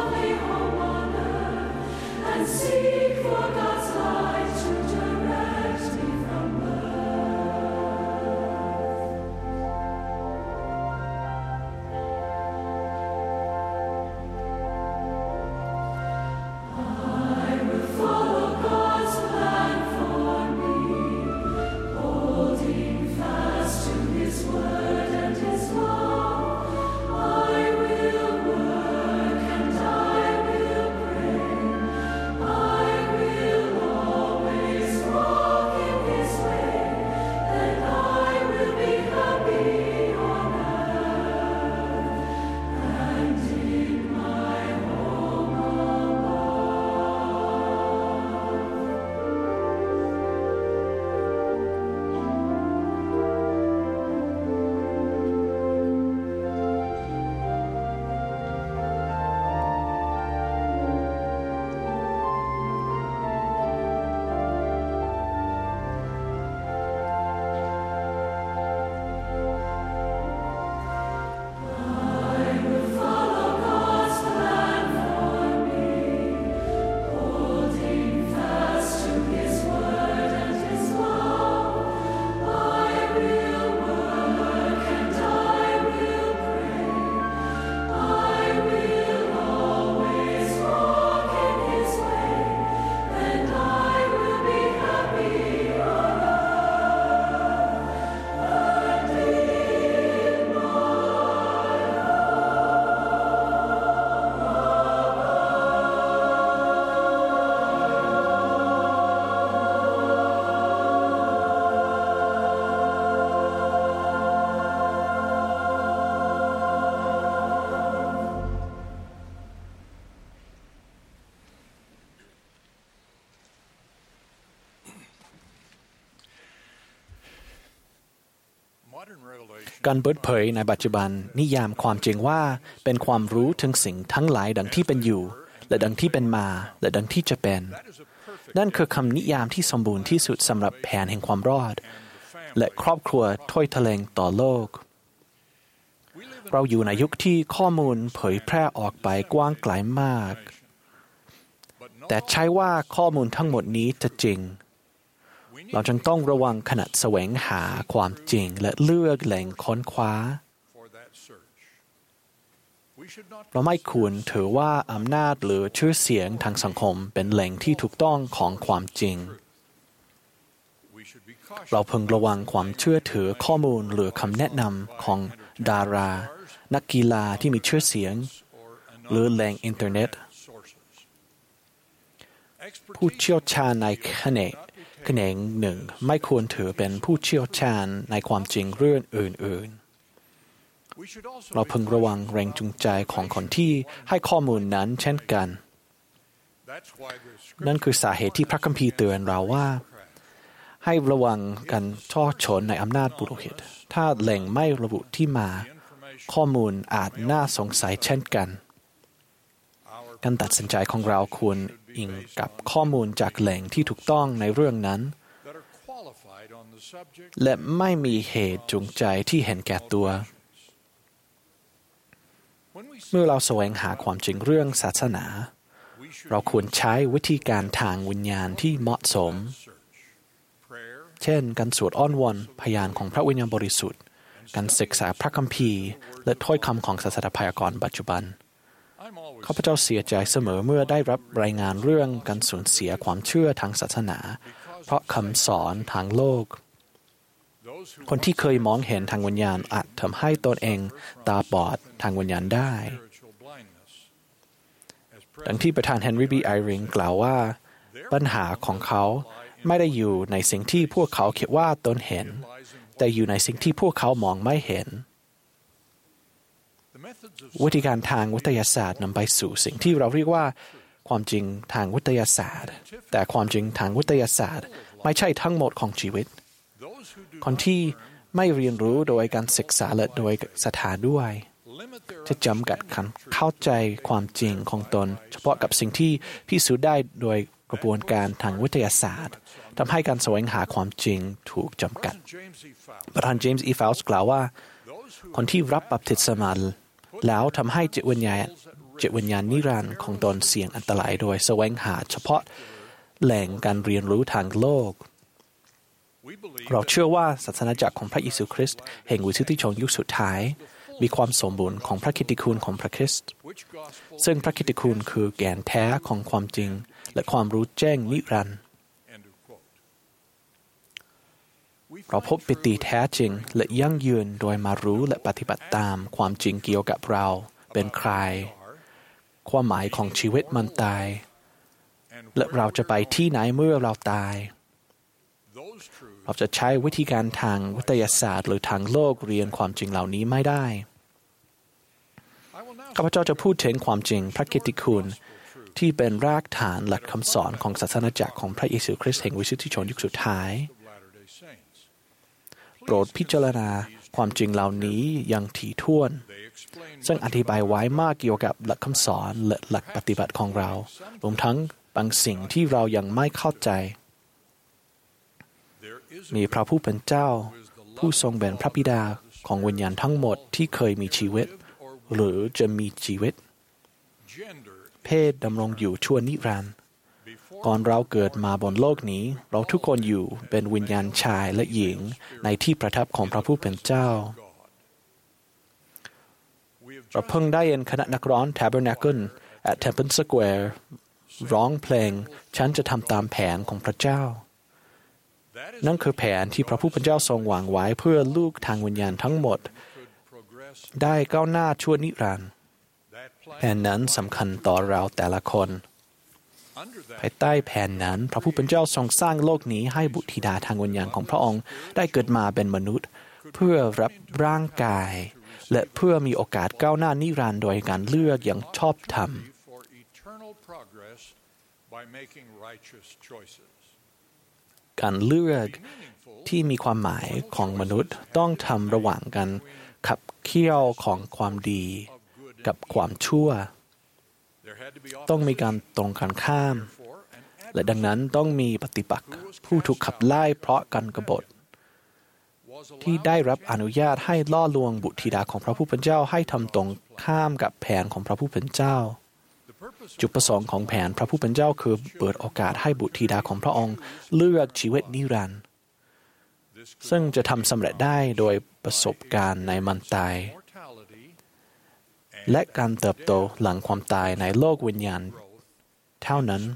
การเปิดเผยในปัจจุบันนิยามความจริงว่าเป็นความรู้ถึงสิ่งทั้งหลายดังที่เป็นอยู่และดังที่เป็นมาและดังที่จะเป็นนั่นคือคำนิยามที่สมบูรณ์ที่สุดสำหรับแผนแห่งความรอดและครอบครัวถ้อยทะเลงต่อโลกเราอยู่ในยุคที่ข้อมูลเผยแพร่ออกไปกว้างไกลมากแต่ใช่ว่าข้อมูลทั้งหมดนี้จะจริงเราจึงต้องระวังขณะแสวงหาความจริงและเลือกแหล่งค้นคว้าเราไม่ควรถือว่าอำนาจหรือชื่อเสียงทางสังคมเป็นแหล่งที่ถูกต้องของความจริงเราพึงระวังความเชื่อถือข้อมูลหรือคำแนะนำของดารานักกีฬาที่มีชื่อเสียงหรือแหล่งอินเทอร์เน็ตผู้เชี่ยวชาญในแขนงหนึ่งไม่ควรถือเป็นผู้เชี่ยวชาญในความจริงเรื่องอื่นๆเราพึงระวังแรงจูงใจของคนที่ให้ข้อมูลนั้นเช่นกันนั่นคือสาเหตุที่พระคัมภีร์เตือนเราว่าให้ระวังการช่อฉนในอำนาจปุโรหิตถ้าแหล่งไม่ระบุที่มาข้อมูลอาจน่าสงสัยเช่นกันการตัดสินใจของเราควรอิงกับข้อมูลจากแหล่งที่ถูกต้องในเรื่องนั้นและไม่มีเหตุจูงใจที่เห็นแก่ตัวเมื่อเราแสวงหาความจริงเรื่องศาสนาเราควรใช้วิธีการทางวิญญาณที่เหมาะสมเช่นการสวดอ้อนวอนพยานของพระวิญญาณบริสุทธิ์การศึกษาพระคัมภีร์และถ้อยคำของศาสนาพยากรณ์ปัจจุบันข้าพเจ้าเสียใจเสมอเมื่อได้รับรายงานเรื่องการสูญเสียความเชื่อทางศาสนาเพราะคำสอนทางโลกคนที่เคยมองเห็นทางวิญญาณอาจทำให้ตนเองตาบอดทางวิญญาณได้ดังที่ประธานเฮนรี่บีไอริงกล่าวว่าปัญหาของเขาไม่ได้อยู่ในสิ่งที่พวกเขาคิดว่าตนเห็นแต่อยู่ในสิ่งที่พวกเขามองไม่เห็นวิธีการทางวิทยาศาสตร์นำไปสู่สิ่งที่เราเรียกว่าความจริงทางวิทยาศาสตร์แต่ความจริงทางวิทยาศาสตร์ไม่ใช่ทั้งหมดของชีวิตคนที่ไม่เรียนรู้โดยการศึกษาและโดยศรัทธาด้วยจะจำกัดการเข้าใจความจริงของตนเฉพาะกับสิ่งที่พิสูจน์ได้โดยกระบวนการทางวิทยาศาสตร์ทำให้การแสวงหาความจริงถูกจำกัดประธานเจมส์อีฟาวส์กล่าวว่าคนที่รับบัพติศมาแล้วทำให้จิตวิญญาณจิตวิญญาณนิรันดร์ของตนเสี่ยงอันตรายโดยแสวงหาเฉพาะแหล่งการเรียนรู้ทางโลกเราเชื่อว่าศาสนาจักรของพระเยซูคริสต์แห่งวิสุทธิชนยุคสุดท้ายมีความสมบูรณ์ของพระกิตติคุณของพระคริสต์ซึ่งพระกิตติคุณคือแกนแท้ของความจริงและความรู้แจ้งนิรันดร์เราพบปิติแท้จริงและยั่งยืนโดยมารู้และปฏิบัติตามความจริงเกี่ยวกับเราเป็นใครความหมายของชีวิตมันตายและเราจะไปที่ไหนเมื่อเราตายเราจะใช้วิธีการทางวิทยาศาสตร์หรือทางโลกเรียนความจริงเหล่านี้ไม่ได้ข้าพเจ้าจะพูดถึงความจริงพระกิตติคุณที่เป็นรากฐานหลักคำสอนของศาสนาจักรของพระเยซูคริสต์แห่งวิสุทธิชนยุคสุดท้ายโปรดพิจารณาความจริงเหล่านี้อย่างถี่ถ้วนซึ่งอธิบายไว้มากเกี่ยวกับหลักคำสอนและหลักปฏิบัติของเรารวมทั้งบางสิ่งที่เรายังไม่เข้าใจมีพระผู้เป็นเจ้าผู้ทรงเป็นพระบิดาของวิญญาณทั้งหมดที่เคยมีชีวิตหรือจะมีชีวิตเพศดำรงอยู่ชั่วนิรันดร์ก่อนเราเกิดมาบนโลกนี้เราทุกคนอยู่เป็นวิญญาณชายและหญิงในที่ประทับของพระผู้เป็นเจ้าเราเพิ่งได้ยินคณะนักร้อง Tabernacle at Temple Square ร้องเพลงฉันจะทำตามแผนของพระเจ้านั่นคือแผนที่พระผู้เป็นเจ้าทรงวางไว้เพื่อลูกทางวิญญาณทั้งหมดได้ก้าวหน้าชั่วนิรันดร์แผนนั้นสำคัญต่อเราแต่ละคนภายใต้แผนนั้นพระผู้เป็นเจ้าทรงสร้างโลกนี้ให้บุตรธิดาทางวิญญาณของพระองค์ได้เกิดมาเป็นมนุษย์เพื่อรับร่างกายและเพื่อมีโอกาสก้าวหน้านิรันดร์โดยการเลือกอย่างชอบธรรมการเลือกที่มีความหมายของมนุษย์ต้องทำระหว่างกันขับเคี่ยวของความดีกับความชั่วต้องมีการตรงกันข้ามและดังนั้นต้องมีปฏิปักษ์ผู้ถูกขับไล่เพราะการกบฏที่ได้รับอนุญาตให้ล่อลวงบุตรธิดาของพระผู้เป็นเจ้าให้ทำตรงข้ามกับแผนของพระผู้เป็นเจ้าจุดประสงค์ของแผนพระผู้เป็นเจ้าคือเปิดโอกาสให้บุตรธิดาของพระองค์เลือกชีวิตนิรันดร์ซึ่งจะทำสำเร็จได้โดยประสบการณ์ในมันตายและการเติบโตหลังความตายในโลกวิญญาณเท่านั้น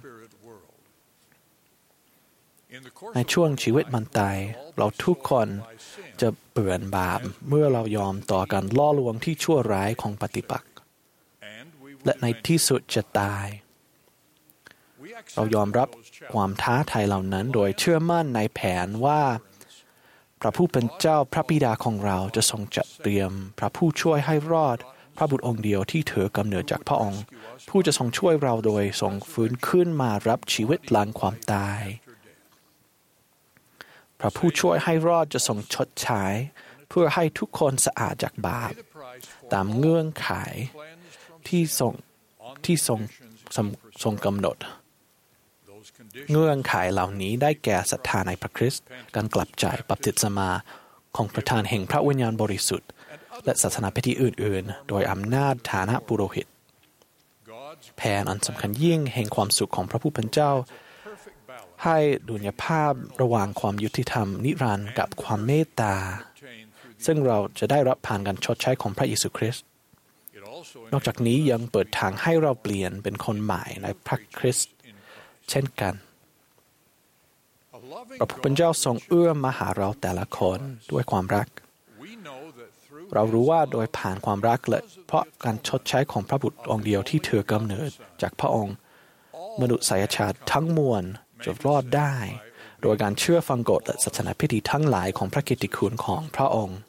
ในช่วงชีวิตมันตายเราทุกคนจะเปื่อนบาปเมื่อเรายอมต่อการล่อลวงที่ชั่วร้ายของปฏิปักษ์และในที่สุดจะตายเรายอมรับความท้าทายเหล่านั้นโดยเชื่อมั่นในแผนว่าพระผู้เป็นเจ้าพระบิดาของเราจะทรงจัดเตรียมพระผู้ช่วยให้รอดพระบุตรองค์เดียวที่ถือกำเนิดจากพระองค์ผู้จะทรงช่วยเราโดยทรงฟื้นขึ้นมารับชีวิตหลังความตายพระผู้ช่วยให้รอดจะทรงชดใช้เพื่อให้ทุกคนสะอาดจากบาปตามเงื่อนไขที่ทรงกำหนดเงื่อนไขเหล่านี้ได้แก่ศรัทธาในพระคริสต์การกลับใจบัพติศมาของประธานแห่งพระวิญญาณบริสุทธิ์และศาสนาพิธีอื่นๆโดยอำนาจฐานะปุโรหิตแผนอันสำคัญยิ่งแห่งความสุขของพระผู้เป็นเจ้าให้ดุลยภาพระหว่างความยุติธรรมนิรันดร์กับความเมตตาซึ่งเราจะได้รับผ่านการชดใช้ของพระเยซูคริสต์นอกจากนี้ยังเปิดทางให้เราเปลี่ยนเป็นคนใหม่ในพระคริสต์เช่นกันพระผู้เป็นเจ้าทรงเอื้อมมาหาเราแต่ละคนด้วยความรักเรารู้ว่าโดยผ่านความรักและเพราะการชดใช้ของพระบุตรองค์เดียวที่ถือกำเนิดจากพระองค์มนุษยชาติทั้งมวลจะรอดได้โดยการเชื่อฟังกฎและศาสนาพิธีทั้งหลายของพระกิตติคุณของพระองค์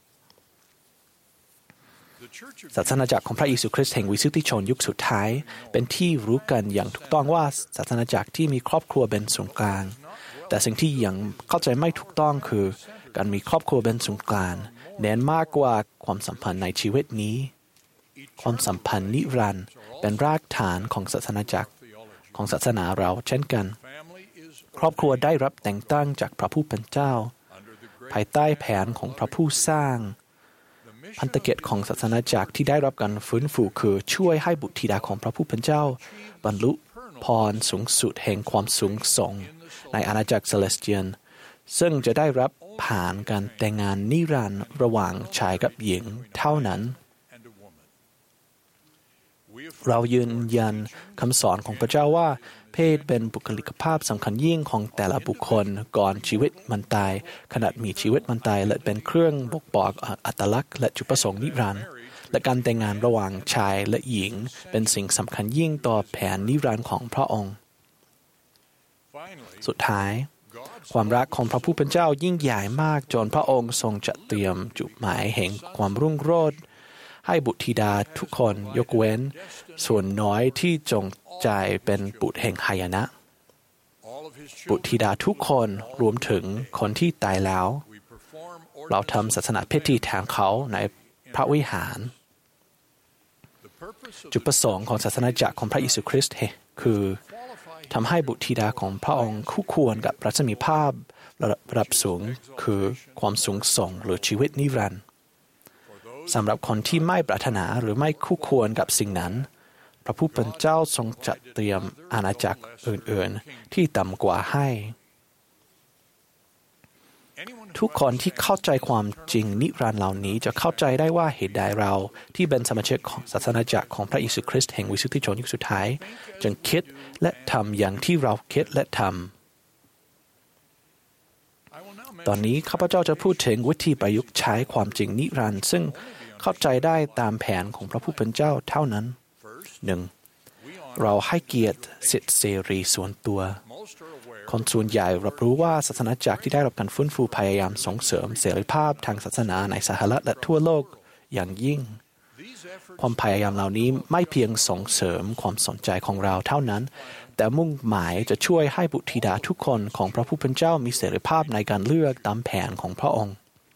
ศาสนาจักรของพระเยซูคริสต์แห่งวิสุทธิชนยุคสุดท้ายเป็นที่รู้กันอย่างถูกต้องว่าศาสนาจักรที่มีครอบครัวเป็นศูนย์กลางแต่สิ่งที่ยังเข้าใจไม่ถูกต้องคือการมีครอบครัวเป็นศูนย์กลางเน้นมากกว่าความสัมพันธ์ในชีวิตนี้ความสัมพันธ์นิรันดร์เป็นรากฐานของศาสนาจักรของศาสนาเราเช่นกันครอบครัวได้รับแต่งตั้งจากพระผู้เป็นเจ้าภายใต้แผนของพระผู้สร้างพันธกิจของศาสนาจักรที่ได้รับการฟื้นฟูคือช่วยให้บุตรธิดาของพระผู้เป็นเจ้าบรรลุพรสูงสุดแห่งความสูงส่งในอาณาจักรเซเลสเทียลซึ่งจะได้รับผ่านการแต่งงานนิรันดร์ระหว่างชายกับหญิงเท่านั้นเรายืนยันคำสอนของพระเจ้าว่าเพศเป็นบุคลิกภาพสำคัญยิ่งของแต่ละบุคคลก่อนชีวิตมันตายขณะมีชีวิตมันตายและเป็นเครื่องบ่งบอกอัตลักษณ์และจุดประสงค์นิรันดร์และการแต่งงานระหว่างชายและหญิงเป็นสิ่งสำคัญยิ่งต่อแผนนิรันดร์ของพระองค์สุดท้ายความรักของพระผู้เป็นเจ้ายิ่งใหญ่มากจนพระองค์ทรงจัดเตรียมจุดหมายแห่งความรุ่งโรจน์ให้บุตรธิดาทุกคนยกเว้นส่วนน้อยที่จงใจเป็นบุตรแห่งหายนะบุตรธิดาทุกคนรวมถึงคนที่ตายแล้วเราทำศาสนาพิธีแทนเขาในพระวิหารจุดประสงค์ของศาสนาจักรของพระเยซูคริสต์คือทำให้บุตรธิดาของพระองค์คู่ควรกับรัศมีภาพระดับสูงคือความสูงส่งหรือชีวิตนิรันดร์สำหรับคนที่ไม่ปรารถนาหรือไม่คู่ควรกับสิ่งนั้นพระผู้เป็นเจ้าทรงจัดเตรียมอาณาจักรอื่นๆที่ต่ำกว่าให้ทุกคนที่เข้าใจความจริงนิรันดร์เหล่านี้จะเข้าใจได้ว่าเหตุใดเราที่เป็นสมาชิกของศาสนาจักรของพระเยซูคริสต์แห่งวิสุทธิชนยุคสุดท้ายจึงคิดและทำอย่างที่เราคิดและทำตอนนี้ข้าพเจ้าจะพูดถึงวิธีประยุกต์ใช้ความจริงนิรันดร์ซึ่งเข้าใจได้ตามแผนของพระผู้เป็นเจ้าเท่านั้น 1. เราให้เกียรติสิทธิเสรีส่วนตัวคนส่วนใหญ่รับรู้ว่าศาสนาจักรที่ได้รับการฟื้นฟูพยายามส่งเสริมเสรีภาพทางศาสนาในสหรัฐและทั่วโลกอย่างยิ่งความพยายามเหล่านี้ไม่เพียงส่งเสริมความสนใจของเราเท่านั้นแต่มุ่งหมายจะช่วยให้บุตรธิดาทุกคนของพระผู้เป็นเจ้ามีเสรีภาพในการเลือกตามแผนของพระองค์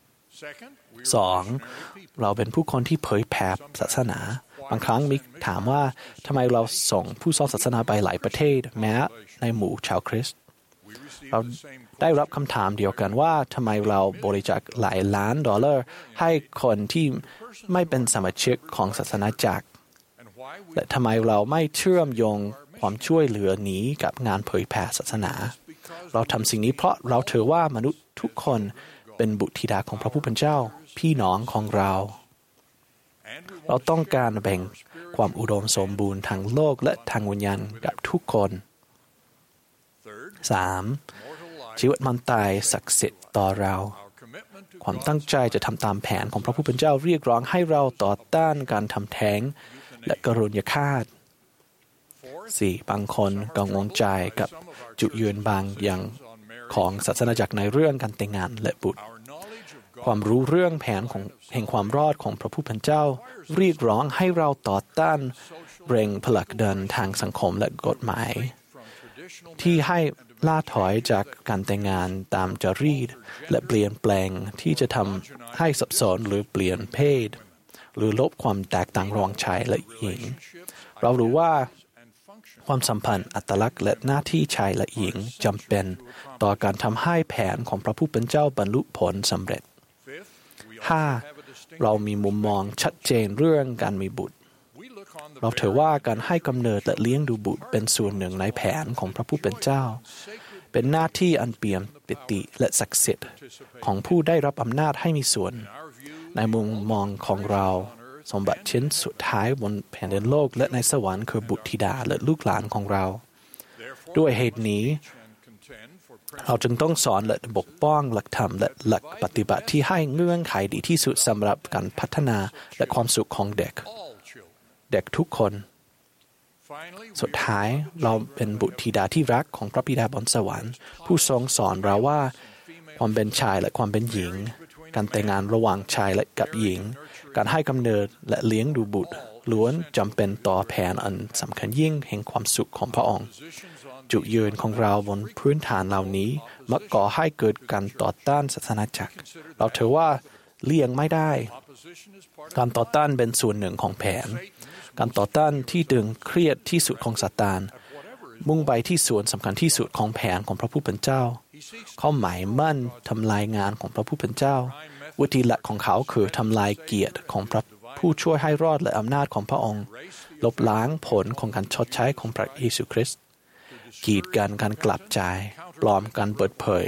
2. เราเป็นผู้คนที่เผยแผ่ศาสนาบางครั้งมิกถามว่าทำไมเราส่งผู้สอนศาสนาไปหลายประเทศแม้ในหมู่ชาวคริสต์เราได้รับคำถามเดียวกันว่าทำไมเราบริจาคหลายล้านดอลลาร์ให้คนที่ไม่เป็นสมาชิกของศาสนาจักรและทำไมเราไม่เชื่อมโยงความช่วยเหลือนี้กับงานเผยแผ่ศาสนาเราทำสิ่งนี้เพราะเราถือว่ามนุษย์ทุกคนเป็นบุตรธิดาของพระผู้เป็นเจ้าพี่น้องของเราเราต้องการแบ่งความอุดมสมบูรณ์ทางโลกและทางวิญญาณกับทุกคน 3. ชีวิตมันตายศักดิ์สิทธิ์ต่อเราความตั้งใจจะทำตามแผนของพระผู้เป็นเจ้าเรียกร้องให้เราต่อต้านการทำแท้งและกรุณาฆาต 4. บางคนกังวลใจกับจุดยืนบางอย่างของศาสนาจักรในเรื่องการแต่งงานและบุตรความรู้เรื่องแผนของแห่งความรอดของพระผู้เป็นเจ้าเรียกร้องให้เราต่อต้านเร่งผลักดันทางสังคมและกฎหมายที่ให้ล่าถอยจากการแต่งงานตามจารีตและเปลี่ยนแปลงที่จะทำให้สับสนหรือเปลี่ยนเพศหรือลบความแตกต่างระหว่างชายและหญิงเรารู้ว่าความสัมพันธ์อัตลักษณ์และหน้าที่ชายและหญิงจำเป็นต่อการทำให้แผนของพระผู้เป็นเจ้าบรรลุผลสำเร็จ 5. เรามีมุมมองชัดเจนเรื่องการมีบุตรเราถือว่าการให้กำเนิดและเลี้ยงดูบุตรเป็นส่วนหนึ่งในแผนของพระผู้เป็นเจ้าเป็นหน้าที่อันเปี่ยมปิติและศักดิ์สิทธิ์ของผู้ได้รับอำนาจให้มีส่วนในมุมมองของเราสมบัติชิ้นสุดท้ายบนแผ่นดินโลกและในสวรรค์คือบุตรธิดาและลูกหลานของเราด้วยเหตุนี้เราจึงต้องสอนและปกป้องหลักธรรมและหลักปฏิบัติที่ให้เงื่อนไขดีที่สุดสำหรับการพัฒนาและความสุขของเด็กทุกคนสุดท้ายเราเป็นบุตรธิดาที่รักของพระบิดาบนสวรรค์ผู้ทรงสอนเราว่าความเป็นชายและความเป็นหญิงการแต่งงานระหว่างชายและกับหญิงการให้กำเนิดและเลี้ยงดูบุตรล้วนจำเป็นต่อแผนอันสำคัญยิ่งแห่งความสุขของพระองค์จุดยืนของเราบนพื้นฐานเหล่านี้มักก่อให้เกิดการต่อต้านศาสนาจักรเราถือว่าเลี่ยงไม่ได้การต่อต้านเป็นส่วนหนึ่งของแผนการต่อต้านที่ตึงเครียดที่สุดของซาตานมุ่งไปที่ส่วนสำคัญที่สุดของแผนของพระผู้เป็นเจ้าเขาหมายมั่นทำลายงานของพระผู้เป็นเจ้าวิธีหลักของเขาคือทำลายเกียรติของพระผู้ช่วยให้รอดและอำนาจของพระองค์ลบล้างผลของการชดใช้ของพระเยซูคริสต์กีดกันการกลับใจปลอมการเปิดเผย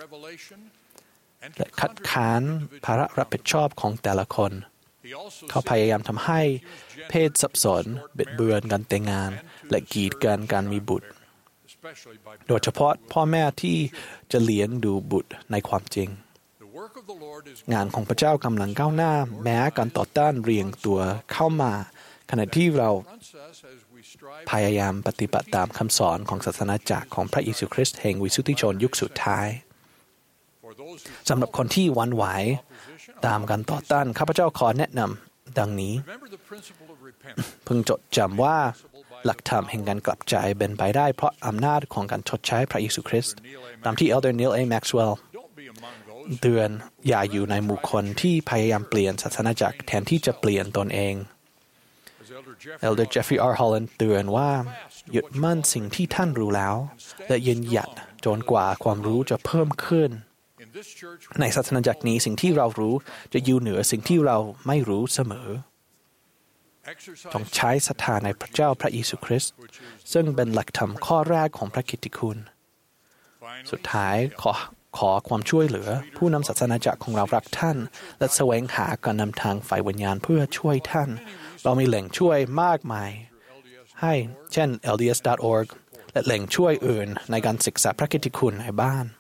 และคัดค้านภาระรับผิดชอบของแต่ละคนเขาพยายามทำให้เพศสับสนบิดเบือนการแต่งงานและกีดกันการมีบุตรโดยเฉพาะพ่อแม่ที่จะเลี้ยงดูบุตรในความจริงงานของพระเจ้ากำลังก้าวหน้าแม้การต่อต้านเรียงตัวเข้ามาขณะที่เราพยายามปฏิบัติตามคำสอนของศาสนาจักรของพระเยซูคริสต์แห่งวิสุทธิชนยุคสุดท้ายสำหรับคนที่หวั่นไหวตามการต่อต้านข้าพเจ้าขอแนะนำดังนี้พึงจดจำว่าหลักธรรมแห่งการกลับใจเป็นไปได้เพราะอำนาจของการชดใช้พระเยซูคริสต์ตามที่ Elder Neil A. Maxwell เตือนอย่าอยู่ในหมู่คนที่พยายามเปลี่ยนศาสนาจักรแทนที่จะเปลี่ยนตนเอง Elder Jeffrey R. Holland เตือนว่ายึดมั่นสิ่งที่ท่านรู้แล้วและยืนหยัดจนกว่าความรู้จะเพิ่มขึ้นในศาสนาจักรนี้สิ่งที่เรารู้จะอยู่เหนือสิ่งที่เราไม่รู้เสมอต้องใช้ศรัทธาในพระเจ้าพระเยซูคริสต์ซึ่งเป็นหลักธรรมข้อแรกของพระกิตติคุณสุดท้ายขอความช่วยเหลือผู้นำศาสนาจักรของเรารักท่านและแสวงหาการนำทางฝ่ายวิญญาณเพื่อช่วยท่านเรามีแหล่งช่วยมากมายให้เช่น LDS.org และแหล่งช่วยอื่นในการศึกษาพระกิตติคุณในบ้าน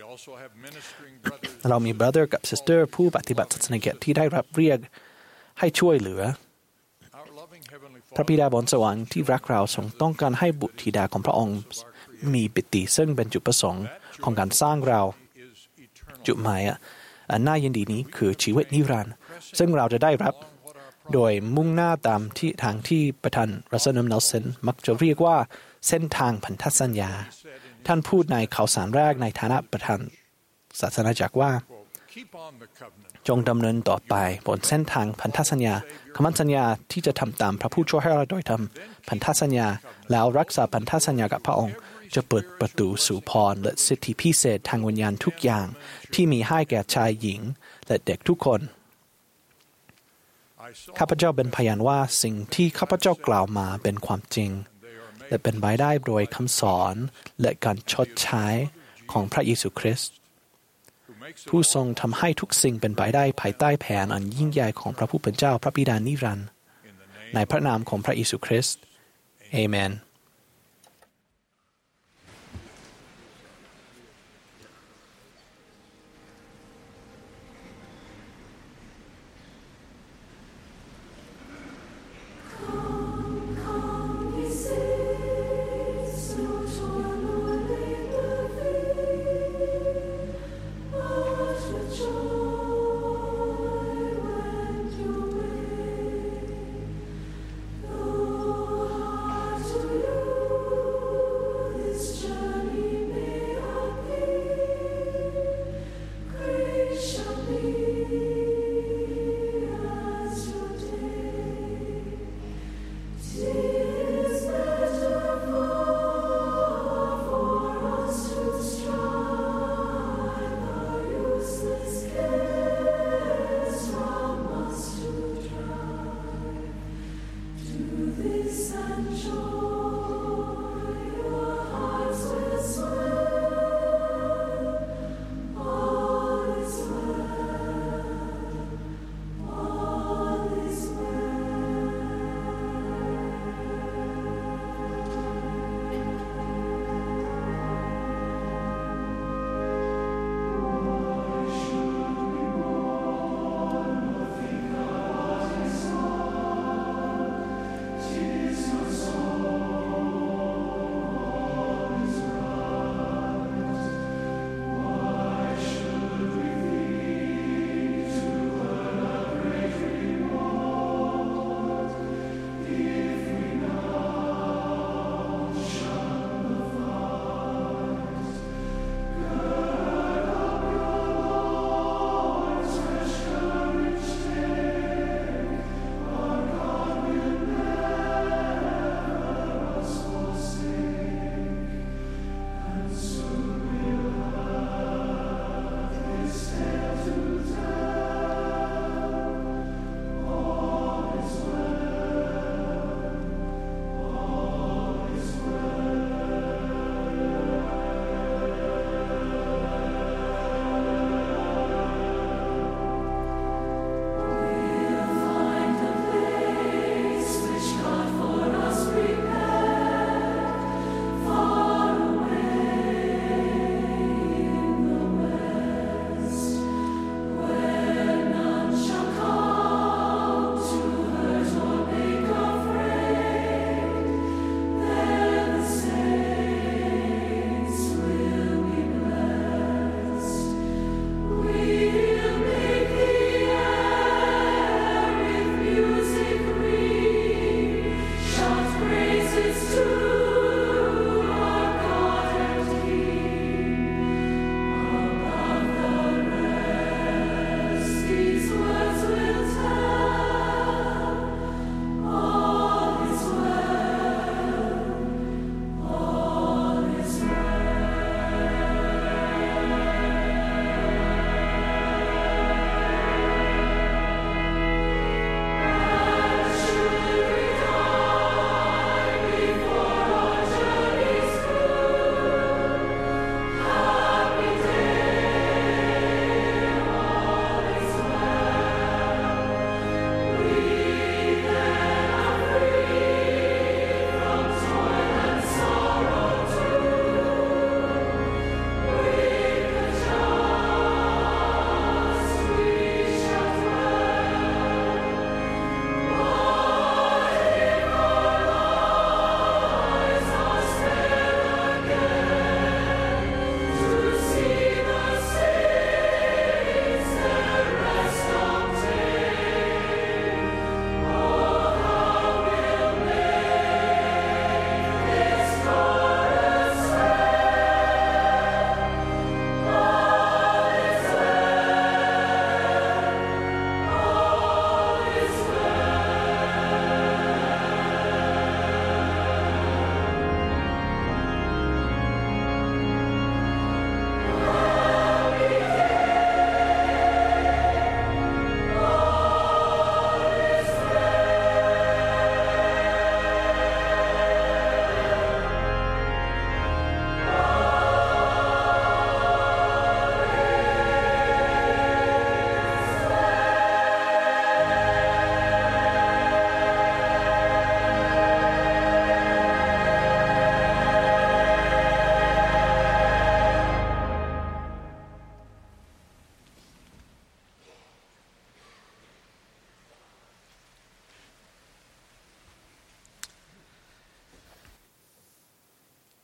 เรามี brother กับ sister ผู้ปฏิบัติศาสนกิจที่ได้รับเรียกให้ช่วยเหลือพระบิดาบนสวรรค์ที่รักเราทรงต้องการให้บุตรธิดาของพระองค์มีปิติซึ่งเป็นจุดประสงค์ของการสร้างเราจุดหมายอันน่ายินดีนี้คือชีวิตนิรันดร์ซึ่งเราจะได้รับโดยมุ่งหน้าตามที่ทางที่ประธานรัสเซล เนลสันมักจะเรียกว่าเส้นทางพันธสัญญาท่านพูดในข่าวสารแรกในฐานะประธานศาสนาจักรว่าจงดำเนินต่อไปบนเส้นทางพันธสัญญาคำมั่นสัญญาที่จะทำตามพระผู้ช่วยให้เราโดยทำพันธสัญญาแล้วรักษาพันธสัญญากับพระองค์จะเปิดประตูสู่พรและสิทธิพิเศษทางวิญญาณทุกอย่างที่มีให้แก่ชายหญิงและเด็กทุกคนข้าพเจ้าเป็นพยานว่าสิ่งที่ข้าพเจ้ากล่าวมาเป็นความจริงและเป็นไปได้โดยคำสอนและการชดใช้ของพระเยซูคริสต์ผู้ทรงทำให้ทุกสิ่งเป็นไปได้ภายใต้แผนอันยิ่งใหญ่ของพระผู้เป็นเจ้าพระบิดานิรันดร์ในพระนามของพระเยซูคริสต์เอเมน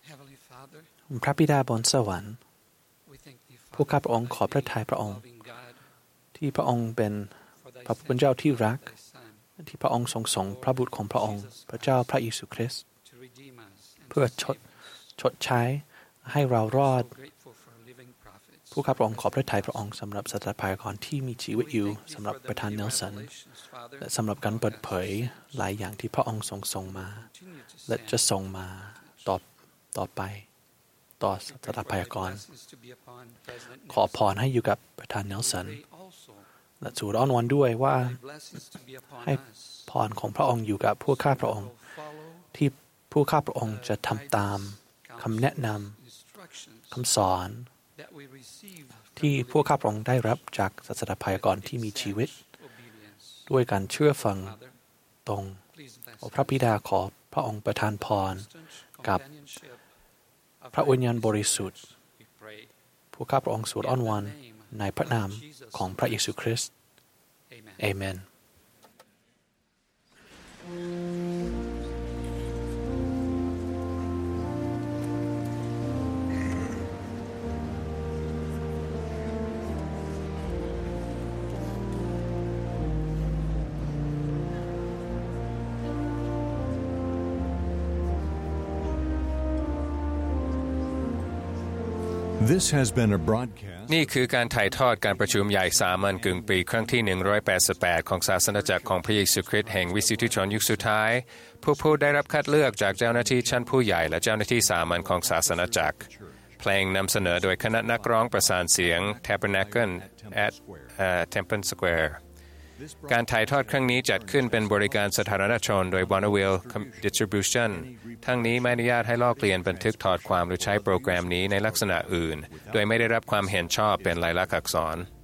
พระบิดาบนสวรรค์ผู้ข้าพระองค์ขอพระทัยพระองค์ที่พระองค์เป็นพระผู้เป็นเจ้าที่รักที่พระองค์ทรงส่งพระบุตรของพระองค์พระเจ้าพระเยซูคริสต์เพื่อชดใช้ให้เรารอดผู้ข้าพระองค์ขอพระทัยพระองค์สำหรับศาสตราพยากรที่มีชีวิตอยู่สำหรับประธานเนลสันและสำหรับการเปิดเผยหลายอย่างที่พระองค์ทรงส่งมาและจะส่งมาต่อไปต่อศาสตราพยากรขอพรให้อยู่กับประธานเนลสันและทูลอ้อนวอนด้วยว่าให้พรของพระองค์อยู่กับผู้ข้าพระองค์ที่ผู้ข้าพระองค์จะทำตามคำแนะนำคำสอนที่ผู้ข้าพระองค์ได้รับจากศาสตราพยากรที่มีชีวิตด้วยการเชื่อฟังตรงพระบิดาขอพระองค์ประทานพรกับพระวิญญาณบริสุทธิ์ผู้ข้าพระองค์ทูลอ้อนวอนในพระนามของพระเยซูคริสต์เอเมนนี่คือการถ่ายทอดการประชุมใหญ่สามัญกึ่งปีครั้งที่188ของศาสนาจักรของพระเยซูคริสต์แห่งวิสุทธิชนยุคสุดท้ายผู้ได้รับคัดเลือกจากเจ้าหน้าที่ชั้นผู้ใหญ่และเจ้าหน้าที่สามัญของศาสนาจักรเพลงนำเสนอโดยคณะนักร้องประสานเสียง Tabernacle at Temple Square การถ่ายทอดครั้งนี้จัดขึ้นเป็นบริการสาธารณชนโดย Bonneville Distribution ทั้งนี้ไม่อนุญาตให้ลอกเลียนบันทึกถอดความหรือใช้โปรแกรมนี้ในลักษณะอื่นโดยไม่ได้รับความเห็นชอบเป็นลายลักษณ์อักษร